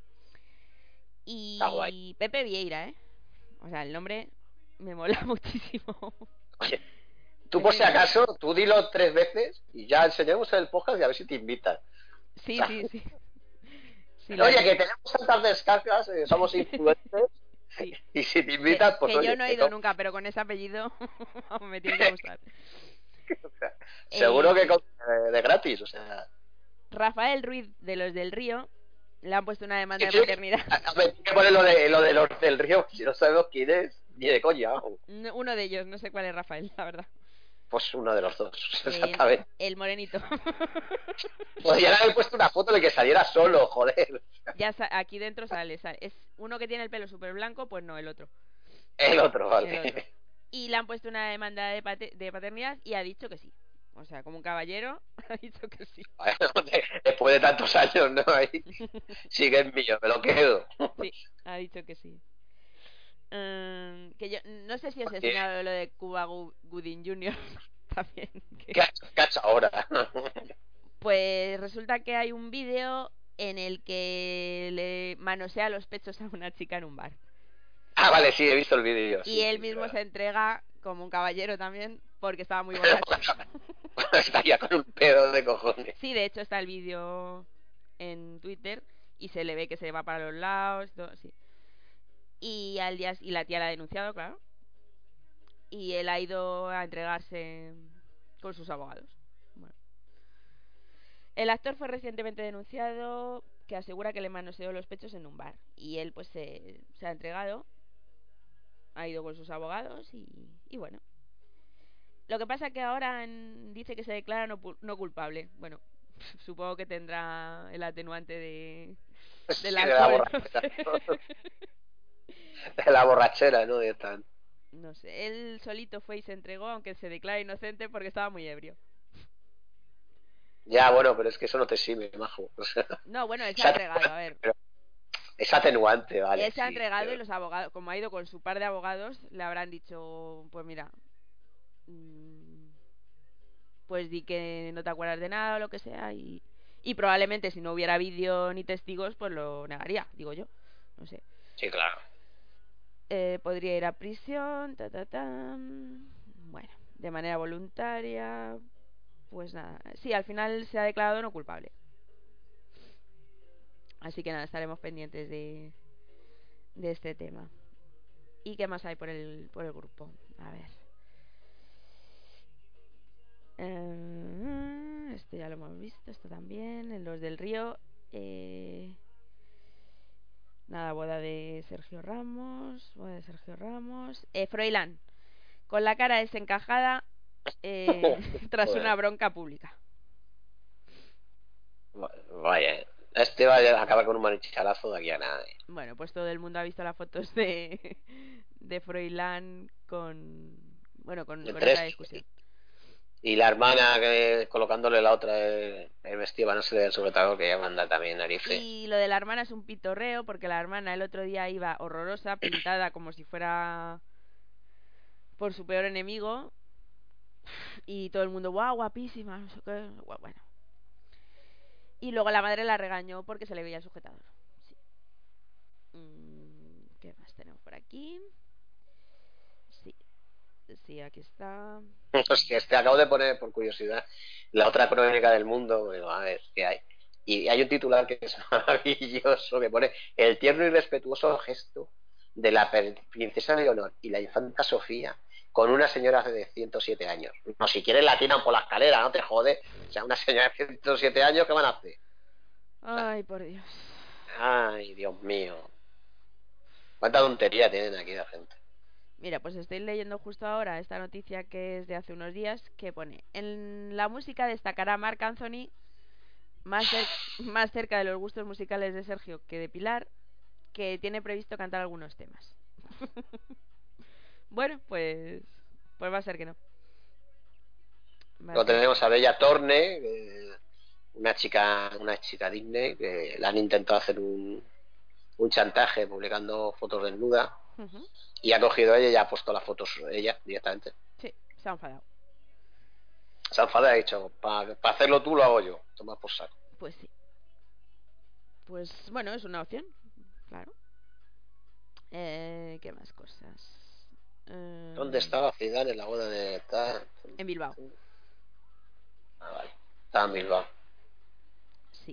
[SPEAKER 1] Y Pepe Vieira, O sea, el nombre me mola muchísimo.
[SPEAKER 2] Oye, tú por si acaso, tú dilo 3 veces y ya enseñamos el podcast y a ver si te invitan.
[SPEAKER 1] Sí, sí.
[SPEAKER 2] Oye, que tenemos tantas descargas, somos influencers. Sí. Y si te invitan, pues
[SPEAKER 1] que
[SPEAKER 2] oye,
[SPEAKER 1] yo no he ido nunca, pero con ese apellido me tiene que gustar.
[SPEAKER 2] O sea, seguro que de gratis, o sea.
[SPEAKER 1] Rafael Ruiz de los del Río le han puesto una demanda de paternidad.
[SPEAKER 2] A ver, hay que poner lo de los del Río, si no sabemos quién es, ni de coña.
[SPEAKER 1] Uno de ellos, no sé cuál es Rafael, la verdad.
[SPEAKER 2] Pues uno de los dos, exactamente.
[SPEAKER 1] El morenito.
[SPEAKER 2] Podrían haber puesto una foto de que saliera solo, joder.
[SPEAKER 1] Ya aquí dentro sale. Es uno que tiene el pelo súper blanco, pues no, el otro.
[SPEAKER 2] El otro, vale.
[SPEAKER 1] El otro. Y le han puesto una demanda de paternidad y ha dicho que sí. O sea, como un caballero, ha dicho que sí.
[SPEAKER 2] Después de tantos años, ¿no? Ahí sigue en mío, me lo quedo.
[SPEAKER 1] Sí, ha dicho que sí. Que yo no sé si os he enseñado lo de Cuba Gooding Jr. también.
[SPEAKER 2] ¿Qué ha hecho ahora?
[SPEAKER 1] Pues resulta que hay un vídeo en el que le manosea los pechos a una chica en un bar.
[SPEAKER 2] Ah, vale, sí, he visto el vídeo.
[SPEAKER 1] Y él mismo se entrega como un caballero también, porque estaba muy borracho.
[SPEAKER 2] Estaría con un pedo de cojones.
[SPEAKER 1] Sí, de hecho está el vídeo en Twitter y se le ve que se va para los lados, todo, sí. Y la tía la ha denunciado, claro. Y él ha ido a entregarse con sus abogados. Bueno. El actor fue recientemente denunciado que asegura que le manoseó los pechos en un bar. Y él pues se ha entregado, ha ido con sus abogados y bueno. Lo que pasa es que ahora dice que se declara no culpable. Bueno, supongo que tendrá el atenuante de
[SPEAKER 2] la borrachera. De la borrachera, ¿no?
[SPEAKER 1] No sé, él solito fue y se entregó, aunque se declara inocente porque estaba muy ebrio.
[SPEAKER 2] Ya, bueno, pero es que eso no te sirve, majo. O sea,
[SPEAKER 1] no, bueno, él se ha entregado, a ver.
[SPEAKER 2] Es atenuante, vale.
[SPEAKER 1] Él se ha entregado y los abogados, como ha ido con su par de abogados, le habrán dicho, pues mira, pues di que no te acuerdas de nada o lo que sea y probablemente si no hubiera vídeo ni testigos, pues lo negaría, digo yo. No sé.
[SPEAKER 2] Sí, claro.
[SPEAKER 1] Podría ir a prisión, bueno, de manera voluntaria, pues nada. Sí, al final se ha declarado no culpable. Así que nada, estaremos pendientes de este tema. ¿Y qué más hay por el grupo? A ver. Esto ya lo hemos visto, esto también. En los del Río. Nada, boda de Sergio Ramos. Froilán, con la cara desencajada tras una bronca pública.
[SPEAKER 2] Vaya, este va a acabar con un manichalazo de aquí a nada.
[SPEAKER 1] Bueno, pues todo el mundo ha visto las fotos de Froilán con esa discusión.
[SPEAKER 2] Y la hermana colocándole la otra el vestido, no sé, del sujetador, que ya manda también narices.
[SPEAKER 1] Y lo de la hermana es un pitorreo, porque la hermana el otro día iba horrorosa, pintada como si fuera por su peor enemigo. Y todo el mundo, guau, guapísima, no sé qué. Bueno. Y luego la madre la regañó porque se le veía el sujetador. Sí. ¿Qué más tenemos por aquí? Sí, aquí está.
[SPEAKER 2] Pues que acabo de poner, por curiosidad, la otra crónica del mundo. Digo, a ver qué hay. Y hay un titular que es maravilloso, que pone: el tierno y respetuoso gesto de la princesa Leonor y la infanta Sofía con una señora de 107 años. No, si quieres la tiran por la escalera, no te jode. O sea, una señora de 107 años, ¿qué van a hacer?
[SPEAKER 1] Ay, por Dios.
[SPEAKER 2] Ay, Dios mío. Cuánta tontería tienen aquí la gente.
[SPEAKER 1] Mira, pues estoy leyendo justo ahora esta noticia que es de hace unos días, que pone: en la música destacará Marc Anthony, más cerca de los gustos musicales de Sergio que de Pilar, que tiene previsto cantar algunos temas. Bueno, pues va a ser que no.
[SPEAKER 2] Luego tenemos a Bella Thorne, una chica Disney, que le han intentado hacer un chantaje publicando fotos desnuda. Y ha cogido ella y ha puesto las fotos ella directamente.
[SPEAKER 1] Sí, se ha enfadado.
[SPEAKER 2] Se ha enfadado y ha dicho: para hacerlo tú lo hago yo. Toma por saco.
[SPEAKER 1] Pues sí. Pues bueno, es una opción, claro. ¿Qué más cosas?
[SPEAKER 2] ¿Dónde estaba Zidane en la boda de tal?
[SPEAKER 1] En Bilbao.
[SPEAKER 2] Ah, vale. Estaba en Bilbao.
[SPEAKER 1] Sí.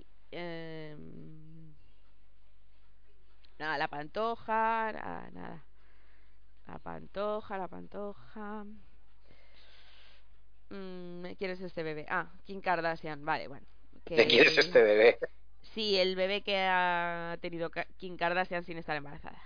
[SPEAKER 1] Nada, la Pantoja. Nada. La Pantoja. ¿Quién es este bebé? Kim Kardashian. Vale, bueno.
[SPEAKER 2] ¿De quién es este bebé?
[SPEAKER 1] Sí, el bebé que ha tenido Kim Kardashian sin estar embarazada.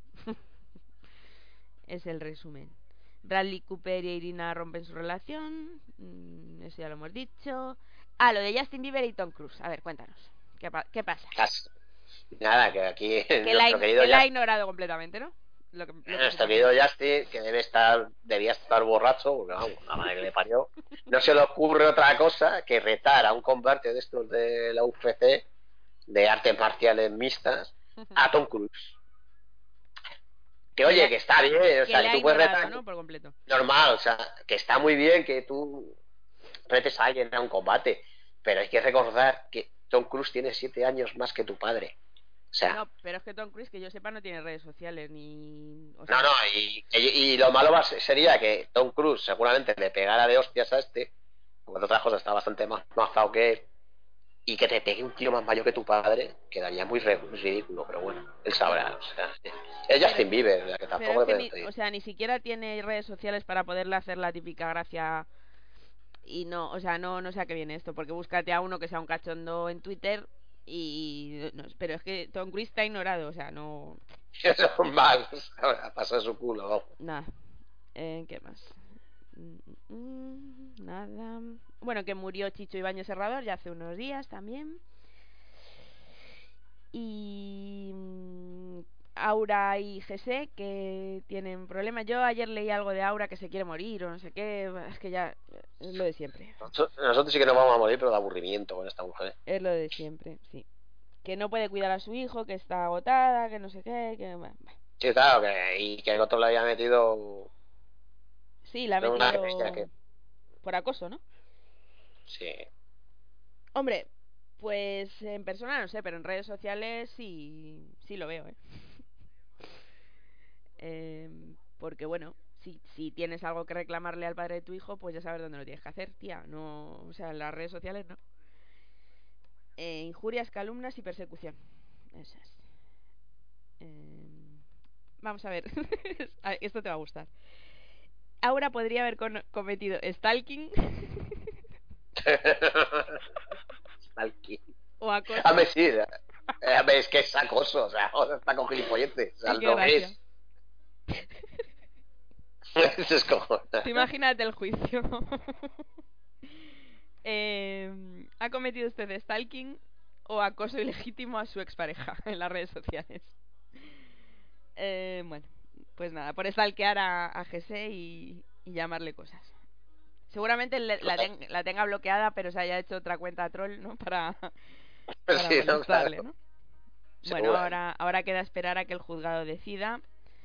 [SPEAKER 1] Es el resumen. Bradley Cooper y Irina rompen su relación. Eso ya lo hemos dicho. Lo de Justin Bieber y Tom Cruise. A ver, cuéntanos. ¿Qué pasa?
[SPEAKER 2] Nada, que aquí
[SPEAKER 1] que la ha ignorado completamente, ¿no?
[SPEAKER 2] Nuestro querido Justin, que debía estar borracho, porque vamos, la madre que le parió, no se le ocurre otra cosa que retar a un combate de estos de la UFC, de artes marciales mixtas, a Tom Cruise. Que oye, que está bien, o sea, que tú puedes retar,
[SPEAKER 1] ¿no? Por completo.
[SPEAKER 2] Normal, o sea, que está muy bien que tú retes a alguien a un combate, pero hay que recordar que Tom Cruise tiene 7 años más que tu padre. O sea,
[SPEAKER 1] no, pero es que Tom Cruise, que yo sepa, no tiene redes sociales ni... O sea,
[SPEAKER 2] no, y lo malo sería que Tom Cruise seguramente le pegara de hostias a este, porque otras cosas está bastante más fao que él, y que te pegue un tío más mayor que tu padre, quedaría muy ridículo, pero bueno, él sabrá. O sea, es Justin Bieber, la que tampoco le puede.
[SPEAKER 1] O sea, ni siquiera tiene redes sociales para poderle hacer la típica gracia. Y no, o sea, no sé a qué viene esto, porque búscate a uno que sea un cachondo en Twitter pero es que Tom Cruise está ignorado, o sea, no...
[SPEAKER 2] Eso es mal, pasa su culo, vamos.
[SPEAKER 1] Nada. ¿Qué más? Nada. Bueno, que murió Chicho Ibáñez Serrador ya hace unos días también. Y Aura y Jesse, que tienen problemas. Yo ayer leí algo de Aura que se quiere morir o no sé qué. Es que ya es lo de siempre.
[SPEAKER 2] Nosotros sí que nos vamos a morir, pero de aburrimiento con esta mujer.
[SPEAKER 1] Es lo de siempre, sí. Que no puede cuidar a su hijo, que está agotada, que no sé qué, que...
[SPEAKER 2] Sí, claro, y que el otro le había metido...
[SPEAKER 1] Sí, la ha metido por acoso, ¿no?
[SPEAKER 2] Sí.
[SPEAKER 1] Hombre, pues en persona no sé, pero en redes sociales sí lo veo, porque bueno, si tienes algo que reclamarle al padre de tu hijo, pues ya sabes dónde lo tienes que hacer, tía. No, o sea, en las redes sociales no. Injurias, calumnias y persecución. Eso es. Vamos a ver. Esto te va a gustar. Aura podría haber cometido stalking
[SPEAKER 2] Stalking.
[SPEAKER 1] o acoso.
[SPEAKER 2] A ver, sí. A ver, es que es acoso, o sea, está con gilipolletes. O sea,
[SPEAKER 1] Qué
[SPEAKER 2] no
[SPEAKER 1] gracia.
[SPEAKER 2] es. Eso es como.
[SPEAKER 1] Tú imagínate el juicio. ¿Ha cometido usted stalking o acoso ilegítimo a su expareja en las redes sociales? Bueno, pues nada, por stalkear a Jesse y llamarle cosas. Seguramente la tenga bloqueada, pero se haya hecho otra cuenta troll, ¿no? Para
[SPEAKER 2] Sí, no,
[SPEAKER 1] molestarle,
[SPEAKER 2] claro.
[SPEAKER 1] ¿no? Bueno,
[SPEAKER 2] Seguro.
[SPEAKER 1] ahora queda esperar a que el juzgado decida.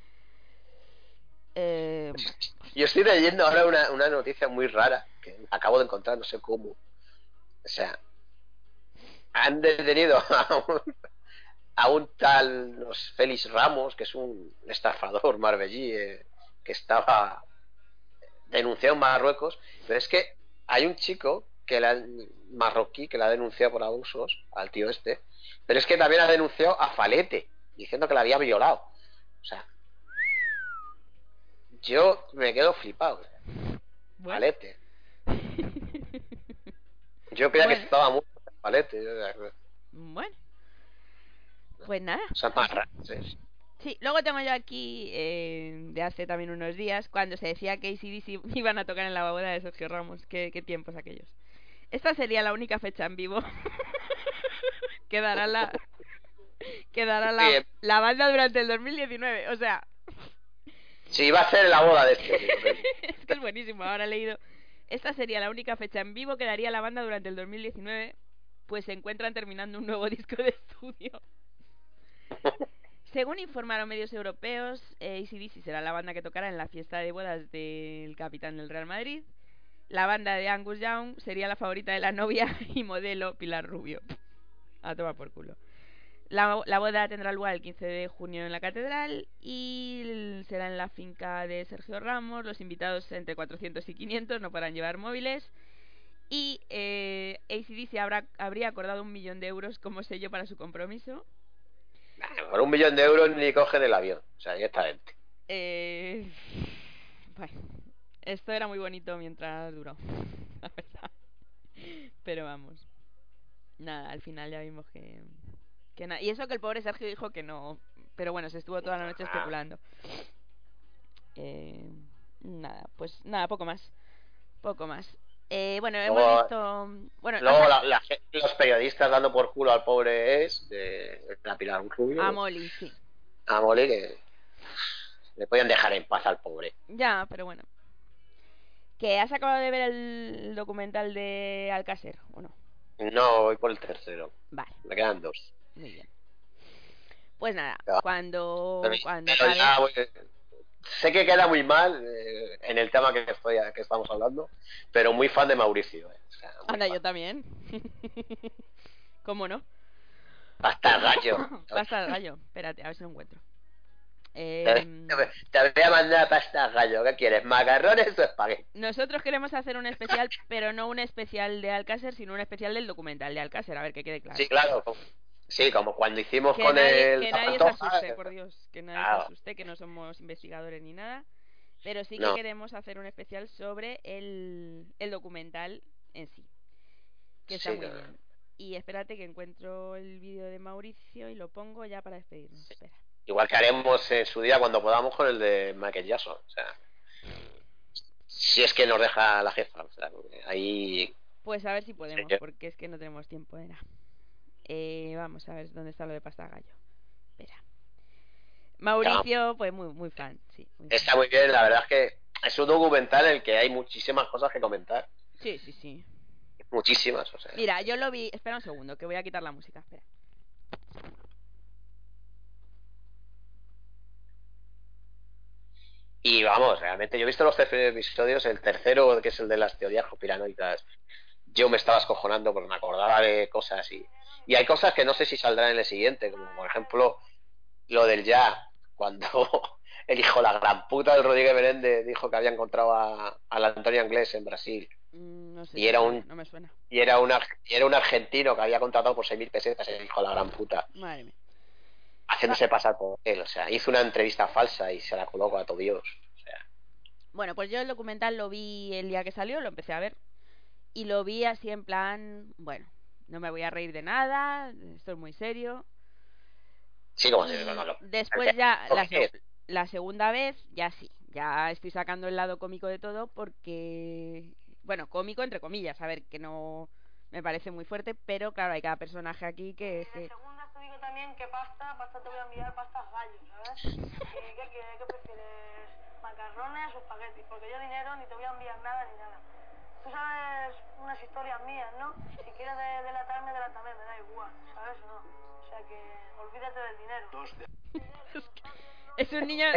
[SPEAKER 1] Bueno,
[SPEAKER 2] Yo estoy leyendo ahora una noticia muy rara que acabo de encontrar, no sé cómo. O sea, han detenido a un tal Félix Ramos, que es un estafador marbellí, que estaba denunciado en Marruecos, pero es que hay un chico marroquí que la ha denunciado por abusos al tío este, pero es que también ha denunciado a Falete, diciendo que la había violado. O sea, yo me quedo flipado.
[SPEAKER 1] bueno.
[SPEAKER 2] Falete. Yo creía que
[SPEAKER 1] Bueno,
[SPEAKER 2] estaba muerto Falete.
[SPEAKER 1] bueno, pues nada.
[SPEAKER 2] O sea, más raro.
[SPEAKER 1] Sí, luego tengo yo aquí, de hace también unos días, cuando se decía que AC/DC iban a tocar en la boda de Sergio Ramos. ¿Qué tiempos aquellos? Esta sería la única fecha en vivo. quedará la quedará
[SPEAKER 2] Sí,
[SPEAKER 1] la banda durante el 2019. O sea,
[SPEAKER 2] sí, va a ser la boda de este tío.
[SPEAKER 1] es que es buenísimo. Ahora he leído. Esta sería la única fecha en vivo que daría la banda durante el 2019, pues se encuentran terminando un nuevo disco de estudio. Según informaron medios europeos, AC/DC será la banda que tocará en la fiesta de bodas del capitán del Real Madrid. La banda de Angus Young sería la favorita de la novia y modelo Pilar Rubio. A tomar por culo. La boda tendrá lugar el 15 de junio en la catedral y será en la finca de Sergio Ramos. Los invitados entre 400 y 500 no podrán llevar móviles. Y AC/DC habría acordado 1.000.000 de euros como sello para su compromiso.
[SPEAKER 2] Por 1.000.000 de euros ni cogen el avión. O sea, directamente.
[SPEAKER 1] Bueno, esto era muy bonito mientras duró, la verdad. Pero vamos, nada, al final ya vimos que nada. Y eso que el pobre Sergio dijo que no. Pero bueno, se estuvo toda la noche especulando. Nada, pues nada, poco más. Poco más. Bueno, hemos
[SPEAKER 2] Luego,
[SPEAKER 1] visto. Bueno,
[SPEAKER 2] luego los periodistas dando por culo al pobre de la Pilar Rubio.
[SPEAKER 1] a Molly, sí.
[SPEAKER 2] A Molly, que le podían dejar en paz al pobre.
[SPEAKER 1] Ya, pero bueno. ¿Que has acabado de ver el documental de Alcácer o no?
[SPEAKER 2] No, voy por el tercero.
[SPEAKER 1] Vale.
[SPEAKER 2] Me quedan 2.
[SPEAKER 1] Muy bien. Pues nada,
[SPEAKER 2] Pero
[SPEAKER 1] cuando
[SPEAKER 2] ya sé que queda muy mal en el tema que estamos hablando, pero muy fan de Mauricio. O sea,
[SPEAKER 1] anda,
[SPEAKER 2] fan.
[SPEAKER 1] yo también. ¿Cómo no?
[SPEAKER 2] Pasta el gallo.
[SPEAKER 1] Pasta al gallo. Espérate, a ver si lo encuentro.
[SPEAKER 2] Te voy a mandar pasta al gallo. ¿Qué quieres? ¿Macarrones o espagueti?
[SPEAKER 1] Nosotros queremos hacer un especial, pero no un especial de Alcácer, sino un especial del documental de Alcácer, a ver que quede claro.
[SPEAKER 2] Sí, claro. Sí, como cuando hicimos
[SPEAKER 1] que
[SPEAKER 2] con
[SPEAKER 1] nadie,
[SPEAKER 2] el
[SPEAKER 1] que nadie se asuste, por Dios, que nadie se asuste, que no somos investigadores ni nada, pero sí que queremos hacer un especial sobre el documental en sí, que está muy bien. Y espérate que encuentro el vídeo de Mauricio y lo pongo ya para despedirnos.
[SPEAKER 2] Sí.
[SPEAKER 1] Espera.
[SPEAKER 2] Igual que haremos en su día cuando podamos con el de Michael Jackson. O sea, si es que nos deja la jefa. O sea, ahí.
[SPEAKER 1] Pues a ver si podemos, porque es que no tenemos tiempo de nada. Vamos a ver dónde está lo de pasta gallo. Espera. Mauricio, pues muy fan, sí.
[SPEAKER 2] Está muy bien, la verdad es que es un documental en el que hay muchísimas cosas que comentar.
[SPEAKER 1] Sí.
[SPEAKER 2] Muchísimas, o sea.
[SPEAKER 1] Mira, yo lo vi. Espera un segundo, que voy a quitar la música. Espera.
[SPEAKER 2] Y vamos, realmente yo he visto los 13 episodios, el tercero, que es el de las teorías conspiranoicas, yo me estaba escojonando porque me acordaba de cosas y hay cosas que no sé si saldrán en el siguiente, como por ejemplo lo del ya, cuando el hijo de la gran puta del Rodríguez Menéndez dijo que había encontrado al Antonio Anglés en Brasil.
[SPEAKER 1] No sé,
[SPEAKER 2] Y era
[SPEAKER 1] no me suena.
[SPEAKER 2] Y era un argentino que había contratado por 6.000 pesetas, el hijo de la gran puta.
[SPEAKER 1] Madre mía.
[SPEAKER 2] Haciéndose pasar por él, o sea, hizo una entrevista falsa y se la colocó a todo Dios. O sea.
[SPEAKER 1] Bueno, pues yo el documental lo vi el día que salió, lo empecé a ver. Y lo vi así en plan, bueno, no me voy a reír de nada, esto es muy serio.
[SPEAKER 2] Sí, como si
[SPEAKER 1] Y
[SPEAKER 2] no,
[SPEAKER 1] después ya, la segunda vez, ya sí, ya estoy sacando el lado cómico de todo porque, bueno, cómico entre comillas, a ver, que no me parece muy fuerte, pero claro, hay cada personaje aquí que...
[SPEAKER 3] Y de segunda te digo también que pasta te voy a enviar pastas gallos, ¿sabes? ¿Y qué prefieres? ¿Macarrones o espaguetis? Porque yo dinero ni te voy a enviar nada ni nada. Tú sabes unas historias mías, ¿no? Si quieres delatarme, me da igual, ¿sabes o no? O sea que olvídate del dinero.
[SPEAKER 1] Es un niño...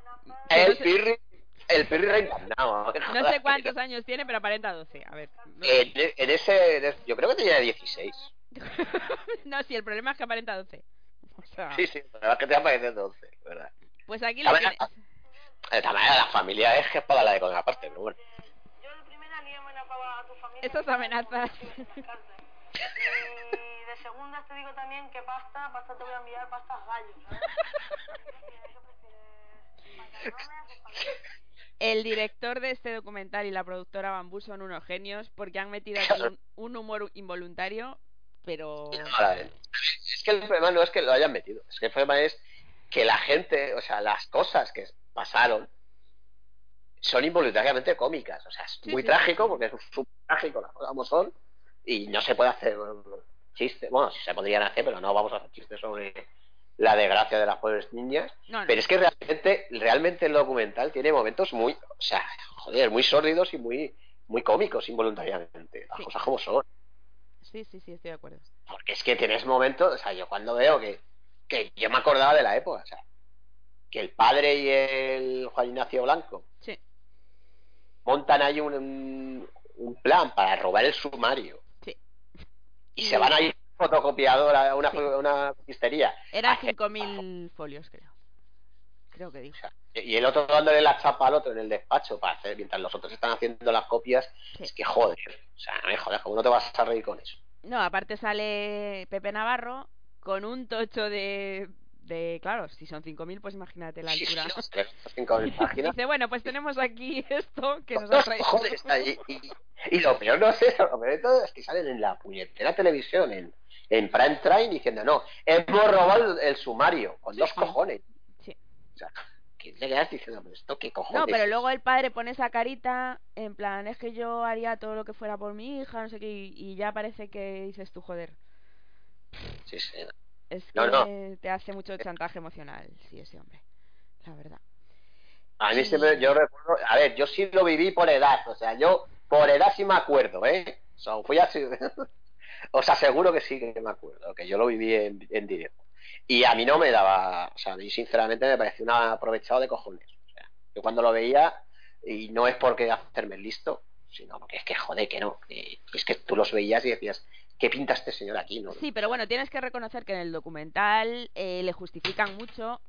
[SPEAKER 2] El Pirri reencarnado.
[SPEAKER 1] No sé cuántos años tiene, pero aparenta 12. A ver. No,
[SPEAKER 2] yo creo que tenía 16.
[SPEAKER 1] no, sí, el problema es que aparenta 12. O sea...
[SPEAKER 2] Sí, la verdad es que te aparece 12, ¿verdad?
[SPEAKER 1] Pues aquí lo tienes.
[SPEAKER 2] De todas maneras, la familia es que es para la de con aparte, pero bueno.
[SPEAKER 3] Yo la primera ni amenazaba a tu familia.
[SPEAKER 1] Estas amenazas.
[SPEAKER 3] Y de segunda te digo también que pasta te voy a enviar pastas gallos, ¿sabes?
[SPEAKER 1] El director de este documental y la productora Bambú son unos genios porque han metido aquí un humor involuntario, pero...
[SPEAKER 2] Es que el problema no es que lo hayan metido, es que el problema es que la gente, o sea, las cosas que pasaron son involuntariamente cómicas, o sea, es muy trágico porque es súper trágico las cosas como son y no se puede hacer chistes, bueno, sí se podrían hacer, pero no vamos a hacer chistes sobre la desgracia de las pobres niñas, pero es que realmente el documental tiene momentos muy, o sea, joder, muy sórdidos y muy cómicos involuntariamente, las cosas como son.
[SPEAKER 1] Sí, estoy de acuerdo.
[SPEAKER 2] Porque es que tienes momentos, o sea, yo cuando veo que yo me acordaba de la época, o sea, que el padre y el Juan Ignacio Blanco montan ahí un plan para robar el sumario y se van a ir a fotocopiadora, una pistería.
[SPEAKER 1] Eran 5.000 folios, creo que dijo.
[SPEAKER 2] O sea, y el otro dándole la chapa al otro en el despacho para hacer, mientras los otros están haciendo las copias. Es que joder, o sea, no me jodas, ¿cómo no te vas a reír con eso?
[SPEAKER 1] No, aparte sale Pepe Navarro con un tocho de claro, si son 5.000, pues imagínate la altura.
[SPEAKER 2] Sí, 5.000 páginas.
[SPEAKER 1] Dice, bueno, pues tenemos aquí esto que nos ha traído.
[SPEAKER 2] Joder, y lo peor no es eso, lo peor de todo es que salen en la puñetera televisión, en prime time, diciendo, no, hemos robado el sumario, con dos cojones.
[SPEAKER 1] Sí.
[SPEAKER 2] O sea, ¿qué le quedas diciendo? ¿Esto qué cojones?
[SPEAKER 1] No, pero luego el padre pone esa carita, en plan, es que yo haría todo lo que fuera por mi hija, no sé qué, y ya parece que dices tú, joder.
[SPEAKER 2] Sí.
[SPEAKER 1] Es que te hace mucho chantaje emocional, sí, ese hombre, la verdad.
[SPEAKER 2] A mí siempre, yo recuerdo, a ver, yo sí lo viví por edad, o sea, yo por edad sí me acuerdo, ¿eh? O sea, fui así, os aseguro que sí que me acuerdo, que yo lo viví en directo. Y a mí no me daba, o sea, a mí sinceramente me pareció un aprovechado de cojones. O sea, yo cuando lo veía, y no es porque hacerme el listo, sino porque es que joder, que no, es que tú los veías y decías, ¿qué pinta este señor aquí? ¿No?
[SPEAKER 1] Sí, pero bueno, tienes que reconocer que en el documental le justifican mucho,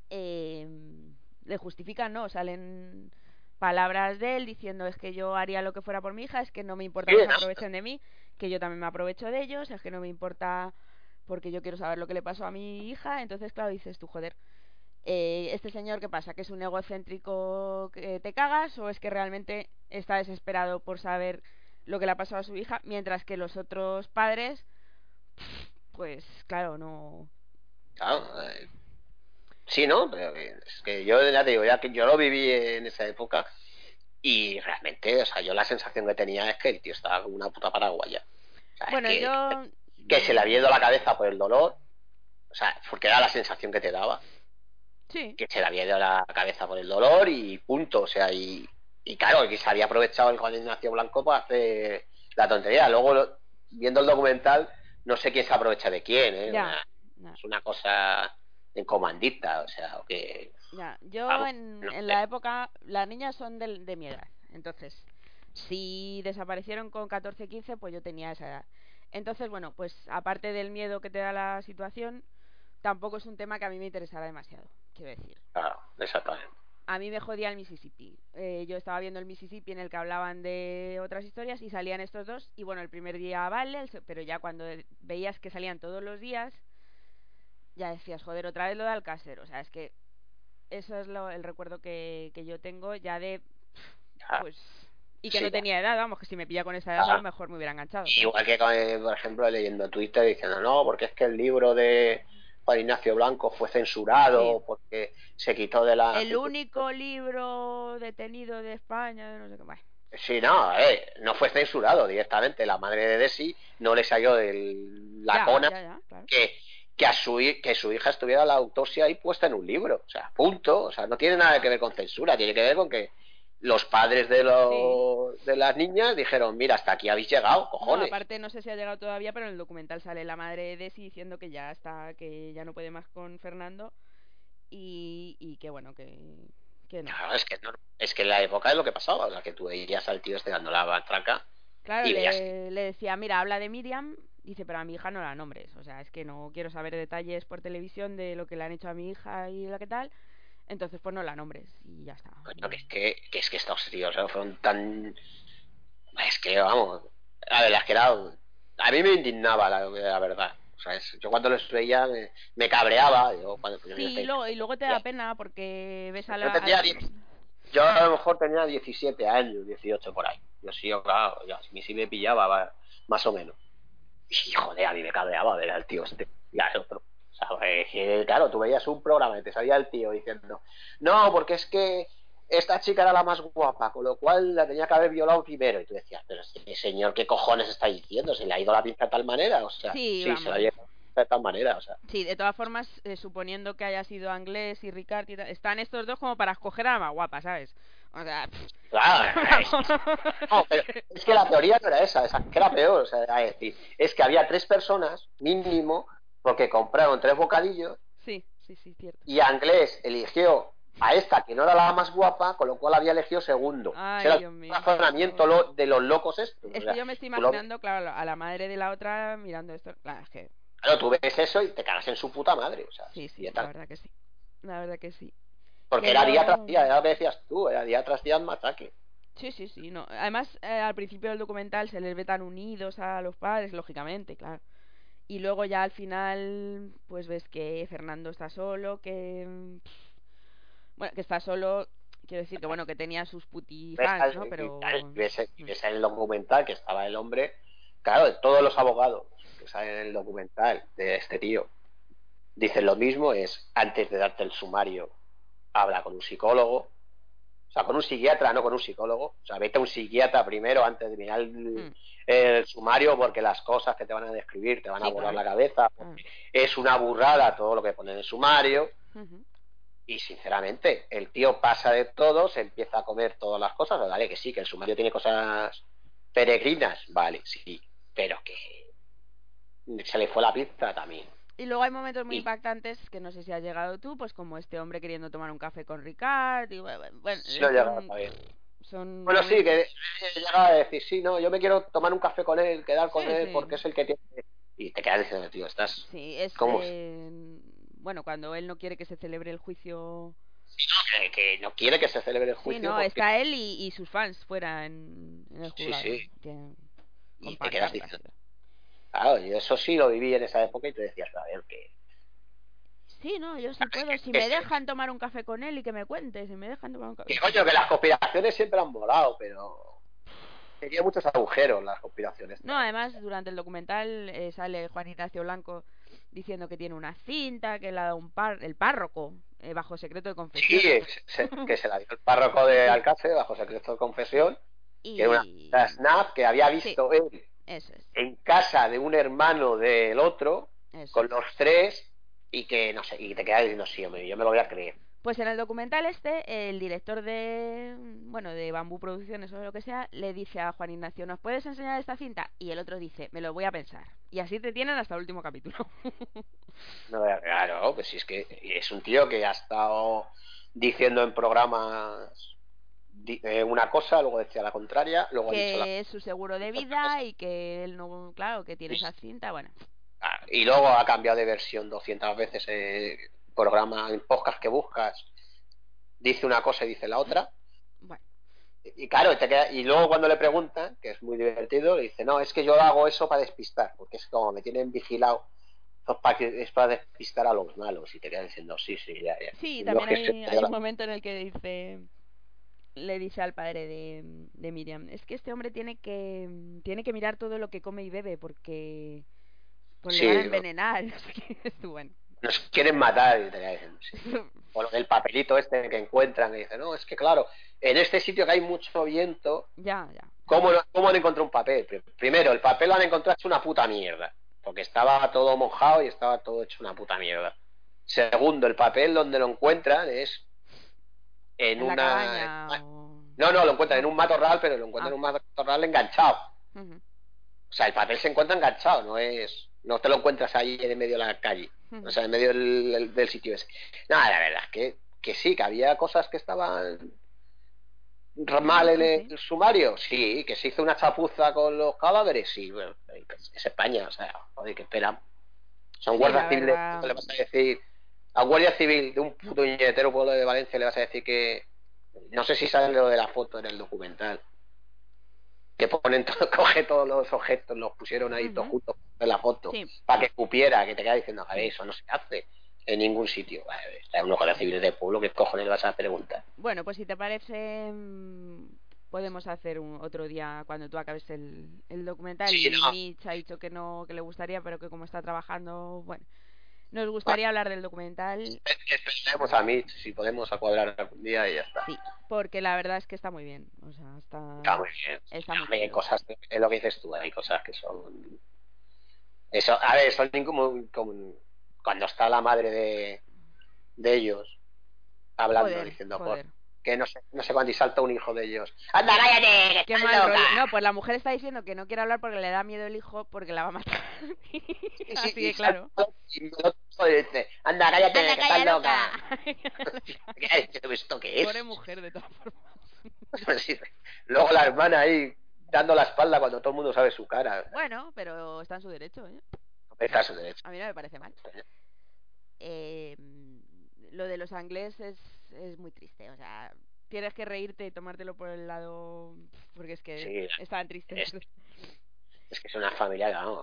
[SPEAKER 1] le justifican, ¿no? Salen palabras de él diciendo es que yo haría lo que fuera por mi hija, es que no me importa que se aprovechen de mí, que yo también me aprovecho de ellos, es que no me importa porque yo quiero saber lo que le pasó a mi hija, entonces claro, dices tú, joder, este señor, ¿qué pasa? ¿Que es un egocéntrico que te cagas o es que realmente está desesperado por saber lo que le ha pasado a su hija, mientras que los otros padres, pues claro, no...
[SPEAKER 2] Claro, sí, ¿no? Pero es que yo ya te digo, ya que yo lo viví en esa época y realmente, o sea, yo la sensación que tenía es que el tío estaba como una puta paraguaya. O sea,
[SPEAKER 1] bueno,
[SPEAKER 2] que se le había ido la cabeza por el dolor, o sea, porque era la sensación que te daba.
[SPEAKER 1] Sí.
[SPEAKER 2] Que se le había ido la cabeza por el dolor y punto, o sea, y claro, que se había aprovechado el Juan Ignacio Blanco para hacer la tontería. Luego, viendo el documental, no sé quién se aprovecha de quién, ¿eh? Es una cosa en comandita, o sea, o que...
[SPEAKER 1] Ya, yo en la época, las niñas son de mi edad, entonces, si desaparecieron con 14, 15, pues yo tenía esa edad. Entonces, bueno, pues aparte del miedo que te da la situación, tampoco es un tema que a mí me interesara demasiado. quiero decir.
[SPEAKER 2] Claro, exactamente.
[SPEAKER 1] A mí me jodía el Mississippi. Yo estaba viendo el Mississippi en el que hablaban de otras historias y salían estos dos. Y bueno, el primer día vale, pero ya cuando veías que salían todos los días, ya decías, joder, otra vez lo de Alcácer. O sea, es que eso es el recuerdo que yo tengo ya de...
[SPEAKER 2] Ah,
[SPEAKER 1] pues... Y que
[SPEAKER 2] sí,
[SPEAKER 1] no tenía edad, vamos, que si me pilla con esa edad a lo mejor me hubiera enganchado.
[SPEAKER 2] Igual que, por ejemplo, leyendo Twitter diciendo, no, porque es que el libro de Juan Ignacio Blanco fue censurado,
[SPEAKER 1] Sí.
[SPEAKER 2] porque se quitó de la...
[SPEAKER 1] El único libro detenido de España, de no sé qué más.
[SPEAKER 2] Sí, no, no fue censurado directamente. La madre de Desi no le salió de la cona
[SPEAKER 1] Ya, claro.
[SPEAKER 2] que su hija estuviera la autopsia ahí puesta en un libro. O sea, punto. O sea, no tiene nada que ver con censura, tiene que ver con que los padres de las niñas dijeron, mira, hasta aquí habéis llegado, cojones.
[SPEAKER 1] No, aparte no sé si ha llegado todavía, pero en el documental sale la madre de Desi diciendo que ya está, que ya no puede más con Fernando y que bueno, que no.
[SPEAKER 2] Claro, es que en la época es lo que pasaba, o sea, que tú veías al tío este dando la batraca.
[SPEAKER 1] Claro,
[SPEAKER 2] Y
[SPEAKER 1] le decía, mira, habla de Miriam, dice, pero a mi hija no la nombres, o sea, es que no quiero saber detalles por televisión de lo que le han hecho a mi hija y la que tal, entonces pues no la nombres y ya está.
[SPEAKER 2] Coño, que es que estos tíos fueron tan... Es que, vamos, la verdad es que era... A mí me indignaba, la verdad. O sea, yo cuando los veía me cabreaba.
[SPEAKER 1] Sí, y luego te da pena porque ves a
[SPEAKER 2] yo a lo mejor tenía 17 años, 18 por ahí. Yo sí, claro, a mí sí me pillaba, más o menos. Y joder, a mí me cabreaba ver al tío este y al otro. O sea, claro, tú veías un programa y te salía el tío diciendo, no, porque es que esta chica era la más guapa, con lo cual la tenía que haber violado primero. Y tú decías, pero señor, ¿qué cojones está diciendo? ¿Se le ha ido la pinza de tal manera? O sea,
[SPEAKER 1] sí,
[SPEAKER 2] se la ha ido de tal manera, o sea.
[SPEAKER 1] Sí, de todas formas, suponiendo que haya sido Anglés y Ricard y tal, están estos dos como para escoger a la más guapa, ¿sabes? O sea...
[SPEAKER 2] Claro, no, pero es que la teoría no era esa, que era peor. O sea, es que había 3 personas, mínimo, porque compraron 3 bocadillos.
[SPEAKER 1] Sí, cierto.
[SPEAKER 2] Y Anglés eligió a esta que no era la más guapa, con lo cual había elegido segundo.
[SPEAKER 1] Ay,
[SPEAKER 2] era
[SPEAKER 1] Dios mío,
[SPEAKER 2] el razonamiento de los locos estos.
[SPEAKER 1] Es
[SPEAKER 2] o sea,
[SPEAKER 1] que yo me estoy imaginando, claro, a la madre de la otra mirando esto. Claro, es que...
[SPEAKER 2] Claro, tú ves eso y te cagas en su puta madre. O sea,
[SPEAKER 1] sí, la verdad que sí. La verdad que sí.
[SPEAKER 2] Porque era día tras día, era lo que decías tú, era día tras día un machaque.
[SPEAKER 1] Sí, no. Además, al principio del documental se les ve tan unidos a los padres, lógicamente, claro. Y luego ya al final, pues ves que Fernando está solo, que... Bueno, que está solo, quiero decir que bueno, que tenía sus putifans, ¿no? Pero...
[SPEAKER 2] ves en el documental que estaba el hombre, claro, todos los abogados que salen en el documental de este tío dicen lo mismo, es antes de darte el sumario, habla con un psicólogo, o sea, con un psiquiatra, no con un psicólogo, o sea, vete a un psiquiatra primero antes de mirar el sumario, porque las cosas que te van a describir te van a volar la cabeza, porque es una burrada todo lo que pone en el sumario. Y sinceramente, el tío pasa de todo, se empieza a comer todas las cosas, vale, que sí, que el sumario tiene cosas peregrinas, vale, sí, pero que se le fue la pizza también.
[SPEAKER 1] Y luego hay momentos muy impactantes que no sé si has llegado tú, pues como este hombre queriendo tomar un café con Ricard. Y bueno,
[SPEAKER 2] sí, lo he llegado a ver. Bueno, sí, que llegaba a decir, sí, no, yo me quiero tomar un café con él, quedar con él, porque es el que tiene... Y te quedas diciendo, tío, estás...
[SPEAKER 1] Sí, es...
[SPEAKER 2] ¿Cómo?
[SPEAKER 1] Bueno, cuando él no quiere que se celebre el juicio...
[SPEAKER 2] Sí, no, que no quiere que se celebre el juicio.
[SPEAKER 1] Sí, no, porque... está él y sus fans fuera en el juzgado.
[SPEAKER 2] Sí.
[SPEAKER 1] Y
[SPEAKER 2] te quedas diciendo... Claro, yo eso sí lo viví en esa época y te decías, a ver, que...
[SPEAKER 1] Sí, no, yo sí puedo. Si me dejan tomar un café con él y que me cuente, si me dejan tomar un café...
[SPEAKER 2] Que coño, que las conspiraciones siempre han volado, pero... Tenía muchos agujeros las conspiraciones.
[SPEAKER 1] No, además, durante el documental sale Juan Ignacio Blanco diciendo que tiene una cinta, que le ha dado el párroco, bajo secreto de confesión.
[SPEAKER 2] Sí, que se la dio el párroco de Alcácer, bajo secreto de confesión, que era una snap que había visto él en casa de un hermano del otro, con los 3, y que, no sé, y te quedas diciendo, sí, hombre, yo me lo voy a creer.
[SPEAKER 1] Pues en el documental el director de Bambú Producciones o lo que sea, le dice a Juan Ignacio, ¿nos puedes enseñar esta cinta? Y el otro dice, me lo voy a pensar. Y así te tienen hasta el último capítulo.
[SPEAKER 2] No, claro, pues si es que es un tío que ha estado diciendo en programas una cosa, luego decía la contraria, luego
[SPEAKER 1] que
[SPEAKER 2] ha dicho
[SPEAKER 1] es su seguro de vida y que él no, claro, que tiene esa cinta, bueno.
[SPEAKER 2] Y luego ha cambiado de versión 200 veces programa, en podcast que buscas, dice una cosa y dice la otra.
[SPEAKER 1] Bueno,
[SPEAKER 2] Y claro, y luego cuando le preguntan, que es muy divertido, le dice, no, es que yo hago eso para despistar, porque es como me tienen vigilado, es para despistar a los malos. Y te quedas diciendo, sí, ya.
[SPEAKER 1] sí,
[SPEAKER 2] Y yo
[SPEAKER 1] también
[SPEAKER 2] que
[SPEAKER 1] hay un momento en el que le dice al padre de Miriam, es que este hombre tiene que mirar todo lo que come y bebe porque pues le van a
[SPEAKER 2] sí,
[SPEAKER 1] envenenar. No sé qué es, bueno.
[SPEAKER 2] nos quieren matar. Y te quedas diciendo, sí. O lo del papelito este que encuentran, y dice, no, es que claro, en este sitio que hay mucho viento,
[SPEAKER 1] Ya.
[SPEAKER 2] ¿cómo han encontrado un papel? Primero, el papel lo han encontrado hecho una puta mierda, porque estaba todo mojado y estaba todo hecho una puta mierda. Segundo, el papel donde lo encuentran es en
[SPEAKER 1] la
[SPEAKER 2] una...
[SPEAKER 1] cabaña
[SPEAKER 2] No, lo encuentran en un matorral, pero lo encuentran en un matorral enganchado.
[SPEAKER 1] Uh-huh.
[SPEAKER 2] O sea, el papel se encuentra enganchado, no te lo encuentras ahí en el medio de la calle, o sea, en medio del sitio ese. Nada, la verdad es que sí, que había cosas que estaban mal en el sumario, sí, que se hizo una chapuza con los cadáveres, sí, bueno, es España, o sea, joder, que esperan. Son guardias civiles, ¿qué le vas a decir? A guardia civil de un puto puñetero pueblo de Valencia le vas a decir que, no sé si sale lo de la foto en el documental, que ponen coge todos los objetos, los pusieron ahí todos juntos en la foto, para que cupiera, que te queda diciendo, a ver, eso no se hace en ningún sitio. Está un guardia civil de pueblo, ¿qué cojones le vas a preguntar?
[SPEAKER 1] Bueno, pues si te parece, podemos hacer otro día cuando tú acabes el documental.
[SPEAKER 2] Sí,
[SPEAKER 1] y
[SPEAKER 2] no.
[SPEAKER 1] Mitch ha dicho que no, que le gustaría, pero que como está trabajando, bueno, nos gustaría hablar del documental.
[SPEAKER 2] Esperemos a Mitch, si podemos cuadrar algún día y ya está.
[SPEAKER 1] Sí, porque la verdad es que está muy bien. O sea,
[SPEAKER 2] Está muy bien.
[SPEAKER 1] Está muy
[SPEAKER 2] hay
[SPEAKER 1] chido.
[SPEAKER 2] cosas, es lo que dices tú, hay cosas que son... Eso, a ver, son como cuando está la madre de ellos hablando, diciendo,
[SPEAKER 1] joder.
[SPEAKER 2] Que no sé cuándo y salta un hijo de ellos. ¡Anda, cállate!
[SPEAKER 1] ¡Qué mal rollo! No, pues la mujer está diciendo que no quiere hablar porque le da miedo el hijo porque la va a matar. Así que claro.
[SPEAKER 2] Y el otro dice, ¡anda, cállate, que estás loca! ¿Esto qué es?
[SPEAKER 1] Pobre mujer, de todas formas.
[SPEAKER 2] Sí. Luego la hermana ahí dando la espalda cuando todo el mundo sabe su cara.
[SPEAKER 1] Bueno, pero está en su derecho, ¿eh?
[SPEAKER 2] Está en su derecho.
[SPEAKER 1] A mí no me parece mal. Lo de los ingleses es muy triste, o sea, tienes que reírte y tomártelo por el lado, porque es que
[SPEAKER 2] sí,
[SPEAKER 1] estaban tristes.
[SPEAKER 2] Es que es una familia, ¿no?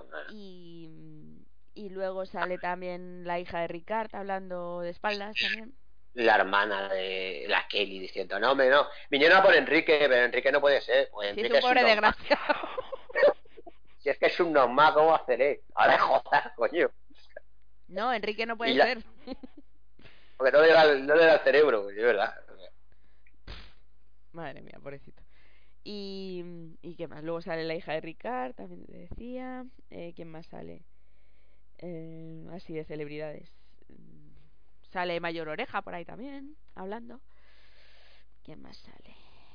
[SPEAKER 1] Y luego sale también la hija de Ricard hablando de espaldas también.
[SPEAKER 2] La hermana de la Kelly diciendo, no, vinieron a por Enrique, pero Enrique no puede ser. Pues
[SPEAKER 1] Si
[SPEAKER 2] Enrique
[SPEAKER 1] es un pobre desgraciado.
[SPEAKER 2] Si es que es un normal, ¿cómo haceré? Ahora jodas, coño.
[SPEAKER 1] No, Enrique no puede ser.
[SPEAKER 2] Porque no le da el cerebro, es verdad.
[SPEAKER 1] Madre mía, pobrecito. ¿Y qué más? Luego sale la hija de Ricard, también te decía. ¿Quién más sale? Así de celebridades. Sale Mayor Oreja por ahí también, hablando. ¿Quién más sale?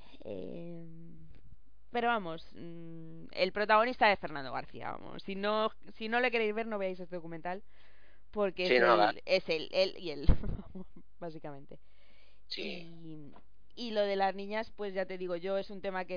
[SPEAKER 1] Pero vamos, el protagonista es Fernando García, vamos. Si no le queréis ver, no veáis este documental. Porque sí, es él y él, básicamente.
[SPEAKER 2] Sí.
[SPEAKER 1] Y lo de las niñas, pues ya te digo yo, es un tema que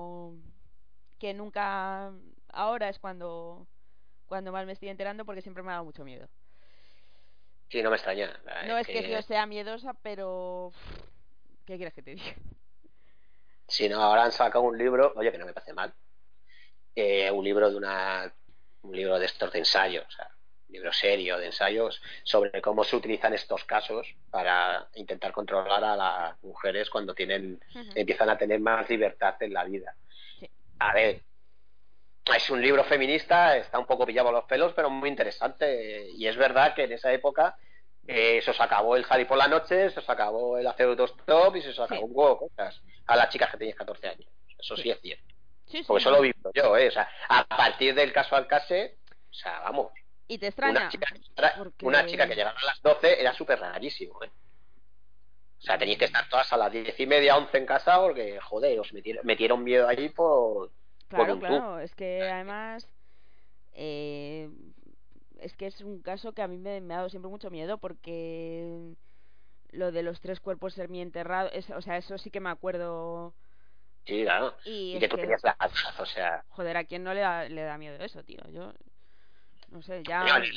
[SPEAKER 1] nunca, ahora es cuando más me estoy enterando, porque siempre me ha dado mucho miedo.
[SPEAKER 2] Sí, no me extraña.
[SPEAKER 1] No es que yo sea miedosa, pero ¿qué quieres que te diga?
[SPEAKER 2] Si no, ahora han sacado un libro, oye, que no me parece mal, un libro de estos de ensayos, o sea, un libro serio de ensayos sobre cómo se utilizan estos casos para intentar controlar a las mujeres cuando empiezan a tener más libertad en la vida.
[SPEAKER 1] Sí.
[SPEAKER 2] A ver, es un libro feminista, está un poco pillado a los pelos, pero muy interesante. Y es verdad que en esa época se os acabó el Harry por la noche, se os acabó el hacer autostop y se os acabó un huevo de cosas a las chicas que teníais 14 años. Eso sí es cierto. Porque eso lo he visto yo, O sea, a partir del caso Alcácer, o sea, vamos.
[SPEAKER 1] Y te extraña.
[SPEAKER 2] Una chica que llegaba a las 12 era súper rarísimo, O sea, tenéis que estar todas a las 10:30, 11 en casa porque, joder, os metieron miedo allí por...
[SPEAKER 1] Claro, es que además es que es un caso que a mí me ha dado siempre mucho miedo, porque lo de los 3 cuerpos semienterrados, o sea, eso sí que me acuerdo.
[SPEAKER 2] Sí, claro. Y que tú tenías la casa, o sea...
[SPEAKER 1] Joder, ¿a quién no le da miedo eso, tío? Yo no sé, ya...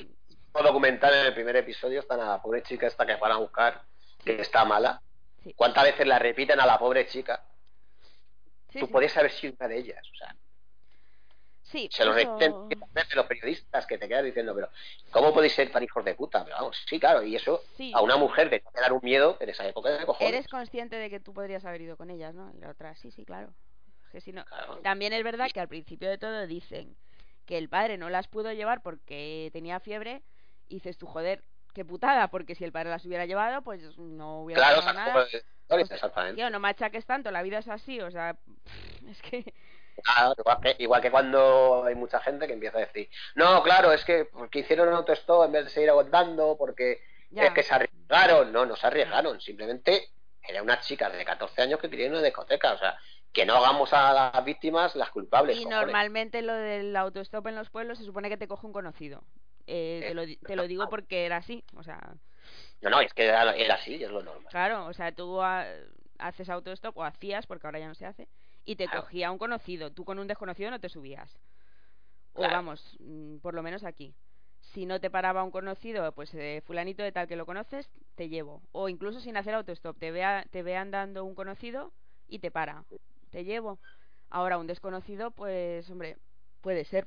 [SPEAKER 2] Un documental en el primer episodio están a la pobre chica esta que van a buscar, que está mala.
[SPEAKER 1] Sí.
[SPEAKER 2] ¿Cuántas veces la repiten a la pobre chica?
[SPEAKER 1] Sí,
[SPEAKER 2] Tú
[SPEAKER 1] sí.
[SPEAKER 2] podías haber sido una de ellas, o sea,
[SPEAKER 1] Sí,
[SPEAKER 2] se lo repiten
[SPEAKER 1] eso...
[SPEAKER 2] veces los periodistas que te quedan diciendo, pero ¿cómo podéis ser tan hijos de puta? Pero vamos, sí, claro, y eso a
[SPEAKER 1] Sí,
[SPEAKER 2] una mujer le tiene que dar un miedo en esa época de cojones.
[SPEAKER 1] eres consciente de que tú podrías haber ido con ellas, ¿no? Y la otra, sí, sí, claro. Que si no...
[SPEAKER 2] Claro.
[SPEAKER 1] También es verdad que al principio de todo dicen que el padre no las pudo llevar porque tenía fiebre. Y dices tú, joder, qué putada, porque si el padre las hubiera llevado, pues no hubiera
[SPEAKER 2] Claro,
[SPEAKER 1] pasado nada. O sea,
[SPEAKER 2] exactamente.
[SPEAKER 1] tío, no machaques tanto, la vida es así, o sea, es que...
[SPEAKER 2] Claro, igual que cuando hay mucha gente que empieza a decir, no, claro, es que porque hicieron autostop en vez de seguir aguantando, porque es
[SPEAKER 1] Ya,
[SPEAKER 2] que se arriesgaron. No, no se arriesgaron, simplemente era una chica de 14 años que quería ir a una discoteca, o sea, que no hagamos a las víctimas las culpables,
[SPEAKER 1] y
[SPEAKER 2] cojones.
[SPEAKER 1] normalmente lo del autostop en los pueblos se supone que te coge un conocido. Te lo digo porque era así, o sea,
[SPEAKER 2] No, no, es que era así, es lo normal.
[SPEAKER 1] claro, o sea, tú haces autostop o hacías, porque ahora ya no se hace, y te
[SPEAKER 2] Claro.
[SPEAKER 1] cogía un conocido. Tú con un desconocido no te subías. O
[SPEAKER 2] Claro.
[SPEAKER 1] vamos, por lo menos aquí. Si no te paraba un conocido, pues fulanito de tal que lo conoces, te llevo. O incluso sin hacer autostop, te ve andando un conocido y te para. Te llevo. Ahora un desconocido, pues hombre, puede ser,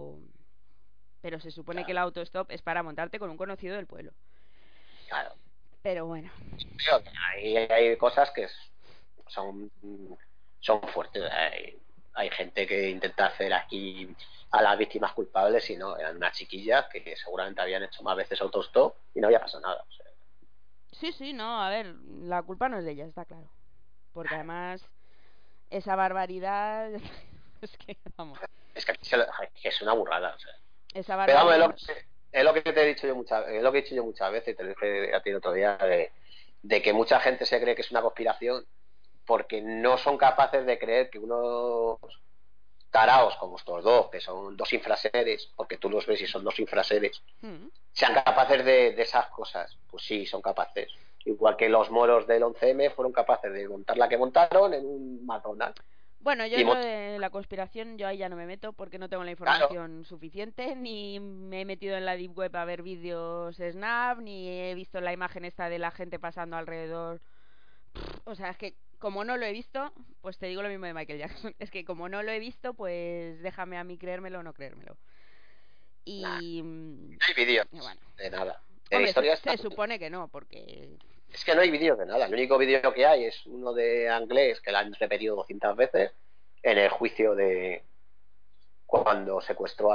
[SPEAKER 1] pero se supone
[SPEAKER 2] Claro.
[SPEAKER 1] que el autostop es para montarte con un conocido del pueblo.
[SPEAKER 2] Claro.
[SPEAKER 1] Pero bueno.
[SPEAKER 2] Tío, hay cosas que son, son fuertes. Hay gente que intenta hacer aquí a las víctimas culpables y no, eran unas chiquillas que seguramente habían hecho más veces autostop y no había pasado nada. O sea,
[SPEAKER 1] Sí, sí, no, a ver, la culpa no es de ella, está claro. Porque además, esa barbaridad, es que, vamos,
[SPEAKER 2] que es una burrada. O sea.
[SPEAKER 1] esa
[SPEAKER 2] Pero vamos,
[SPEAKER 1] barbaridad...
[SPEAKER 2] es lo que te he dicho yo es lo que he dicho yo muchas veces, y te lo dije a ti el otro día, de que mucha gente se cree que es una conspiración porque no son capaces de creer que unos taraos como estos dos, que son dos infraseres, porque tú los ves y son dos infraseres, sean capaces de esas cosas. Pues sí, son capaces. Igual que los moros del 11M fueron capaces de montar la que montaron en un McDonald's.
[SPEAKER 1] Bueno, yo
[SPEAKER 2] Y
[SPEAKER 1] en lo de la conspiración, yo ahí ya no me meto porque no tengo la
[SPEAKER 2] claro,
[SPEAKER 1] información suficiente, ni me he metido en la deep web a ver vídeos Snap, ni he visto la imagen esta de la gente pasando alrededor. O sea, es que como no lo he visto, pues te digo lo mismo de Michael Jackson. Es que como no lo he visto, pues déjame a mí creérmelo o no creérmelo.
[SPEAKER 2] nah,
[SPEAKER 1] Y
[SPEAKER 2] no hay vídeos
[SPEAKER 1] bueno,
[SPEAKER 2] de nada. De la
[SPEAKER 1] hombre,
[SPEAKER 2] historia está...
[SPEAKER 1] se supone que no, porque...
[SPEAKER 2] Es que no hay vídeos de nada. El único vídeo que hay es uno de Anglés, que lo han repetido 200 veces, en el juicio de cuando secuestró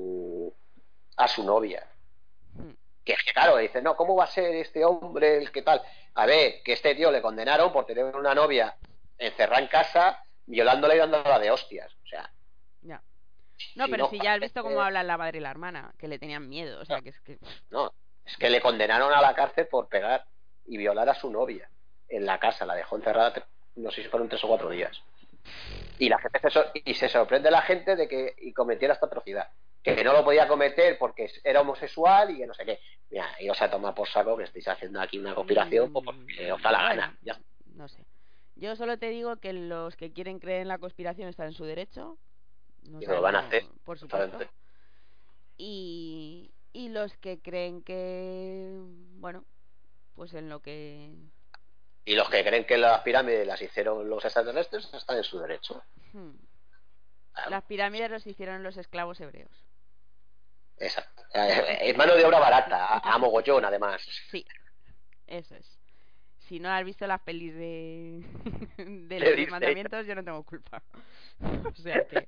[SPEAKER 2] a su novia. Que claro, dice, no, ¿cómo va a ser este hombre el que tal? A ver, que este tío le condenaron por tener una novia encerrada en casa, violándola y dándola de hostias. O sea,
[SPEAKER 1] Ya. No,
[SPEAKER 2] si
[SPEAKER 1] pero
[SPEAKER 2] no,
[SPEAKER 1] si ya has visto cómo hablan la madre y la hermana, que le tenían miedo, o sea, que es que...
[SPEAKER 2] no, es que le condenaron a la cárcel por pegar y violar a su novia en la casa, la dejó encerrada, no sé si fueron 3 o 4 días. Y la gente se sorprende la gente de que cometiera esta atrocidad, que no lo podía cometer porque era homosexual y que no sé qué. Mira, y os a tomar por saco que estáis haciendo aquí una conspiración porque os da la
[SPEAKER 1] Bueno,
[SPEAKER 2] gana. Ya.
[SPEAKER 1] no sé. Yo solo te digo que los que quieren creer en la conspiración están en su derecho, no
[SPEAKER 2] Y lo van a
[SPEAKER 1] sabemos,
[SPEAKER 2] hacer.
[SPEAKER 1] por supuesto. Y los que creen que, bueno, pues en lo que...
[SPEAKER 2] Y los que creen que las pirámides las hicieron los extraterrestres están en su derecho. Claro.
[SPEAKER 1] Las pirámides los hicieron los esclavos hebreos.
[SPEAKER 2] Exacto. Es mano de obra barata, a mogollón además.
[SPEAKER 1] Sí, eso es. Si no has visto las pelis de los 10 mandamientos, yo no tengo culpa. O sea que...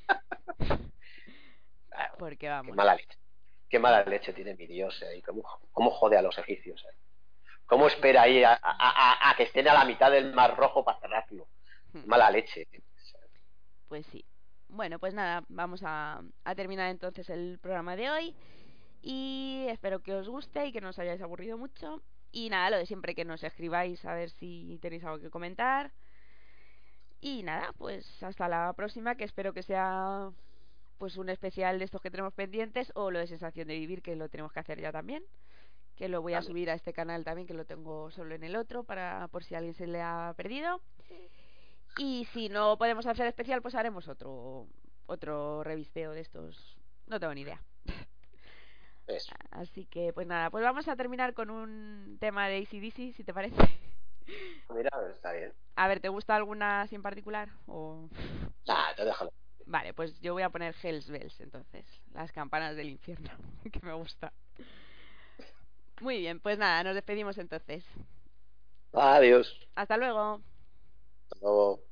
[SPEAKER 1] Porque vamos.
[SPEAKER 2] Qué mala leche. Qué mala leche tiene mi Dios. Y cómo jode a los egipcios. ¿Cómo espera ahí a que estén a la mitad del Mar Rojo para cerrarlo? Mala leche.
[SPEAKER 1] Pues sí. Bueno, pues nada, vamos a terminar entonces el programa de hoy. Y espero que os guste y que no os hayáis aburrido mucho. Y nada, lo de siempre, que nos escribáis a ver si tenéis algo que comentar. Y nada, pues hasta la próxima, que espero que sea pues un especial de estos que tenemos pendientes, o lo de Sensación de Vivir, que lo tenemos que hacer ya también, que lo voy a subir a este canal también, que lo tengo solo en el otro, para por si a alguien se le ha perdido. Y si no podemos hacer especial, pues haremos otro revisteo de estos. No tengo ni idea.
[SPEAKER 2] Eso.
[SPEAKER 1] Así que, pues nada, pues vamos a terminar con un tema de AC/DC, si te parece.
[SPEAKER 2] Mira, está bien.
[SPEAKER 1] A ver, ¿te gusta alguna así en particular? O...
[SPEAKER 2] Nah, te déjalo.
[SPEAKER 1] Vale, pues yo voy a poner Hells Bells, entonces. Las campanas del infierno, que me gusta. Muy bien, pues nada, nos despedimos entonces.
[SPEAKER 2] Adiós.
[SPEAKER 1] Hasta luego.
[SPEAKER 2] Hasta luego.